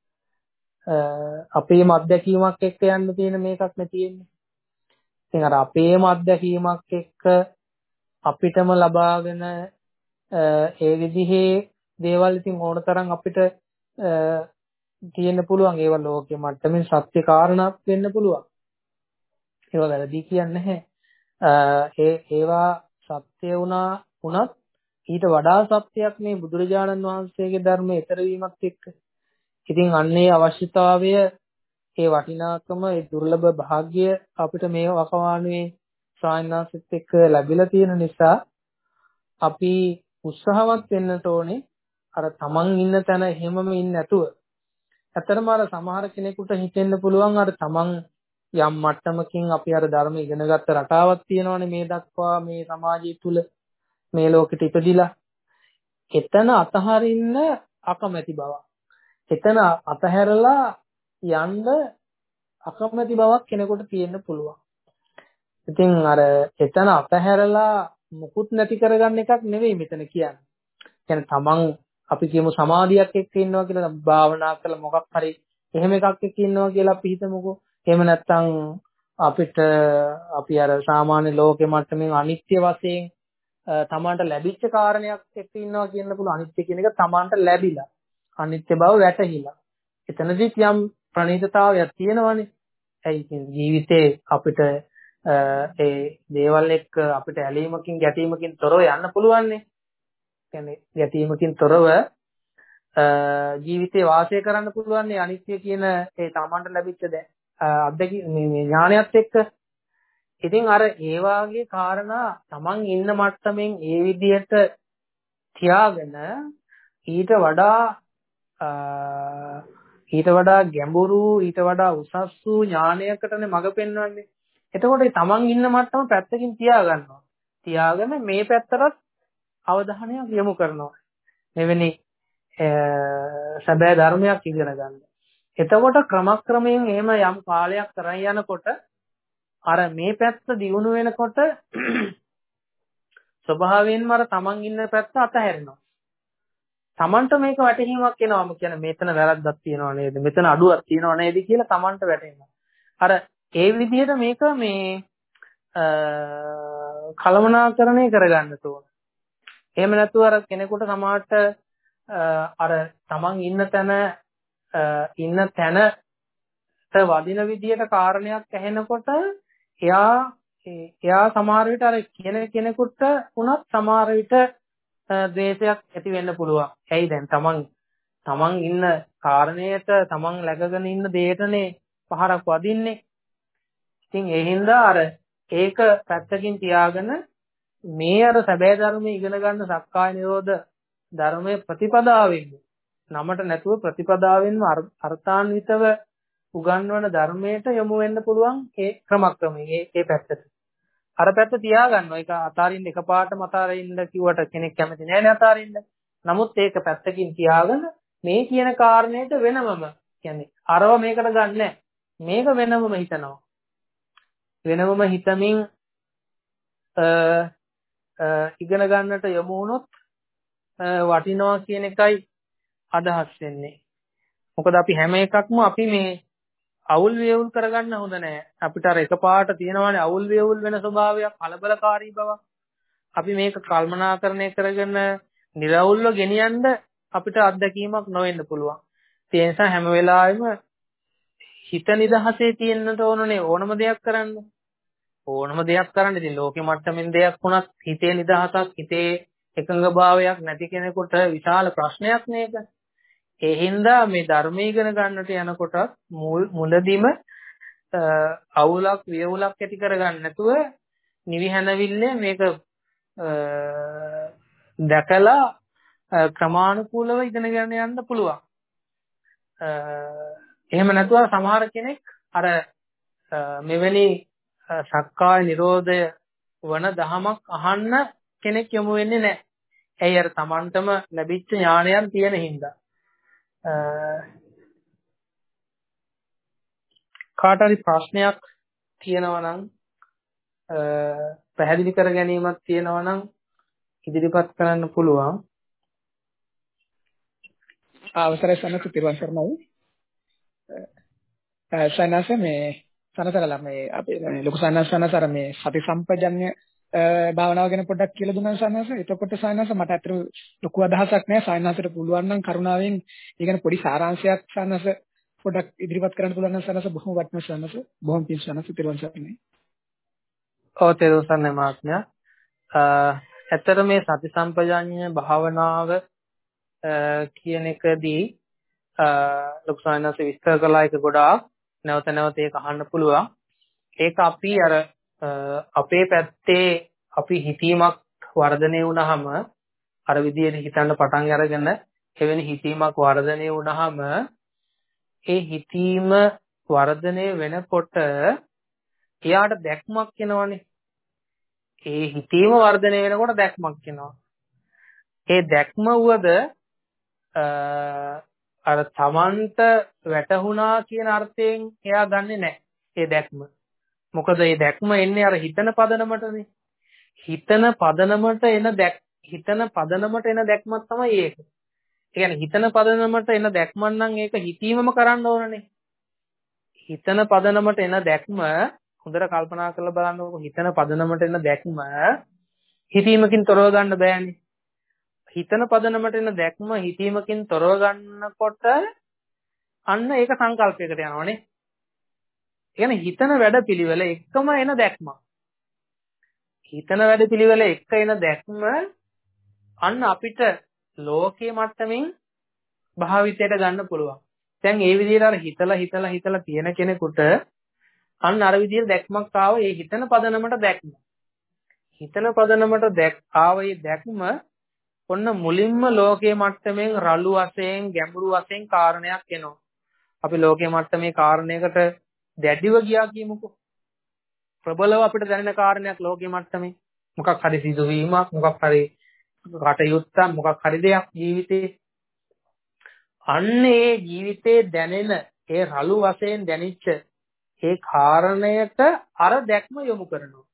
අපේම අත්දැකීමක් එක්ක යන්න තියෙන මේකක් නේ තියෙන්නේ. ඉතින් අර අපේම අත්දැකීමක් එක්ක අපිටම ලබාගෙන ඒ විදිහේ දේවල් ඉතින් ඕන තරම් අපිට තියෙන්න පුළුවන්. ඒවා ලෝකෙ මට්ටමින් සත්‍ය කාරණාවක් වෙන්න පුළුවන්. ඒවා වැරදි කියන්නේ නැහැ. ඒ ඒවා සත්‍ය වුණා වුණත් ඊට වඩා සත්‍යයක් මේ බුදුරජාණන් වහන්සේගේ ධර්මයේ ඊතර වීමත් එක්ක. ඉතින් අන්නේ අවශ්‍යතාවය ඒ වටිනාකම ඒ දුර්ලභ භාග්ය අපිට මේ වකවානුවේ සායනාසිත එක්ක ලැබිලා තියෙන නිසා අපි උත්සාහවත් වෙන්නට ඕනේ අර තමන් ඉන්න තැන එහෙමම ඉන්නේ නැතුව. ඇත්තටම අර සමහර කෙනෙකුට හිතෙන්න පුළුවන් අර තමන් යම් මට්ටමකින් අපි අර ධර්ම ඉගෙන ගත්ත රටාවක් තියෙනවානේ මේ දක්වා මේ සමාජය තුල මේ ලෝකෙට ඉපදිලා. එතන අතහරින්න අකමැති බවක්. එතන අතහැරලා යන්න අකමැති බවක් කෙනෙකුට තියෙන්න පුළුවන්. ඉතින් අර එතන අතහැරලා මුකුත් නැති කරගන්න එකක් නෙවෙයි මෙතන කියන්නේ. කියන්නේ තමන් අපි කියමු සමාධියක් එක්ක ඉන්නවා කියලා භාවනා කරලා මොකක් හරි එහෙම එකක් එක්ක ඉන්නවා කියලා අපි හිතමුකෝ. එහෙම නැත්නම් අපිට අපි අර සාමාන්‍ය ලෝකෙ මට්ටමින් අනිත්‍ය වශයෙන් තමන්ට ලැබිච්ච කාරණයක් එක්ක ඉන්නවා කියන්න පුළුවන්. අනිත්‍ය කියන එක තමන්ට ලැබිලා. අනිත්‍ය බව වැටහිලා. එතනදිත් යම් ප්‍රණීතතාවයක් තියෙනවනේ. ඒ ජීවිතේ අපිට ඒ දේවල් එක්ක අපිට ඇලීමකින් ගැටීමකින් තොරව යන්න පුළුවන්නේ. කියන්නේ ගැටීමකින් තොරව ජීවිතේ වාසය කරන්න පුළුවන්නේ අනිත්‍ය කියන ඒ තමන්ට ලැබිච්ච අත්දැකීම් මේ ඥානයත් එක්ක. ඉතින් අර ඒ වාගේ කාරණා තමන් ඉන්න මට්ටමින් ඒ විදිහට තියාගෙන ඊට වඩා ඊට වඩා ගැඹුරු ඊට වඩා උසස් වූ ඥානයකටනේ මඟ පෙන්වන්නේ. එතකොට තමන් ඉන්න මට්ටම පැත්තකින් තියා ගන්නවා. තියාගෙන මේ පැත්තට අවධානයක් යොමු කරනවා. මෙවැනි සැබෑ ධර්මයක් ඉගෙන ගන්න. එතකොට ක්‍රමක්‍රමයෙන් එහෙම යම් කාලයක් කරන් යනකොට අර මේ පැත්ත දියුණු වෙනකොට ස්වභාවයෙන්ම අර තමන් ඉන්න පැත්ත අතහැරෙනවා. තමන්ට මේක වැටහීමක් එනවාම කියන මෙතන වැරද්දක් තියෙනව නේද? මෙතන අඩුවක් තියෙනව නේද කියලා තමන්ට වැටෙනවා. අර ඒ විදිහට මේක මේ කලමනාකරණය කරගන්න ඕන. එහෙම නැතුව අර කෙනෙකුට සමාජට අර තමන් ඉන්න තැන ඉන්න තැනට වදින විදිහට කාරණයක් ඇහෙනකොට එයා එයා සමහර විට අර කියන කෙනෙකුට උනත් සමහර විට ද්වේෂයක් ඇති වෙන්න පුළුවන්. ඇයි දැන් තමන් තමන් ඉන්න කාරණයට තමන් läගගෙන ඉන්න දෙයටනේ පහරක් වදින්නේ. ඉතින් ඒ හින්දා අර ඒක පැත්තකින් තියාගෙන මේ අර සැබෑ ධර්මයේ ඉගෙන ගන්න සක්කාය නිරෝධ ධර්මයේ ප්‍රතිපදාවෙන් නමට නැතුව ප්‍රතිපදාවෙන්ම අර්ථාන්විතව උගන්වන ධර්මයට යොමු වෙන්න පුළුවන් ඒ ක්‍රමක්‍රමයෙන් ඒ ඒ පැත්තට. අර පැත්ත තියාගන්නවා. ඒක අතාරින්න එකපාරටම අතාරින්න කිව්වට කෙනෙක් කැමති නෑනේ අතාරින්න. නමුත් ඒක පැත්තකින් තියාගෙන මේ කියන කාරණේට වෙනමම කියන්නේ අරව මේකට ගන්නෑ. මේක වෙනමම හිතනවා. වෙනමම හිතමින් ඉගෙන ගන්නට යොමු වුණොත් වටිනවා කියන එකයි අදහස් වෙන්නේ. මොකද අපි හැම එකක්ම අපි මේ අවුල් වේවුල් කරගන්න හොඳ නැහැ. අපිට අර එකපාරට තියෙනවානේ අවුල් වේවුල් වෙන ස්වභාවයක්, කලබලකාරී බවක්. අපි මේක කල්පනාකරණය කරගෙන නිර්වුල්ව ගෙනියන්න අපිට අත්දැකීමක් නොවෙන්න පුළුවන්. ඒ නිසා හැම වෙලාවෙම හිත නිදහසේ තියෙන්නට ඕනනේ ඕනම දෙයක් කරන්න. ඕනම දෙයක් කරන්න ඉතින් ලෝකෙ මට්ටමින් දෙයක් වුණත් හිතේ නිදහසක්, හිතේ එකඟභාවයක් නැති කෙනෙකුට විශාල ප්‍රශ්නයක් නේද? ඒ හින්දා මේ ධර්මය ඉගෙන ගන්නට යනකොට මුලදීම අවුලක් වියවුලක් ඇති කරගන්න නැතුව නිවිහැනවිල්ලේ මේක දැකලා ක්‍රමානුකූලව ඉගෙන ගන්න යන්න පුළුවන්. එහෙම නැතුව සමහර කෙනෙක් අර මෙවැනි සක්කාය නිරෝධය වන දහමක් අහන්න කෙනෙක් යොමු වෙන්නේ නැහැ. ඇයි අර Tamanටම ලැබිච්ච ඥානයන් තියෙන හින්දා. කාට හරි ප්‍රශ්නයක් තියෙනවා නම් පැහැදිලි කර ගැනීමක් තියෙනවා නම් ඉදිරිපත් කරන්න පුළුවන්. අවසරයි සනස පිරුවන් කරනයි. සනස මේ සනසරලා මේ අපේ ලොකු සනස සනසර මේ සති සම්පජන්‍ය භාවනාව ගැන පොඩ්ඩක් කියලා දුන්නා සනස. එතකොට සනස මට අතට ලොකු අදහසක් නැහැ. සනසට පුළුවන් නම් කරුණාවෙන් ඒ ගැන පොඩි සාරාංශයක් සනස පොඩ්ඩක් ඉදිරිපත් කරන්න පුළුවන් නම් සනස බොහොම වටිනා සනස. බොහොම පිං සනස පිරුවන් කරනයි. ඔව් තේරුම් ගන්න මාත්‍යා. ඇත්තට මේ සති සම්පජාඤ්ඤ භාවනාව කියන එකදී ලොකු සායනස විස්තර කළා එක ගොඩාක් නැවත නැවත ඒක අහන්න පුළුවන්. ඒක අපි අර අපේ පැත්තේ අපි හිතීමක් වර්ධනය වුණාම අර විදිහට හිතන්න පටන් අරගෙන එවැනි හිතීමක් වර්ධනය වුණාම ඒ හිතීම වර්ධනය වෙනකොට එයාට දැක්මක් එනවනේ. ඒ හිතීම වර්ධනය වෙනකොට දැක්මක් එනවා. ඒ දැක්ම වුවද අර තමන්ට වැටහුණා කියන අර්ථයෙන් එයා ගන්නෙ නැහැ. ඒ දැක්ම. මොකද ඒ දැක්ම එන්නේ අර හිතන පදනමටනේ. හිතන පදනමට එන දැක් හිතන පදනමට එන දැක්මක් තමයි ඒක. ඒ කියන්නේ හිතන පදනමට එන දැක්මක් නම් ඒක හිතීමම කරන්න ඕනනේ. හිතන පදනමට එන දැක්ම හොඳට කල්පනා කරලා බලන්නකො. හිතන පදනමට එන දැක්ම හිතීමකින් තොරව ගන්න බෑනේ. හිතන පදනමට එන දැක්ම හිතීමකින් තොරව ගන්නකොට අන්න ඒක සංකල්පයකට යනවානේ. ඒ කියන්නේ හිතන වැඩපිළිවෙල එකම එන දැක්ම. හිතන වැඩපිළිවෙල එක එන දැක්ම අන්න අපිට ලෝකයේ මට්ටමින් භාවිතයට ගන්න පුළුවන්. දැන් ඒ විදිහට අර හිතලා හිතලා හිතලා තියෙන කෙනෙකුට අන්න අර විදිහට දැක්මක් ආව. ඒ හිතන පදනමට දැක්ම. හිතන පදනමට දැක් ආව ඒ දැක්ම ඔන්න මුලින්ම ලෝකයේ මට්ටමින් රළු වශයෙන් ගැඹුරු වශයෙන් කාරණයක් එනවා. අපි ලෝකයේ මට්ටමේ කාරණයකට දැඩිව ගියා කියමුකෝ. ප්‍රබලව අපිට දැනෙන කාරණයක් ලෝකයේ මට්ටමේ මොකක් හරි සිදුවීමක්, මොකක් හරි කටයුත්තක්, මොකක් හරි දෙයක් ජීවිතේ. අන්න ඒ ජීවිතේ දැනෙන ඒ රළු වශයෙන් දැනිච්ච ඒ කාරණයට අර දැක්ම යොමු කරනවා.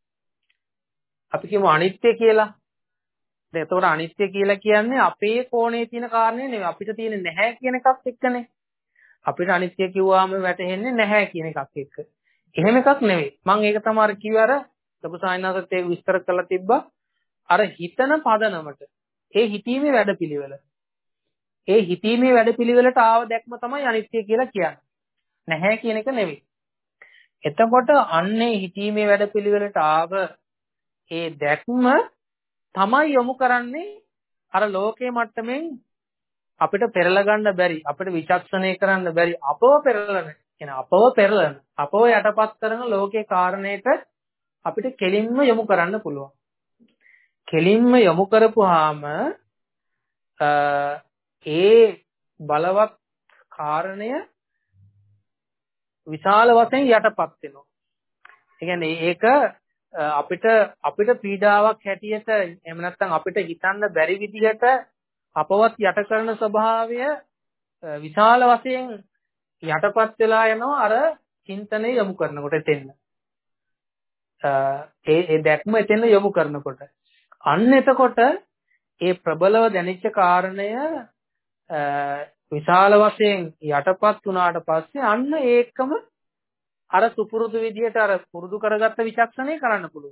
අපි කියමු අනිත්‍ය කියලා. දැන් එතකොට අනිත්‍ය කියලා කියන්නේ අපේ කෝණේ තියෙන කාරණේ නෙවෙයි. අපිට තියෙන නැහැ කියන එකක් එක්කනේ. අපිට අනිත්‍ය කිව්වාම වැටහෙන්නේ නැහැ කියන එකක් එක්ක. එහෙම එකක් නෙවෙයි. මම ඒක තමයි කිව්ව අර ලොකු සායනාසත් ඒක විස්තර කරලා තිබ්බා. අර හිතන පදනමට ඒ හිතීමේ වැඩපිළිවෙල. ඒ හිතීමේ වැඩපිළිවෙලට ආව දැක්ම තමයි අනිත්‍ය කියලා කියන්නේ. නැහැ කියන එක නෙවෙයි. එතකොට අන්නේ හිතීමේ වැඩපිළිවෙලට ආව ඒ දැක්ම තමයි යොමු කරන්නේ අර ලෝකයේ මට්ටමින් අපිට පෙරලා ගන්න බැරි, අපිට විචක්ෂණය කරන්න බැරි, අපව පෙරලන, කියන අපව පෙරලන, අපව යටපත් කරන ලෝකේ කාරණේට අපිට කෙලින්ම යොමු කරන්න පුළුවන්. කෙලින්ම යොමු කරපුවාම ඒ බලවත් කාරණය විශාල වශයෙන් යටපත් වෙනවා. ඒ කියන්නේ ඒක අපිට අපිට පීඩාවක් හැටියට එහෙම නැත්නම් අපිට හිතන්න බැරි විදිහට අපවත් යට කරන ස්වභාවය විශාල වශයෙන් යටපත් වෙලා යනවා අර චින්තනය යොමු කරනකොට එතෙන්න. ඒ ඒ දැක්ම එතෙන්න යොමු කරනකොට අන්න එතකොට ඒ ප්‍රබලව දැනෙච්ච කාරණය විශාල වශයෙන් යටපත් වුණාට පස්සේ අන්න ඒකම අර සුපුරුදු විදියට අර පුරුදු කරගත්ත විචක්ෂණය කරන්න පුළුවන්.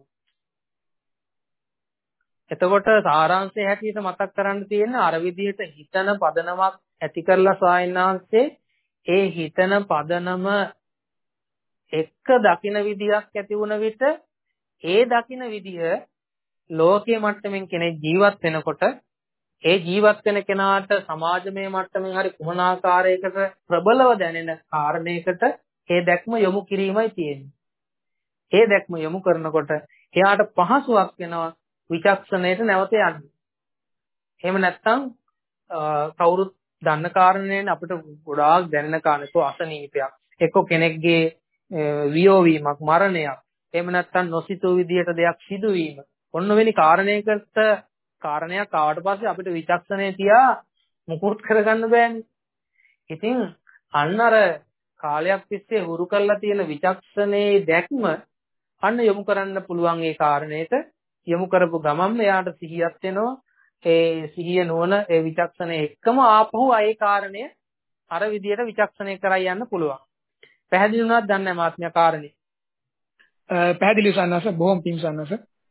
එතකොට සාරාංශය හැටියට මතක් කරන්න තියෙන අර විදියට හිතන පදනමක් ඇති කරලා සායනාංශේ ඒ හිතන පදනම එක්ක දකින විදියක් ඇති වුණ විට ඒ දකින විදිය ලෝකයේ මට්ටමින් කෙනෙක් ජීවත් වෙනකොට ඒ ජීවත් වෙන කෙනාට සමාජමය මට්ටමින් හරි කුමන ආකාරයකට ප්‍රබලව දැනෙන කාරණයකට ඒ දැක්ම යොමු කිරීමයි තියෙන්නේ. ඒ දැක්ම යොමු කරනකොට එයාට පහසුවක් වෙනවා විචක්ෂණයට නැවත යන්න. එහෙම නැත්නම් කවුරුත් දන්න කාරණේනේ අපිට ගොඩාක් දැනෙන කාරණේ අසනීපයක්. එක්ක කෙනෙක්ගේ වියෝ වීමක්, මරණයක්. එහෙම නැත්නම් නොසිතූ විදියට දෙයක් සිදුවීම. ඔන්න වෙනි කාරණයකට කාරණයක් ආවට පස්සේ අපිට විචක්ෂණය තියා මුකුත් කරගන්න බෑනේ. ඉතින් අන්න අර කාලයක් තිස්සේ හුරු කරලා තියෙන විචක්ෂණයේ දැක්ම අන්න යොමු කරන්න පුළුවන් ඒ කාරණේට යොමු කරපු ගමන් එයාට සිහියක් වෙනවා. ඒ සිහිය නොවන ඒ විචක්ෂණය එක්කම ආපහු ඒ කාරණය අර විදියට විචක්ෂණය කරයි යන්න පුළුවන්. පැහැදිලි වුණාද දන්නේ නැහැ මාත්‍යා කාරණේ. පැහැදිලි සන්නස බොහොම පිං සන්නස.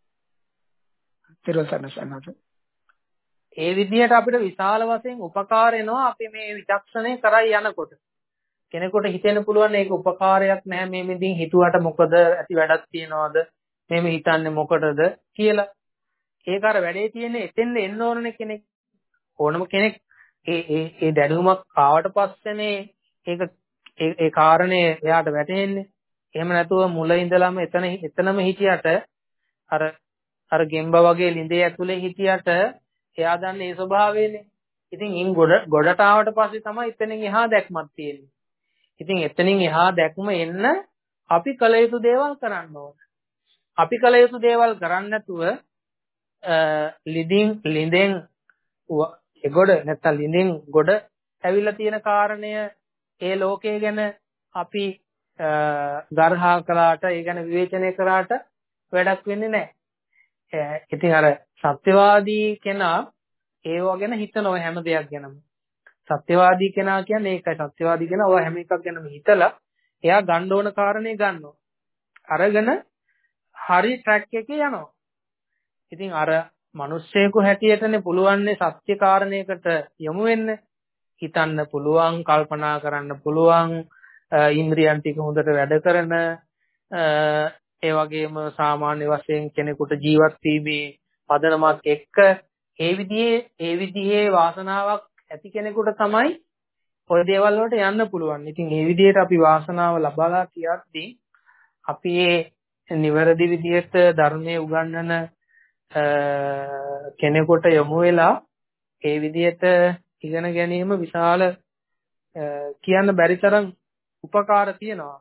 තිරුවන් සරණයි සන්නස. ඒ විදිහට අපිට විශාල වශයෙන් උපකාර වෙනවා අපි මේ විචක්ෂණය කරයි යනකොට. කෙනෙකුට හිතෙන්න පුළුවන් මේක උපකාරයක් නැහැ මේ මෙදින් හිතුවට මොකද ඇති වැඩක් තියනවද මේ හිතන්නේ මොකටද කියලා. ඒක අර වැඩේ තියෙන්නේ එතෙන්ද එන්න ඕනනේ කෙනෙක්. ඕනම කෙනෙක් ඒ ඒ ඒ දැනුමක් ආවට පස්සේනේ ඒක ඒ කාරණේ එයාට වැටෙන්නේ. එහෙම නැතුව මුල ඉඳලම එතන එතනම හිටියට අර අර ගෙම්බ වගේ ළිඳේ ඇතුලේ හිටියට එයා දන්නේ ඒ ස්වභාවයනේ. ඉතින් ඉන් ගොඩ ගොඩට ආවට පස්සේ තමයි එතනින් එහා දැක්මක් තියෙන්නේ. ඉතින් එතනින් එහා දැක්ම එන්න අපි කල යුතු දේවල් කරන්න ඕන. අපි කල යුතු දේවල් කරන්නේ නැතුව ලිඳින් ලිඳෙන් එගොඩ නැත්තම් ලිඳෙන් ගොඩ ඇවිල්ලා තියෙන කාරණය ඒ ලෝකයේ ගැන අපි ගර්හා කළාට ඒ ගැන විවේචනය කරාට වැඩක් වෙන්නේ නැහැ. ඉතින් අර සත්‍යවාදී කෙනා ඒව ගැන හිතනවා හැම දෙයක් ගැනම. සත්‍යවාදී කෙනා කියන්නේ ඒකයි. සත්‍යවාදී කෙනා ඔය හැම එකක් ගැනම හිතලා එයා ගන්න ඕන කාරණේ ගන්නවා. අරගෙන හරි ට්‍රැක් එකේ යනවා. ඉතින් අර මිනිස්සෙකු හැටියටනේ පුළුවන්නේ සත්‍ය කාරණයකට යොමු වෙන්න. හිතන්න පුළුවන්, කල්පනා කරන්න පුළුවන්, ඉන්ද්‍රියන් ටික හොඳට වැඩ කරන ඒ වගේම සාමාන්‍ය වශයෙන් කෙනෙකුට ජීවත් වීමේ පදනමක් එක්ක ඒ විදිහේ ඒ විදිහේ වාසනාවක් ඇති කෙනෙකුට තමයි ඔය දේවල් වලට යන්න පුළුවන්. ඉතින් මේ විදිහට අපි වාසනාව ලබලා තියද්දී අපි මේ නිවැරදි විදිහට ධර්මයේ උගන්වන කෙනෙකුට යොමු වෙලා ඒ විදිහට ඉගෙන ගැනීම විශාල කියන්න බැරි තරම් උපකාර තියෙනවා.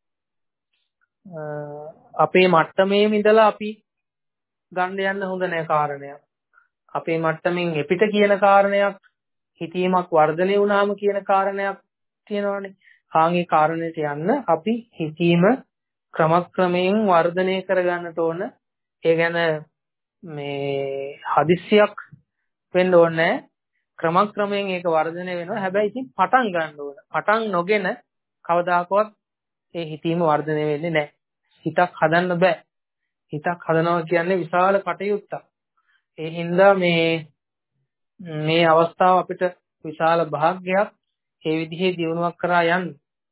අපේ මට්ටමේ ඉඳලා අපි ගන්න යන්න හොඳ නැහැ කාරණයක්. අපේ මට්ටමින් එපිට කියන කාරණයක් හිතීමක් වර්ධනය වුණාම කියන කාරණයක් තියෙනවානේ. ආන්ගේ කාරණයට යන්න අපි හිතීම ක්‍රමක්‍රමයෙන් වර්ධනය කරගන්නට ඕන. ඒ ගැන මේ හදිස්සියක් වෙන්න ඕනේ. ක්‍රමක්‍රමයෙන් ඒක වර්ධනය වෙනවා. හැබැයි ඉතින් පටන් ගන්න ඕන. පටන් නොගෙන කවදාකවත් ඒ හිතීම වර්ධනය වෙන්නේ නැහැ. හිතක් හදන්න බෑ. හිතක් හදනවා කියන්නේ විශාල කටයුත්තක්. ඒ හින්දා මේ මේ අවස්ථාව අපිට විශාල භාග්‍යයක්. ඒ විදිහේ දියුණුවක් කරා යන්න.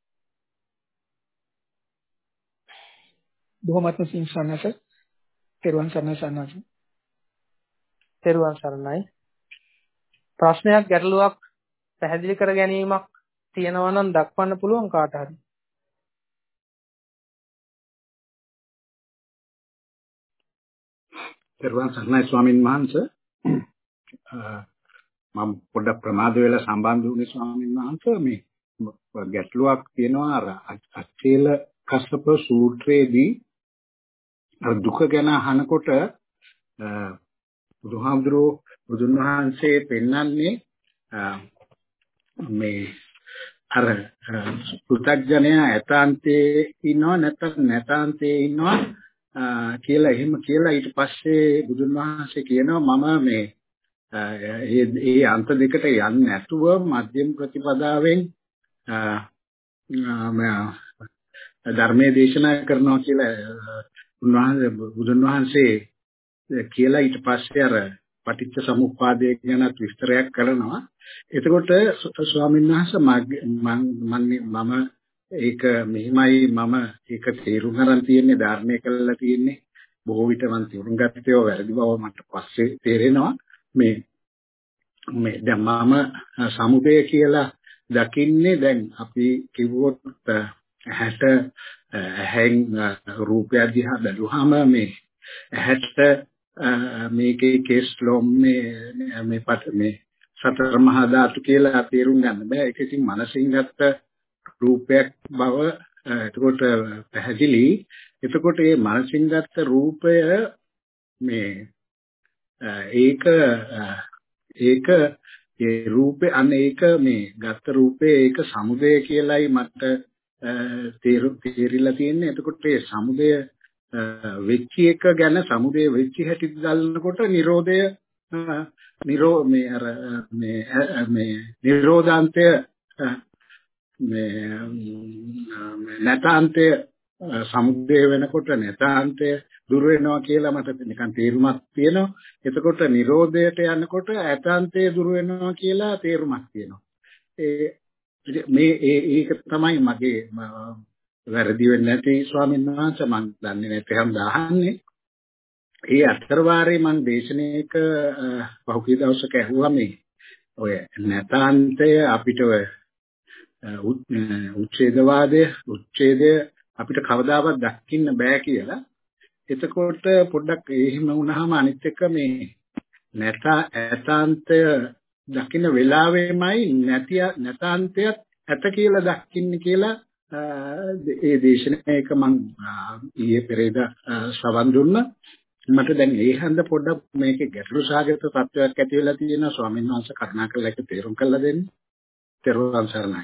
බොහොමත්ම සිංසන්නස. තෙරුවන් සරණයි සන්නස. තෙරුවන් සරණයි. ප්‍රශ්නයක් ගැටලුවක් පැහැදිලි කර ගැනීමක් තියෙනවා නම් දක්වන්න පුළුවන් කාට හරි. තෙරුවන් සරණයි ස්වාමින් වහන්සේ. මම පොඩ්ඩක් ප්‍රමාද වෙලා සම්බන්ධ වුණේ ස්වාමින් වහන්සේ. මේ ගැටලුවක් තියෙනවා අර අච්චේල කස්සප සූත්‍රයේදී දුක ගැන අහනකොට බුදුහාමුදුරුවෝ බුදුන් වහන්සේ පෙන්වන්නේ මේ අර පු탁ජනයා ඇතාන්තේ ඉන්නවා නැත්නම් නැතාන්තේ ඉන්නවා කියලා එහෙම කියලා ඊට පස්සේ බුදුන් වහන්සේ කියනවා මම මේ ඒ ඒ අන්ත දෙකට යන්නේ නැතුව මධ්‍යම ප්‍රතිපදාවෙන් ධර්මයේ දේශනා කරනවා කියලා උන්වහන්සේ බුදුන් වහන්සේ කියලා ඊට පස්සේ අර පටිච්ච සමුප්පාදය ගැන විස්තරයක් කරනවා. එතකොට ස්වාමීන් වහන්සේ මම ඒක මෙහිමයි මම ඒක තේරුම් ගන්න තියෙන්නේ ධර්මයේ කළා තියෙන්නේ බොහෝ විට මම තේරුම් ගත්තේ වැරදි බව මට පස්සේ තේරෙනවා. මේ මේ දැන් මම සමුදය කියලා දකින්නේ දැන් අපි කිව්වොත් හැට හැන් රූපය දිහා බැලුවාම මේ ඇහැට මේකේ කේස්ලොම් මේ මේ පට මේ සතර මහා ධාතු කියලා තේරුම් ගන්න බෑ. ඒක ඉතින් මනසින් ගත්ත රූපයක් බව එතකොට පැහැදිලි. එතකොට මේ මනසින් ගත්ත රූපය මේ ඒක ඒක ඒ රූපේ අන්න ඒක මේ ගත්ත රූපේ ඒක සමුදය කියලායි මට තේරිලා තියෙන්නේ. එතකොට මේ සමුදය වෙච්ච එක ගැන සමුදය වෙච්ච හැටි ගන්නකොට නිරෝධය නිරෝ මේ අර මේ මේ නිරෝධාන්තය මේ නැතාන්තය සමුදය වෙනකොට නැතාන්තය දුර වෙනවා කියලා මට නිකන් තේරුමක් තියෙනවා. එතකොට නිරෝධයට යනකොට ඇතාන්තය දුර වෙනවා කියලා තේරුමක් තියෙනවා. ඒ මේ ඒක තමයි මගේ වැරදි වෙන්නේ නැති ස්වාමීන් වහන්සේ මම දන්නේ නැත්නම් දාහන්නේ. ඒ අතරවාරේ මම දේශනාවක පහුගිය දවසක ඇහුවා මේ ඔය නැතාන්තය අපිට ඔය උච්ඡේදවාදය උච්ඡේදය අපිට කවදාවත් දකින්න බෑ කියලා. එතකොට පොඩ්ඩක් එහෙම වුණාම අනිත් එක මේ නැත ඇතාන්තය දකින්න වෙලාවෙමයි නැතිය නැතාන්තයත් ඇත කියලා දකින්න කියලා ඒ දේශනාවක මම ඊයේ පෙරේදා සවන් දුන්නා. මට දැන් ඒ හන්ද පොඩ්ඩක් මේකේ ගැටලු සාගත තත්ත්වයක් ඇති වෙලා තියෙනවා. ස්වාමීන් වහන්සේ කරුණාකරලා ඒක තේරුම් කරලා දෙන්න. තෙරුවන් සරණයි.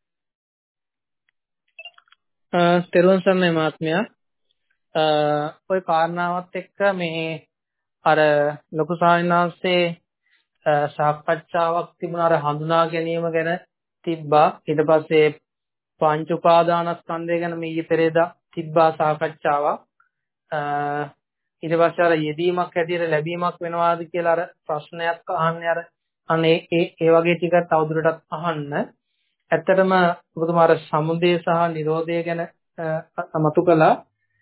තෙරුවන් සරණයි මහත්මයා. ඔය කාරණාවත් එක්ක මේ අර ලොකු සාහිණාංශයේ සාකච්ඡාවක් තිබුණා අර හඳුනා ගැනීම ගැන තිබ්බා. ඊට පස්සේ පංච උපාදානස්කන්ධය ගැන මේ ඊයේ පෙරේදා තිබ්බා සාකච්ඡාවක්. ඊට පස්සේ අර යෙදීමක් හැටියට ලැබීමක් වෙනවාද කියලා අර ප්‍රශ්නයක් අහන්නේ අර අනේ ඒ ඒ වගේ ටිකක් තවදුරටත් අහන්න. ඇත්තටම ඔබතුමා අර සමුදය සහ නිරෝධය ගැන මතු කළා.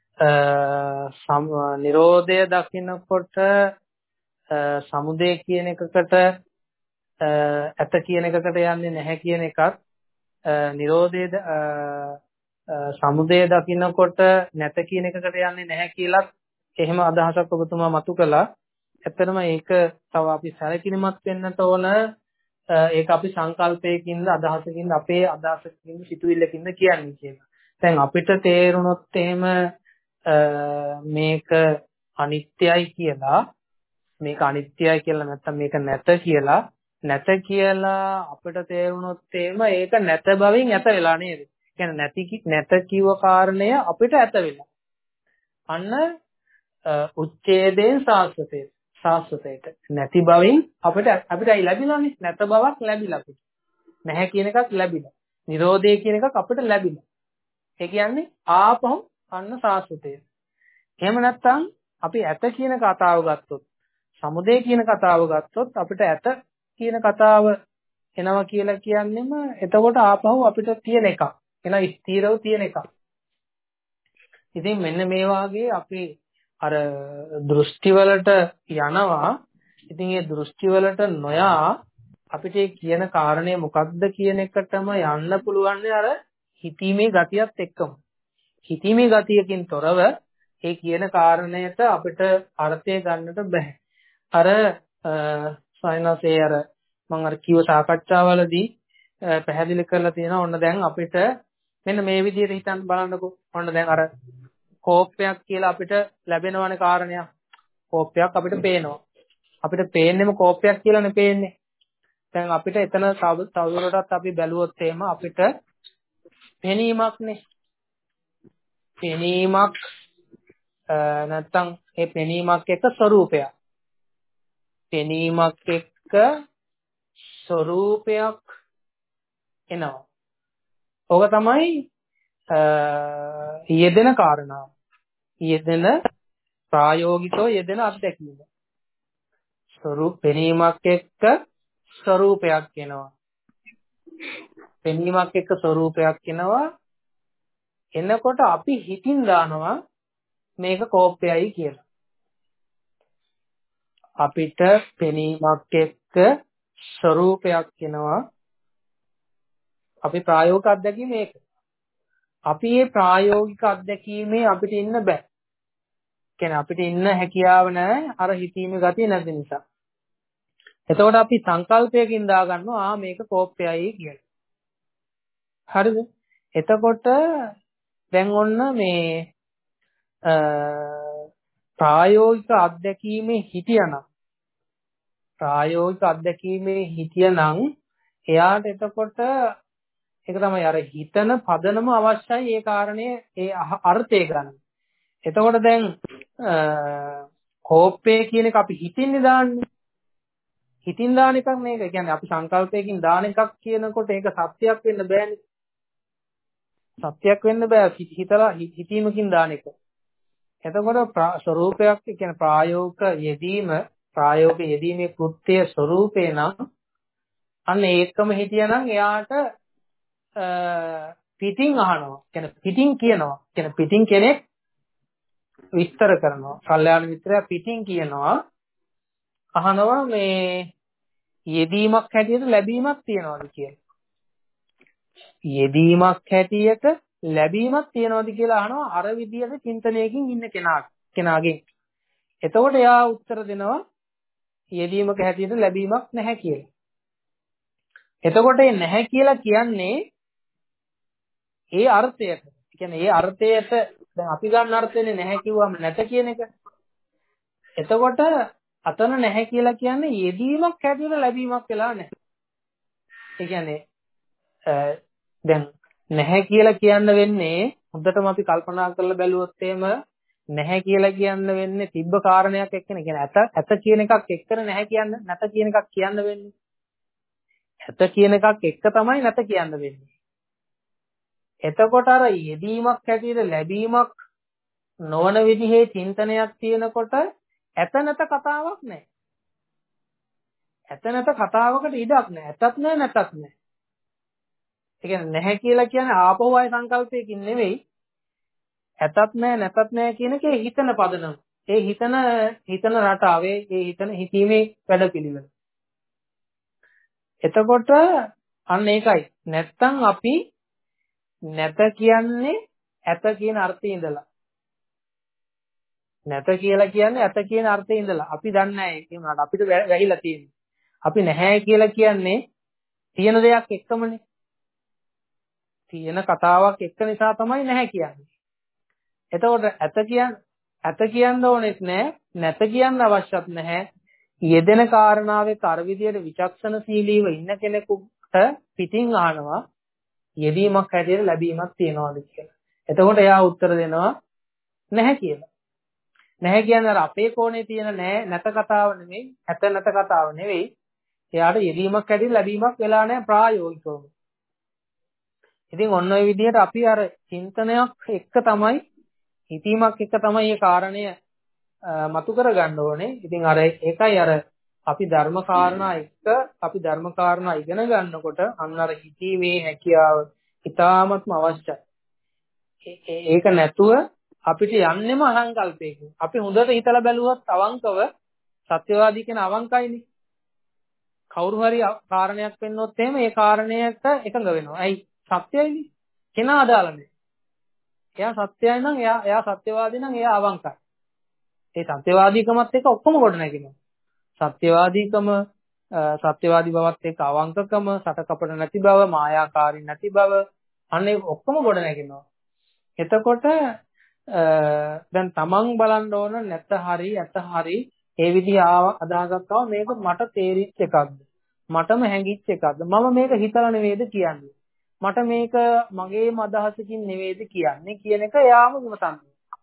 නිරෝධය දකින්නකොට සමුදය කියන එකකට ඇත කියන එකකට යන්නේ නැහැ කියන එකත් නිරෝධය සමුදය දකින්නකොට නැත කියන එකකට යන්නේ නැහැ කියලා එහෙම අදහසක් ඔබතුමා මතු කළා. ඇත්තටම ඒක තව අපි සැලකිලිමත් වෙන්නට ඕන. ඒක අපි සංකල්පයකින්ද අදහසකින්ද අපේ අදහසකින්ද සිතුවිල්ලකින්ද කියන්නේ කියලා. දැන් අපිට තේරුණොත් එහෙම මේක අනිත්‍යයි කියලා මේක අනිත්‍යයි කියලා නැත්නම් මේක නැත කියලා නැත කියලා අපිට තේරුණොත් එහෙම ඒක නැත බවින් ඇත වෙලා නේද? කියන්නේ නැති නැත කිව්ව කාරණය අපිට ඇත වෙලා. අන්න උච්ඡේදයෙන් සාස්වතේ සාස්වතේට නැති බවින් අපිට අපිටයි ලැබිලානේ. නැත බවක් ලැබිලා අපිට. නැහැ කියන එකක් ලැබිලා. නිරෝධය කියන එකක් අපිට ලැබිලා. ඒ කියන්නේ ආපහු අන්න සාස්වතේ. එහෙම නැත්නම් අපි ඇත කියන කතාව ගත්තොත් සමුදය කියන කතාව ගත්තොත් අපිට ඇත කියන කතාව එනවා කියලා කියන්නේම එතකොට ආපහු අපිට තියෙන එකක්. එන ස්ථිරව තියෙන එකක්. ඉතින් මෙන්න මේ වාගේ අපි අර දෘෂ්ටි වලට යනවා. ඉතින් මේ දෘෂ්ටි වලට නොයා අපිට කියන කාරණේ මොකක්ද කියන එකටම යන්න පුළුවන් අර හිතීමේ ගතියත් එක්කම. හිතීමේ ගතියකින් තොරව ඒ කියන කාරණයට අපිට අර්ථය ගන්නට බෑ. අර සයනසේ අර මම අර කිව්ව සාකච්ඡාවලදී පැහැදිලි කරලා තියෙනවා. ඔන්න දැන් අපිට මෙන්න මේ විදිහට හිතන්න බලන්නකෝ. ඔන්න දැන් අර කෝපයක් කියලා අපිට ලැබෙනවනේ කාරණයක්. කෝපයක් අපිට පේනවා. අපිට පේන්නේම කෝපයක් කියලානේ පේන්නේ. දැන් අපිට එතන තවදුරටත් අපි බැලුවොත් එහෙම අපිට පෙනීමක්නේ. පෙනීමක් නැත්තම් ඒ පෙනීමක් එක්ක ස්වરૂපයක්. පෙනීමක් එක්ක ස්වરૂපයක් එනවා. ඕක තමයි යෙදෙන කාරණාව. යෙදෙන ප්‍රායෝගිකව යෙදෙන අත්දැකීම. ස්වરૂප පෙනීමක් එක්ක ස්වરૂපයක් එනවා. පෙනීමක් එක්ක ස්වરૂපයක් එනවා. එනකොට අපි හිතින් දානවා මේක කෝපයයි කියලා. අපිට පෙනීමක් එක්ක ස්වરૂපයක් එනවා. අපි ප්‍රායෝගික අත්දැකීම මේක. අපි මේ ප්‍රායෝගික අත්දැකීමේ අපිට ඉන්න බෑ. කියන්නේ අපිට ඉන්න හැකියාව නැහැ අර හිතීමේ ගතිය නැති නිසා. එතකොට අපි සංකල්පයකින් දා ගන්නවා ආ මේක කෝප්පයයි කියලා. හරිද? එතකොට දැන් ඔන්න මේ ප්‍රායෝගික අත්දැකීමේ හිටියනම් ප්‍රායෝගික අත්දැකීමේ හිටියනම් එයාට එතකොට ඒක තමයි අර හිතන පදනම අවශ්‍යයි ඒ කාරණේ ඒ අර්ථය ගන්න. එතකොට දැන් කෝප්පේ කියන එක අපි හිතින්නේ දාන්නේ. හිතින් දාන එකක් මේක. ඒ කියන්නේ අපි සංකල්පයකින් දාන එකක් කියනකොට ඒක සත්‍යයක් වෙන්න බෑනේ. සත්‍යයක් වෙන්න බෑ හිතලා හිතීමකින් දාන එක. එතකොට ස්වરૂපයක් කියන්නේ ප්‍රායෝගික යෙදීම ප්‍රායෝගික යෙදීමේ කෘත්‍ය ස්වરૂපේ නම් අන්න ඒකම හිටියනම් එයාට පිටින් අහනවා. කියන්නේ පිටින් කියනවා. කියන්නේ පිටින් කෙනෙක් විස්තර කරනවා. කල්යාණ මිත්‍රයා පිටින් කියනවා අහනවා මේ යෙදීමක් හැටියට ලැබීමක් තියනවාද කියලා. යෙදීමක් හැටියට ලැබීමක් තියනවාද කියලා අහනවා අර විදියට චින්තනයකින් ඉන්න කෙනාට කෙනාගෙන්. එතකොට එයා උත්තර දෙනවා යෙදීමක හැටියට ලැබීමක් නැහැ කියලා. එතකොට ඒ නැහැ කියලා කියන්නේ ඒ අර්ථයට. ඒ කියන්නේ ඒ අර්ථයට දැන් අපි ගන්න අර්ථයනේ නැහැ කිව්වම නැත කියන එක. එතකොට අතන නැහැ කියලා කියන්නේ යෙදීමක් හැටියට ලැබීමක් වෙලා නැහැ. ඒ කියන්නේ දැන් නැහැ කියලා කියන්න වෙන්නේ හොඳටම අපි කල්පනා කරලා බැලුවොත් එහෙම නැහැ කියලා කියන්න වෙන්නේ තිබ්බ කාරණයක් එක්කනේ. කියන්නේ ඇත ඇත කියන එකක් එක්කන නැහැ කියන්න නැත කියන එකක් කියන්න වෙන්නේ. ඇත කියන එකක් එක්ක තමයි නැත කියන්න වෙන්නේ. එතකොට අර යෙදීමක් හැටියට ලැබීමක් නොවන විදිහේ චින්තනයක් තියෙනකොට ඇත නැත කතාවක් නැහැ. ඇත නැත කතාවකට ඉඩක් නැහැ. ඇතත් නැහැ නැතත් නැහැ. ඒ කියන්නේ නැහැ කියලා කියන්නේ ආපහු ආය සංකල්පයකින් නෙවෙයි. ඇතත් නැහැ නැතත් නැහැ කියන එකේ හිතන පදනම. ඒ හිතන හිතන රටාවේ ඒ හිතන හිතීමේ වැඩපිළිවෙල. එතකොට අන්න ඒකයි. නැත්තම් අපි නැත කියන්නේ ඇත කියන අර්ථයේ ඉඳලා. නැත කියලා කියන්නේ ඇත කියන අර්ථයේ ඉඳලා. අපි දන්නේ නැහැ ඒක උනාට අපිට වැහිලා තියෙන්නේ. අපි නැහැ කියලා කියන්නේ තියෙන දෙයක් එක්කමනේ. තියෙන කතාවක් එක්ක නිසා තමයි නැහැ කියන්නේ. එතකොට ඇත කියන්න ඇත කියන්න ඕනෙත් නැහැ, නැත කියන්න අවශ්‍යත් නැහැ. යෙදෙන කාරණාවේ කර විදියට විචක්ෂණශීලීව ඉන්න කෙනෙකුට පිටින් අහනවා යෙදීමක් හැටියට ලැබීමක් තියනවාද කියලා. එතකොට එයා උත්තර දෙනවා නැහැ කියලා. නැහැ කියන්නේ අර අපේ කෝණේ තියෙන නැහැ නැත කතාව නෙමෙයි, ඇත නැත කතාව නෙවෙයි. එයාට යෙදීමක් හැටියට ලැබීමක් වෙලා නැහැ ප්‍රායෝගිකවම. ඉතින් ඔන්න ඔය විදිහට අපි අර චින්තනයක් එක්ක තමයි හිතීමක් එක්ක තමයි මේ කාරණය මතු කරගන්න ඕනේ. ඉතින් අර ඒකයි අර අපි ධර්ම කාරණා එක්ක අපි ධර්ම කාරණා ඉගෙන ගන්නකොට අන්න අර හිතීමේ හැකියාව ඉතාමත්ම අවශ්‍යයි. ඒක නැතුව අපිට යන්නෙම අහංකල්පයකින්. අපි හොඳට හිතලා බැලුවොත් අවංකව සත්‍යවාදී කියන අවංකයිනේ. කවුරු හරි කාරණයක් වෙන්නොත් එහෙම ඒ කාරණයට එකඟ වෙනවා. ඇයි? සත්‍යයිනේ. කෙනා අදාළ නැහැ. එයා සත්‍යයි නම් එයා එයා සත්‍යවාදී නම් එයා අවංකයි. ඒ සත්‍යවාදීකමත් එක්ක ඔක්කොම ගොඩ නැගෙනවා. සත්‍යවාදීකම සත්‍යවාදී බවත් එක්ක අවංකකම, සටකපට නැති බව, මායාකාරී නැති බව අනේ ඔක්කොම ගොඩ නැගෙනවා. එතකොට දැන් තමන් බලන්න ඕන නැත හරි ඇත හරි ඒ විදිහ අදහසක් ආව මේක මට තේරිච්ච එකක්ද? මටම හැඟිච්ච එකක්ද? මම මේක හිතලා නෙවෙයිද කියන්නේ? මට මේක මගේම අදහසකින් නෙවෙයිද කියන්නේ කියන එක එයාම විමසන්න.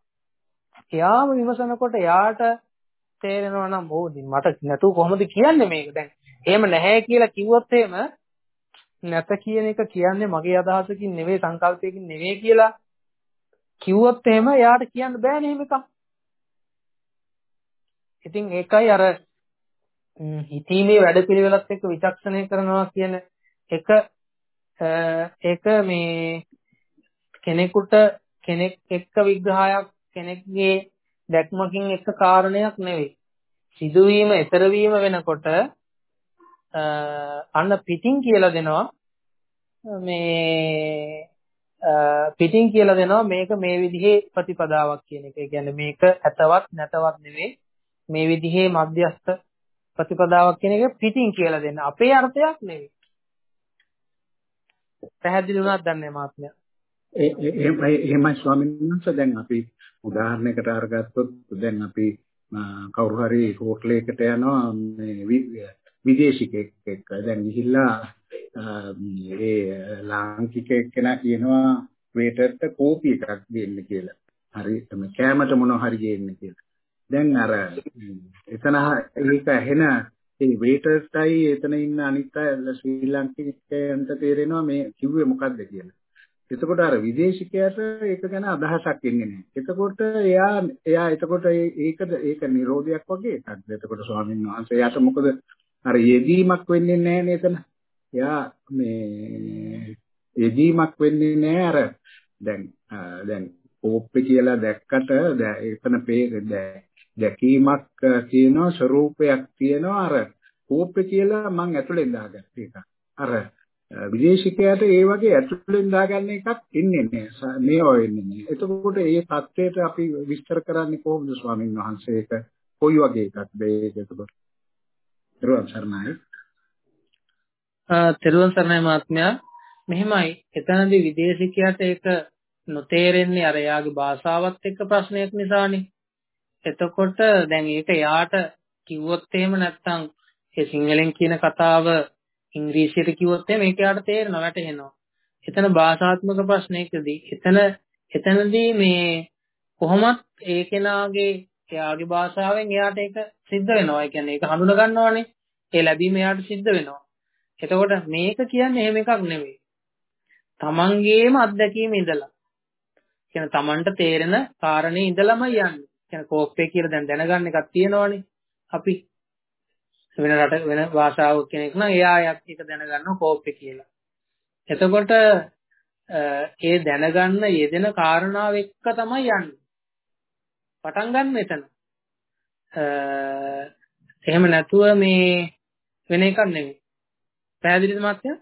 එයාම විමසනකොට එයාට තේරෙනවා නම් ඕදි මට නැතුව කොහොමද කියන්නේ මේක දැන්. එහෙම නැහැ කියලා කිව්වොත් එහෙම නැත කියන එක කියන්නේ මගේ අදහසකින් නෙවෙයි සංකල්පයකින් නෙවෙයි කියලා කිව්වොත් එහෙම එයාට කියන්න බෑනේ එහෙම එකක්. ඉතින් ඒකයි අර හිතීමේ වැඩපිළිවෙලත් එක්ක විචක්ෂණය කරනවා කියන එක ඒක මේ කෙනෙකුට කෙනෙක් එක්ක විග්‍රහයක් කෙනෙක්ගේ දැක්මකින් එක කාරණයක් නෙවෙයි. සිදුවීම ඊතර වීම වෙනකොට අන්න පිටින් කියලා දෙනවා මේ පිටින් කියලා දෙනවා මේක මේ විදිහේ ප්‍රතිපදාවක් කියන එක. ඒ කියන්නේ මේක ඇතවත් නැතවත් නෙවෙයි මේ විදිහේ මධ්‍යස්ථ ප්‍රතිපදාවක් කියන එක පිටින් කියලා දෙන්න. අපේ අර්ථයක් නෙවෙයි. පැහැදිලි වුණාද දන්නේ මහත්මයා? ඒ එහෙමයි එහෙමයි ස්වාමීන් වහන්සේ. දැන් අපි උදාහරණයකට අරගත්තොත් දැන් අපි කවුරු හරි හෝටලයකට යනවා මේ විදේශිකෙක් එක්ක. දැන් ගිහිල්ලා ඒ ලාංකික එක්කෙනා කියනවා වේටර්ට කෝපි එකක් දෙන්න කියලා. හරි මේ කෑමට මොනවා හරි ගේන්න කියලා. දැන් අර එතන ඒක ඇහෙන ඒ වේටර්ස්ටයි එතන ඉන්න අනිත් අය ශ්‍රී ලාංකිකයන්ට තේරෙනවා මේ කිව්වේ මොකද්ද කියලා. එතකොට අර විදේශිකයාට ඒක ගැන අදහසක් එන්නේ නැහැ. එතකොට එයා එයා එතකොට ඒකද ඒක නිරෝධයක් වගේ එකක්ද? එතකොට ස්වාමීන් වහන්සේ එයාට මොකද අර යෙදීමක් වෙන්නේ නැහැ නේද? එයා මේ යෙදීමක් වෙන්නේ නැහැ අර දැන් දැන් කෝප්පේ කියලා දැක්කට එතන දැකීමක් තියෙනවා ස්වરૂපයක් තියෙනවා අර කෝප්පේ කියලා මම ඇතුලෙන් දාගත්ත එක. අර විදේශිකයාට ඒ වගේ ඇතුලෙන් දාගන්න එකක් ඉන්නේ නැහැ. මේවා වෙන්නේ නැහැ. එතකොට මේ தത്വයට අපි විස්තර කරන්නේ කොහොමද ස්වාමීන් වහන්සේ? ඒක කොයි වගේ එකක්ද ඒක? එතකොට තෙරුවන් සරණයි. ආ තෙරුවන් සරණයි මහත්මයා. මෙහෙමයි. එතනදී විදේශිකයාට ඒක නොතේරෙන්නේ අර යාගේ භාෂාවත් එක්ක ප්‍රශ්නයක් නිසානේ. එතකොට දැන් ඒක යාට කිව්වොත් එහෙම නැත්නම් ඒ සිංහලෙන් කියන කතාව ඉංග්‍රීසියට කිව්වොත් එහෙම ඒක යාට තේරෙනවා වැටහෙනවා. එතන භාෂාත්මක ප්‍රශ්නයකදී එතන එතනදී මේ කොහොමත් ඒ කෙනාගේ එයාගේ භාෂාවෙන් එයාට ඒක සිද්ධ වෙනවා. ඒ කියන්නේ ඒක හඳුනා ගන්නවානේ. ඒ ලැබීම එයාට සිද්ධ වෙනවා. එතකොට මේක කියන්නේ එහෙම එකක් නෙවෙයි. තමන්ගේම අත්දැකීම ඉඳලා. කියන්නේ තමන්ට තේරෙන කාරණේ ඉඳලම යන්නේ. කියන්නේ කෝප්පේ කියලා දැන් දැනගන්න එකක් තියෙනවානේ. අපි වෙන රට වෙන භාෂාවක් කෙනෙක් නම් එයා ඒක දැනගන්නවා කෝප්පේ කියලා. එතකොට ඒ දැනගන්න යෙදෙන කාරණාව එක්ක තමයි යන්නේ. පටන් ගන්න එතන. එහෙම නැතුව මේ වෙන එකක් නෙමෙයි. පැහැදිලිද මාත්‍යා?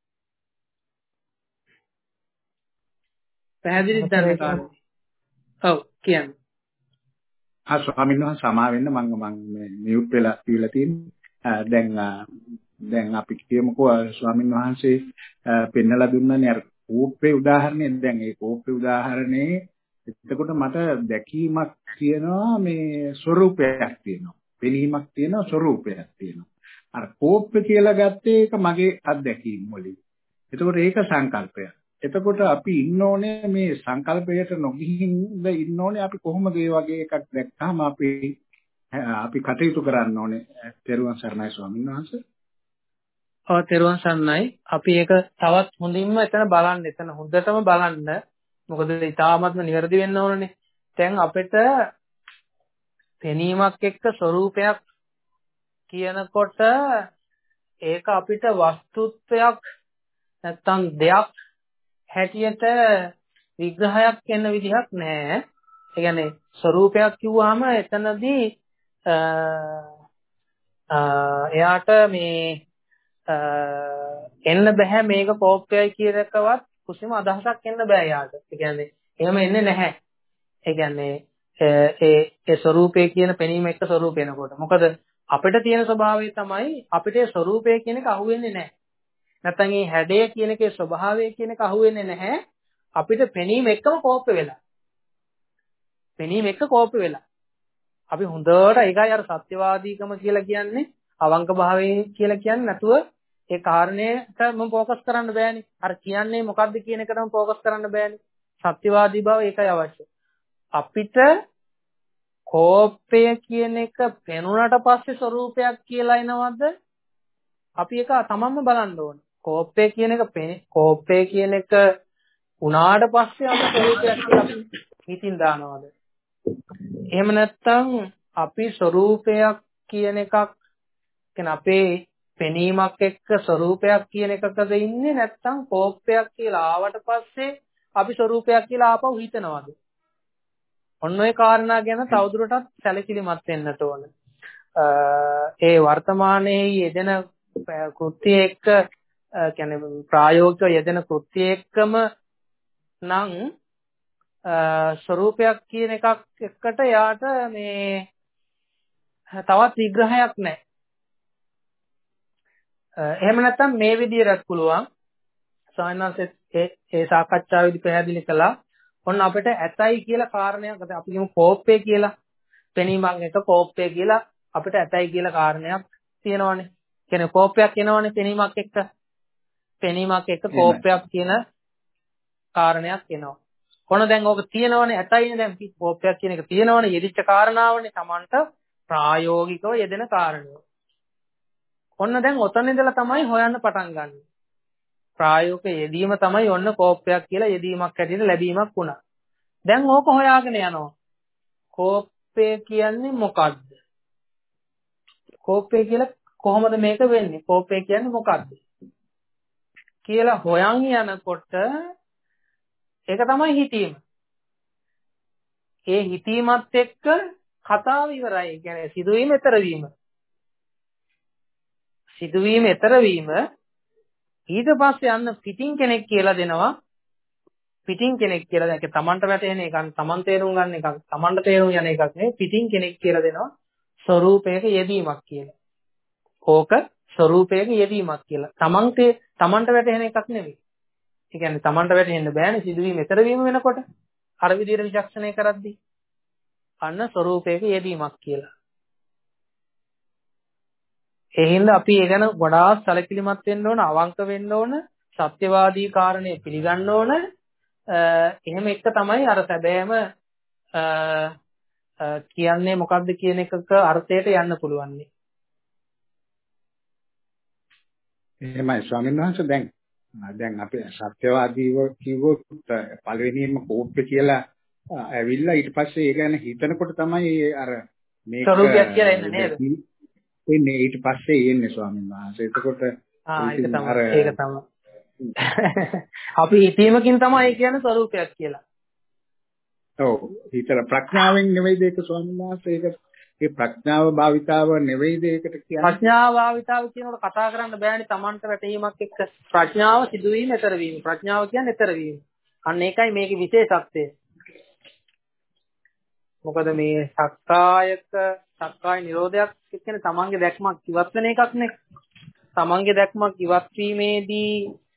පැහැදිලිද දැන් කාරණේ? ඔව් කියන්න. ආ ස්වාමීන් වහන්සේ සමා වෙන්න මම මම මේ මියුට් වෙලා කියලා තියෙන්නේ. දැන් දැන් අපි කියමුකෝ ස්වාමීන් වහන්සේ පෙන්නලා දුන්නානේ අර කෝප්පේ උදාහරණය. දැන් ඒ කෝප්පේ උදාහරණේ එතකොට මට දැකීමක් තියෙනවා මේ ස්වરૂපයක් තියෙනවා. පෙනීමක් තියෙනවා ස්වરૂපයක් තියෙනවා. අර කෝප්පේ කියලා ගත්තේ ඒක මගේ අත්දැකීම් වලින්. එතකොට ඒක සංකල්පයක්. එතකොට අපි ඉන්න ඕනේ මේ සංකල්පයට නොගිහින්ද ඉන්න ඕනේ. අපි කොහොමද මේ වගේ එකක් දැක්කම අපි අපි කටයුතු කරන්න ඕනේ. තෙරුවන් සරණයි ස්වාමීන් වහන්සේ. ඔව් තෙරුවන් සරණයි. අපි ඒක තවත් හොඳින්ම එතන බලන්න. එතන හොඳටම බලන්න. මොකද ඊටාත්ම නිවැරදි වෙන්න ඕනනේ. දැන් අපිට පෙනීමක් එක්ක ස්වરૂපයක් කියනකොට ඒක අපිට වස්තුත්වයක් නැත්තම් දෙයක් හැටියට විග්‍රහයක් වෙන විදිහක් නැහැ. ඒ කියන්නේ ස්වરૂපයක් කිව්වහම එතනදී එයාට මේ එන්න බෑ මේක කෝප්පයයි කියන එකවත් කිසිම අදහසක් එන්න බෑ එයාට. ඒ කියන්නේ එහෙම එන්නේ නැහැ. ඒ කියන්නේ ඒ ඒ ස්වરૂපය කියන පෙනීම එක්ක ස්වરૂප වෙනකොට. මොකද අපිට තියෙන ස්වභාවය තමයි අපිට ඒ ස්වરૂපය කියන එක අහුවෙන්නේ නැහැ. නැත්නම් මේ හැඩය කියන එකේ ස්වභාවය කියන එක අහුවෙන්නේ නැහැ. අපිට පෙනීම එක්කම කෝප්ප වෙලා. පෙනීම එක්ක කෝප්ප වෙලා. අපි හොඳට ඒකයි අර සත්‍යවාදීකම කියලා කියන්නේ අවංක භාවයෙන් කියලා කියන්නේ නැතුව ඒ කාරණේට මම ફોકસ කරන්න බෑනේ. අර කියන්නේ මොකද්ද කියන එකටම ફોકસ කරන්න බෑනේ. සත්‍යවාදී බව ඒකයි අවශ්‍ය. අපිට කෝපය කියන එක පෙනුනට පස්සේ ස්වરૂපයක් කියලා එනවද? අපි ඒක තමන්ම බලන්න ඕනේ. කෝපය කියන එක කෝපය කියන එක උනාට පස්සේ අපි ස්වરૂපයක් කියලා අපි හිතින් දානවද? එහෙම නැත්නම් අපි ස්වરૂපයක් කියන එකක් කියන අපේ පෙනීමක් එක්ක ස්වરૂපයක් කියන එකකද ඉන්නේ නැත්නම් කෝපයක් කියලා ආවට පස්සේ අපි ස්වરૂපයක් කියලා ආපහු හිතනවද? ඔන්න ඔය කාරණා ගැන තවදුරටත් සැලකිලිමත් වෙන්නට ඕන. ඒ වර්තමානයේ යෙදෙන කෘත්‍ය එක්ක කියන්නේ ප්‍රායෝගිකව යෙදෙන කෘත්‍ය එක්කම නම් ස්වરૂපයක් කියන එකක් එක්කට යාට මේ තවත් විග්‍රහයක් නැහැ. එහෙම නැත්නම් මේ විදිහට පුළුවන් සායනසෙත් ඒ ඒ සාකච්ඡාවේදී පැහැදිලි කළා. ඔන්න අපිට ඇතයි කියලා කාරණයක් අපි කියමු කෝපය කියලා. පෙනීමක් එක කෝපය කියලා අපිට ඇතයි කියලා කාරණයක් තියෙනවානේ. කියන්නේ කෝපයක් එනවනේ පෙනීමක් එක්ක. පෙනීමක් එක්ක කෝපයක් කියන කාරණයක් එනවා. කොන දැන් ඕක තියෙනවනේ ඇතයිනේ දැන් කෝපයක් කියන එක තියෙනවනේ යෙදිච්ච කාරණාවනේ Tamanට ප්‍රායෝගිකව යෙදෙන කාරණය. ඔන්න දැන් ඔතන ඉඳලා තමයි හොයන්න පටන් ගන්න. ප්‍රායෝගික යෙදීම තමයි ඔන්න කෝපයක් කියලා යෙදීමක් හැටියට ලැබීමක් වුණා. දැන් ඕක හොයාගෙන යනවා. කෝපය කියන්නේ මොකද්ද? කෝපය කියලා කොහොමද මේක වෙන්නේ? කෝපය කියන්නේ මොකද්ද? කියලා හොයන් යනකොට ඒක තමයි හිතීම. ඒ හිතීමත් එක්ක කතාව ඉවරයි. ඒ කියන්නේ සිදුවීම ඊතර වීම. සිදුවීම ඊතර වීම ඊට පස්සේ යන්න පිටින් කෙනෙක් කියලා දෙනවා. පිටින් කෙනෙක් කියලා දැන් ඒක තමන්ට වැටෙන එකක්, තමන් තේරුම් ගන්න එකක්, තමන්ට තේරුම් යන එකක් නෙවෙයි. පිටින් කෙනෙක් කියලා දෙනවා ස්වરૂපයක යෙදීමක් කියලා. ඕක ස්වરૂපයක යෙදීමක් කියලා. තමන් තේ තමන්ට වැටෙන එකක් නෙවෙයි. ඒ කියන්නේ තමන්ට වැටෙන්න බෑනේ සිදුවීම ඊතර වීම වෙනකොට. අර විදිහට විචක්ෂණය කරද්දී අන්න ස්වરૂපයක යෙදීමක් කියලා. ඒ හින්දා අපි ඒ ගැන ගොඩාක් සැලකිලිමත් වෙන්න ඕන, අවංක වෙන්න ඕන, සත්‍යවාදී කාරණේ පිළිගන්න ඕන. එහෙම එක තමයි අර සැබෑම කියන්නේ මොකක්ද කියන එකක අර්ථයට යන්න පුළුවන්. එහෙමයි ස්වාමීන් වහන්සේ දැන් දැන් අපි සත්‍යවාදීව කිව්වොත් පළවෙනියෙන්ම කෝප්පේ කියලා ඇවිල්ලා ඊට පස්සේ ඒ ගැන හිතනකොට තමයි අර මේක ස්වરૂපයක් කියලා එන්නේ නේද? එන්නේ ඊට පස්සේ එන්නේ ස්වාමීන් වහන්සේ. එතකොට ආ ඒක තමයි ඒක තමයි. අපි හිතීමකින් තමයි කියන්නේ ස්වરૂපයක් කියලා. ඔව් හිතර ප්‍රඥාවෙන් නෙවෙයිද ඒක ස්වාමීන් වහන්සේ ඒක ඒ ප්‍රඥාව භාවිතාව නෙවෙයිද ඒකට කියන්නේ? ප්‍රඥාව භාවිතාව කියනකොට කතා කරන්න බෑනේ Tamanට වැටීමක් එක්ක. ප්‍රඥාව සිදුවීම ඊතර වීම. ප්‍රඥාව කියන්නේ ඊතර වීම. අන්න ඒකයි මේකේ විශේෂත්වය. මොකද මේ සක්කායක සක්කාය නිරෝධයක් කියන්නේ Tamanගේ දැක්මක් ඉවත් වෙන එකක් නේ. Tamanගේ දැක්මක් ඉවත් වීමේදී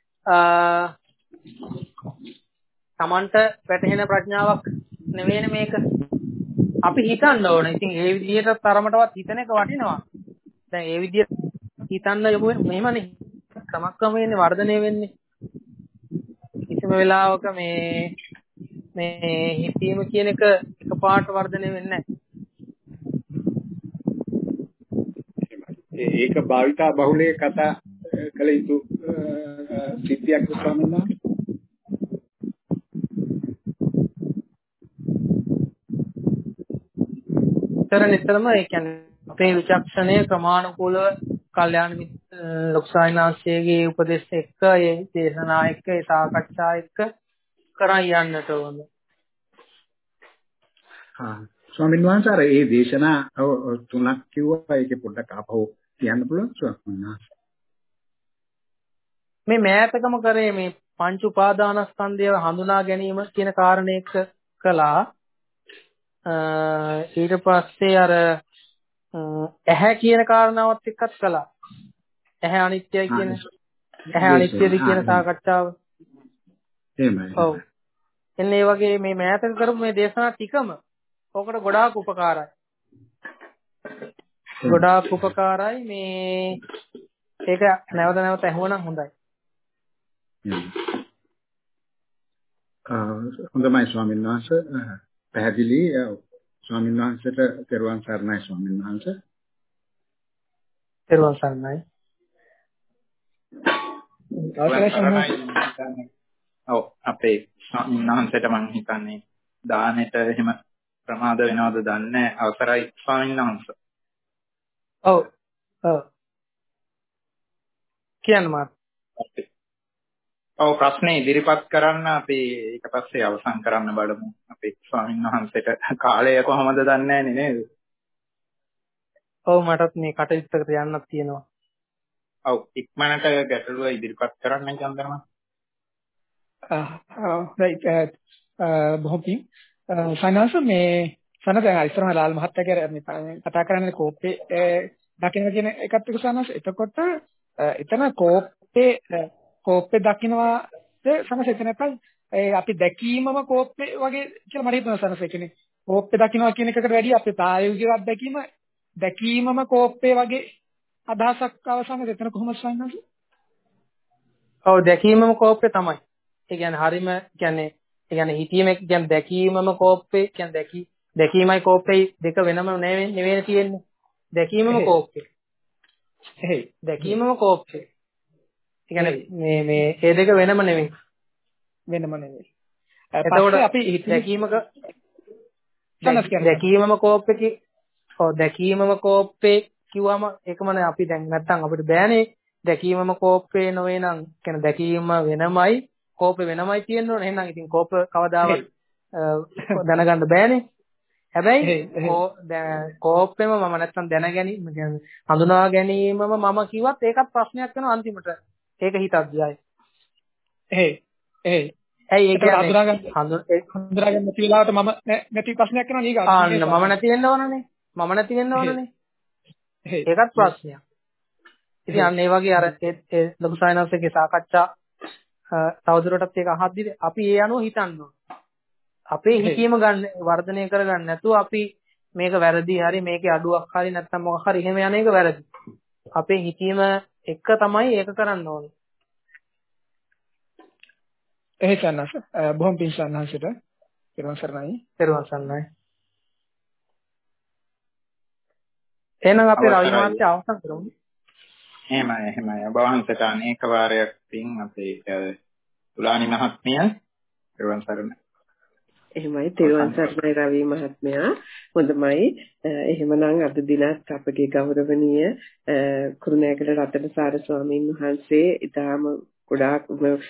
Tamanට වැටහෙන ප්‍රඥාවක් නෙවෙයිනේ මේක. අපි හිතන්න ඕන. ඉතින් ඒ විදිහට තරමටවත් හිතන එක වටිනවා. දැන් ඒ විදිහට හිතන්න යමු මෙහෙමනේ. ක්‍රමක්‍රමයෙන් වර්ධනය වෙන්නේ. කිසිම වෙලාවක මේ මේ හිතීම කියන එක එකපාරට වර්ධනය වෙන්නේ නැහැ. ඒක භාවිතා බහුලයේ කතා කළ යුතු සිද්ධියක් ස්වාමීන් වහන්සේ. තර නිතරම ඒ කියන්නේ අපේ විචක්ෂණය ක්‍රමානුකූලව කල්යාණ ලොකු සාහිණාංශයේ උපදේශ එක්ක ඒ දේශනා එක්ක ඒ සාකච්ඡා එක්ක කරන් යන්නට ඕන. හා ස්වාමීන් වහන්සේ අර ඒ දේශනා තුනක් කිව්වා ඒකේ පොඩ්ඩක් ආපහු කියන්න පුළුවන් ස්වාමීන් වහන්සේ. මේ මෑතකම කරේ මේ පංච උපාදානස්කන්ධය හඳුනා ගැනීම කියන කාරණේක කළා. ඊට පස්සේ අර ඇහැ කියන කාරණාවත් එක්කත් කළා. ඇහැ අනිත්‍යයි කියන ඇහැ අනිත්‍යද කියන සාකච්ඡාව. එහෙමයි. ඔව්. එන්නේ වගේ මේ මෑතක කරපු මේ දේශනා ටිකම ඔකට ගොඩාක් උපකාරයි. ගොඩාක් උපකාරයි මේ ඒක නැවත නැවත ඇහුවනම් හොඳයි. හොඳයි ස්වාමීන් වහන්සේ පැහැදිලි ස්වාමීන් වහන්සේට තෙරුවන් සරණයි ස්වාමීන් වහන්සේ. තෙරුවන් සරණයි. ඔව් අපේ ස්වාමීන් වහන්සේට මම හිතන්නේ දානෙට එහෙම ප්‍රමාද වෙනවද දන්නේ අවසරයි ස්වාමීන් වහන්සේ. ඔව් ඔව් කියන්න මාත්. ඔව් ප්‍රශ්නේ ඉදිරිපත් කරන්න අපි ඊට පස්සේ අවසන් කරන්න බලමු. අපේ ස්වාමීන් වහන්සේට කාලය කොහොමද දන්නේ නැහැ නේද? ඔව් මටත් මේ කටයුත්තකට යන්නක් තියෙනවා. ඔව් ඉක්මනට ගැටලුව ඉදිරිපත් කරන්න චන්දරම. right බොහොම පිං සනස මේ සනස දැන් ඉස්සරහ ලාල් මහත්තයා මේ කතා කරන්නේ කෝප්පේ දකින්න කියන එකත් එක්ක සනස එතකොට එතන කෝප්පේ කෝප්පේ දකින්නවාද සනස එතන නැත්නම් ඒ අපි දැකීමම කෝප්පේ වගේ කියලා මට හිතෙනවා සනස ඒ කියන්නේ කෝප්පේ දකින්නවා කියන එකට වැඩිය අපේ ප්‍රායෝගික අත්දැකීම දැකීමම කෝප්පේ වගේ අදහසක් අවසානයේ එතන කොහොමද සනස? ඔව් දැකීමම කෝප්පේ තමයි. ඒ කියන්නේ හරීම කියන්නේ ඒ කියන්නේ හිතීම කියන්නේ දැකීමම කෝප්පේ කියන්නේ දැකී දැකීමයි කෝප්පේ දෙක වෙනම නෙවෙයි තියෙන්නේ. දැකීමම කෝප්පේ. එහෙයි දැකීමම කෝප්පේ. ඒ කියන්නේ මේ මේ ඒ දෙක වෙනම නෙවෙයි. වෙනම නෙවෙයි. එතකොට අපි දැකීමක දැකීමම කෝප්පේ ඔව් දැකීමම කෝප්පේ කිව්වම ඒකමනේ අපි දැන් නැත්තම් අපිට බෑනේ දැකීමම කෝප්පේ නොවේ නම් කියන්නේ දැකීම වෙනමයි කෝපේ වෙනමයි තියෙන්න ඕනේ. එහෙනම් ඉතින් කෝප කවදාවත් දැනගන්න බෑනේ. හැබැයි කෝපෙම මම නැත්තම් දැනගැනීම කියන්නේ හඳුනා ගැනීමම මම කිව්වත් ඒකත් ප්‍රශ්නයක් වෙනවා අන්තිමට. ඒක හිතද්දී ආයේ. එහෙයි. එහෙයි. ඇයි ඒ කියන්නේ හඳුනා ගන්න නැති වෙලාවට මම නැති ප්‍රශ්නයක් කරනවා නීගා. ආන්න මම නැති වෙන්න ඕනනේ. මම නැති වෙන්න ඕනනේ. ඒකත් ප්‍රශ්නයක්. ඉතින් අන්න ඒ වගේ අර ඒ ලොකු සායනස්ගේ සාකච්ඡා තවදුරටත් ඒක අහද්දි අපි ඒ අනුව හිතන්න ඕන. අපේ හිතීම ගන්න වර්ධනය කරගන්න නැතුව අපි මේක වැරදි හරි මේකේ අඩුවක් හරි නැත්නම් මොකක් හරි එහෙම යන එක වැරදි. අපේ හිතීම එක තමයි ඒක කරන්න ඕනේ. එහෙයි සන්නස බොහොම පිං සන්නසට පෙරවන් සරණයි. පෙරවන් සරණයි. එහෙනම් අපි රවි මහත්තයා අවසන් කරමු. එහෙමයි එහෙමයි. ඔබ වහන්සේට අනේක වාරයක් පිං අපේ තුලානි මහත්මිය පෙරවන් සරණයි. එහෙමයි තෙරුවන් සරණයි රවි මහත්මයා. හොඳමයි. එහෙමනම් අද දිනත් අපගේ ගෞරවනීය කුරුණෑගල රතනසාර ස්වාමීන් වහන්සේ ඊටාම ගොඩාක්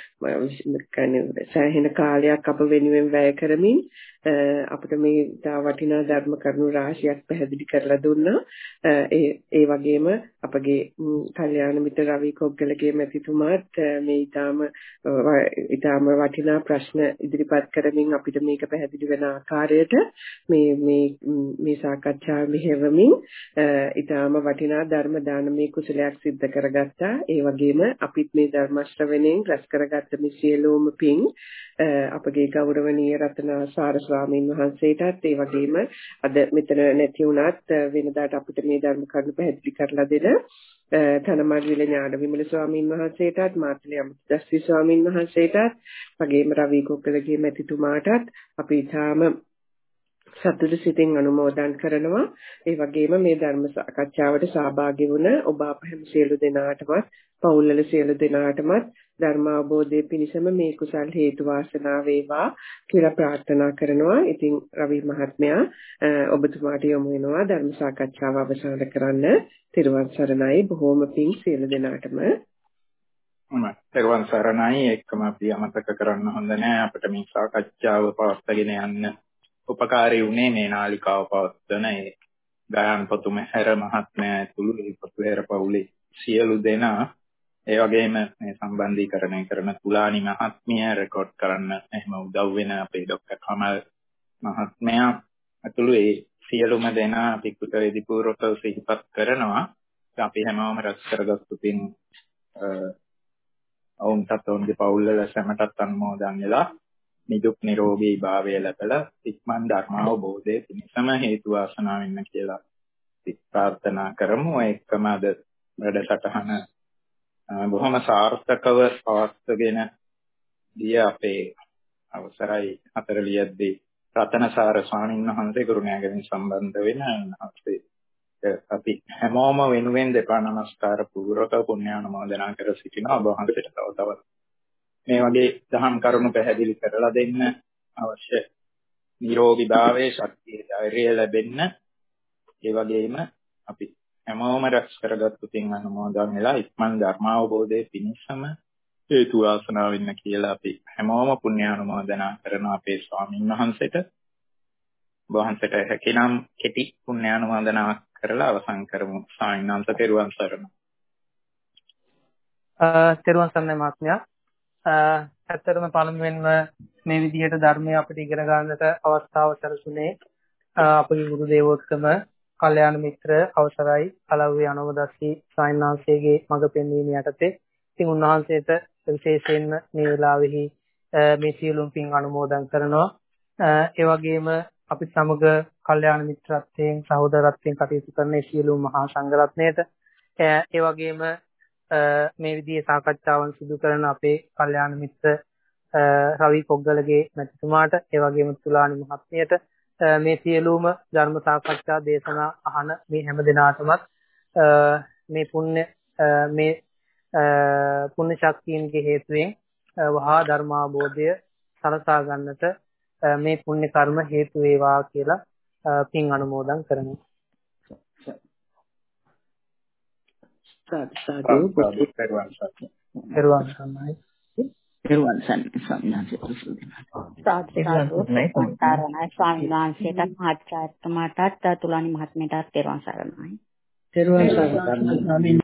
කියන්නේ සෑහෙන කාලයක් අප වෙනුවෙන් වැය කරමින් අපිට මේ තා වටිනා ධර්ම කරුණු රාශියක් පැහැදිලි කරලා දුන්නා. ඒ ඒ වගේම අපගේ කල්යාණ මිත්‍ර රවි කොග්ගලගේ මැතිතුමාත් මේ ඊටාම ඊටාම වටිනා ප්‍රශ්න ඉදිරිපත් කරමින් අපිට මේක පැහැදිලි වෙන ආකාරයට මේ මේ මේ සාකච්ඡාව මෙහෙවමින් ඊටාම වටිනා ධර්ම දානමය කුසලයක් සිද්ධ කරගත්තා. ඒ වගේම අපිත් මේ ධර්ම ශ්‍රවණයෙන් රැස් කරගත්ත මේ සියලුම පින් අපගේ ගෞරවනීය රතනාසාර ස්වාමීන් වහන්සේටත් ඒ වගේම අද මෙතන නැති වුණත් වෙනදාට අපිට මේ ධර්ම කරුණු පැහැදිලි කරලා දෙන තනමඩවිල ඥාන විමල ස්වාමීන් වහන්සේටත් මාතලේ අමෘතස්වි ස්වාමීන් වහන්සේටත් වගේම රවි කොග්ගලගේ මැතිතුමාටත් අපි ඊටාම සතුටු සිතින් අනුමෝදන් කරනවා. ඒ වගේම මේ ධර්ම සාකච්ඡාවට සහභාගී වුණ ඔබ අප හැම සියලු දෙනාටමත් පවුල්වල සියලු දෙනාටමත් ධර්ම අවබෝධයේ පිණසම මේ කුසල් හේතු වාසනා වේවා කියලා ප්‍රාර්ථනා කරනවා. ඉතින් රවි මහත්මයා ඔබතුමාට යොමු වෙනවා ධර්ම සාකච්ඡාව අවසන් කරන්න. තිරුවන් සරණයි. බොහෝම පිං සියලු දෙනාටම. හොඳයි. තිරුවන් සරණයි. එක්කම අපි අමතක කරන්න හොඳ නැහැ. අපිට මේ සාකච්ඡාව පවත්වාගෙන යන්න උපකාරී වුණේ මේ නාලිකාව පවත්වන ඒ ගායන් පොතුම හැර මහත්මයා ඇතුළු ඒ පොතුහැර පවුලේ සියලු දෙනා ඒ වගේම මේ සම්බන්ධීකරණය කරන තුලානි මහත්මිය රෙකෝඩ් කරන්න එහෙම උදව් වෙන අපේ ડોક્ટર කමල් මහත්මයා ඇතුළු ඒ සියලුම දෙනා අපි කුටවේදී පූර්වකව සිහිපත් කරනවා. අපි හැමෝම රැස් කරගත්තු පින් අවුන්ටත් ඔවුන්ගේ පවුල්වල සැමටත් අනුමෝදන් වෙලා නිදුක් නිරෝගී භාවය ලැබලා ඉක්මන් ධර්මාවබෝධයේ පිණසම හේතු වාසනා වෙන්න කියලා ප්‍රාර්ථනා කරමු. ඒකම අද වැඩසටහන බොහොම සාර්ථකව පවත්වාගෙන ගිය අපේ අවසරයි හතරලියද්දී රතනසාර ස්වාමීන් වහන්සේ කුරුණෑගලින් සම්බන්ධ වෙන අපේ අපි හැමෝම වෙනුවෙන් දෙපා නමස්කාර පූර්වක පුණ්‍යානුමෝදනා කර සිටිනවා. ඔබ වහන්සේට තව තවත් මේ වගේ දහම් කරුණු පැහැදිලි කරලා දෙන්න අවශ්‍ය නිරෝගීභාවයේ ශක්තිය ධෛර්යය ලැබෙන්න ඒ වගේම අපි හැමෝම රැස් කරගත්තු තින් අනුමෝදන් වෙලා ඉක්මන් ධර්මාවබෝධයේ පිණසම හේතු වාසනා වෙන්න කියලා අපි හැමෝම පුණ්‍යානුමෝදනා කරන අපේ ස්වාමීන් වහන්සේට වහන්සේට හැකිනම් කෙටි පුණ්‍යානුමෝදනා කරලා අවසන් කරමු. ස්වාමීන් වහන්සේ තෙරුවන් සරණයි. අ තෙරුවන් සරණයි මහත්මයා. ඇත්තටම පළමුවෙන්ම මේ විදිහට ධර්මය අපිට ඉගෙන ගන්නට අවස්ථාව සැලසුනේ අපගේ ගුරු දේවෝත්තම කල්යාණ මිත්‍ර අවසරයි කලව්වේ අනවදස්සී සායනාංශයේ මඟ පෙන්වීම යටතේ ඉතින් උන්වහන්සේට විශේෂයෙන්ම මේ වෙලාවෙහි මේ සියලුම පින් අනුමෝදන් කරනවා. ඒ වගේම අපි සමග කල්යාණ මිත්‍රත්වයෙන් සහෝදරත්වයෙන් කටයුතු කරන සියලුම මහා සංඝරත්නයට ඒ වගේම මේ විදිහේ සාකච්ඡාවන් සිදු කරන අපේ කල්යාණ මිත්‍ර රවි කොග්ගලගේ මැතිතුමාට ඒ වගේම තුලානි මහත්මියට මේ සියලුම ධර්ම සාකච්ඡා දේශනා අහන මේ හැම දිනාටමත් මේ පුණ්‍ය මේ පුණ්‍ය ශක්තියන්ගේ හේතුවෙන් වහා ධර්මාබෝධය සලසා ගන්නට මේ පුණ්‍ය කර්ම හේතු වේවා කියලා පින් අනුමෝදන් කරනවා. සාදු සාදු පෙරවන් සරණයි. පෙරවන් සරණයි ස්වාමීන් වහන්සේ. සාදු සාදු සාරණයි ස්වාමීන් වහන්සේට මහාචාර්යතුමාටත් තුලානි මහත්මියටත් පෙරවන් සරණයි. පෙරවන් සරණයි.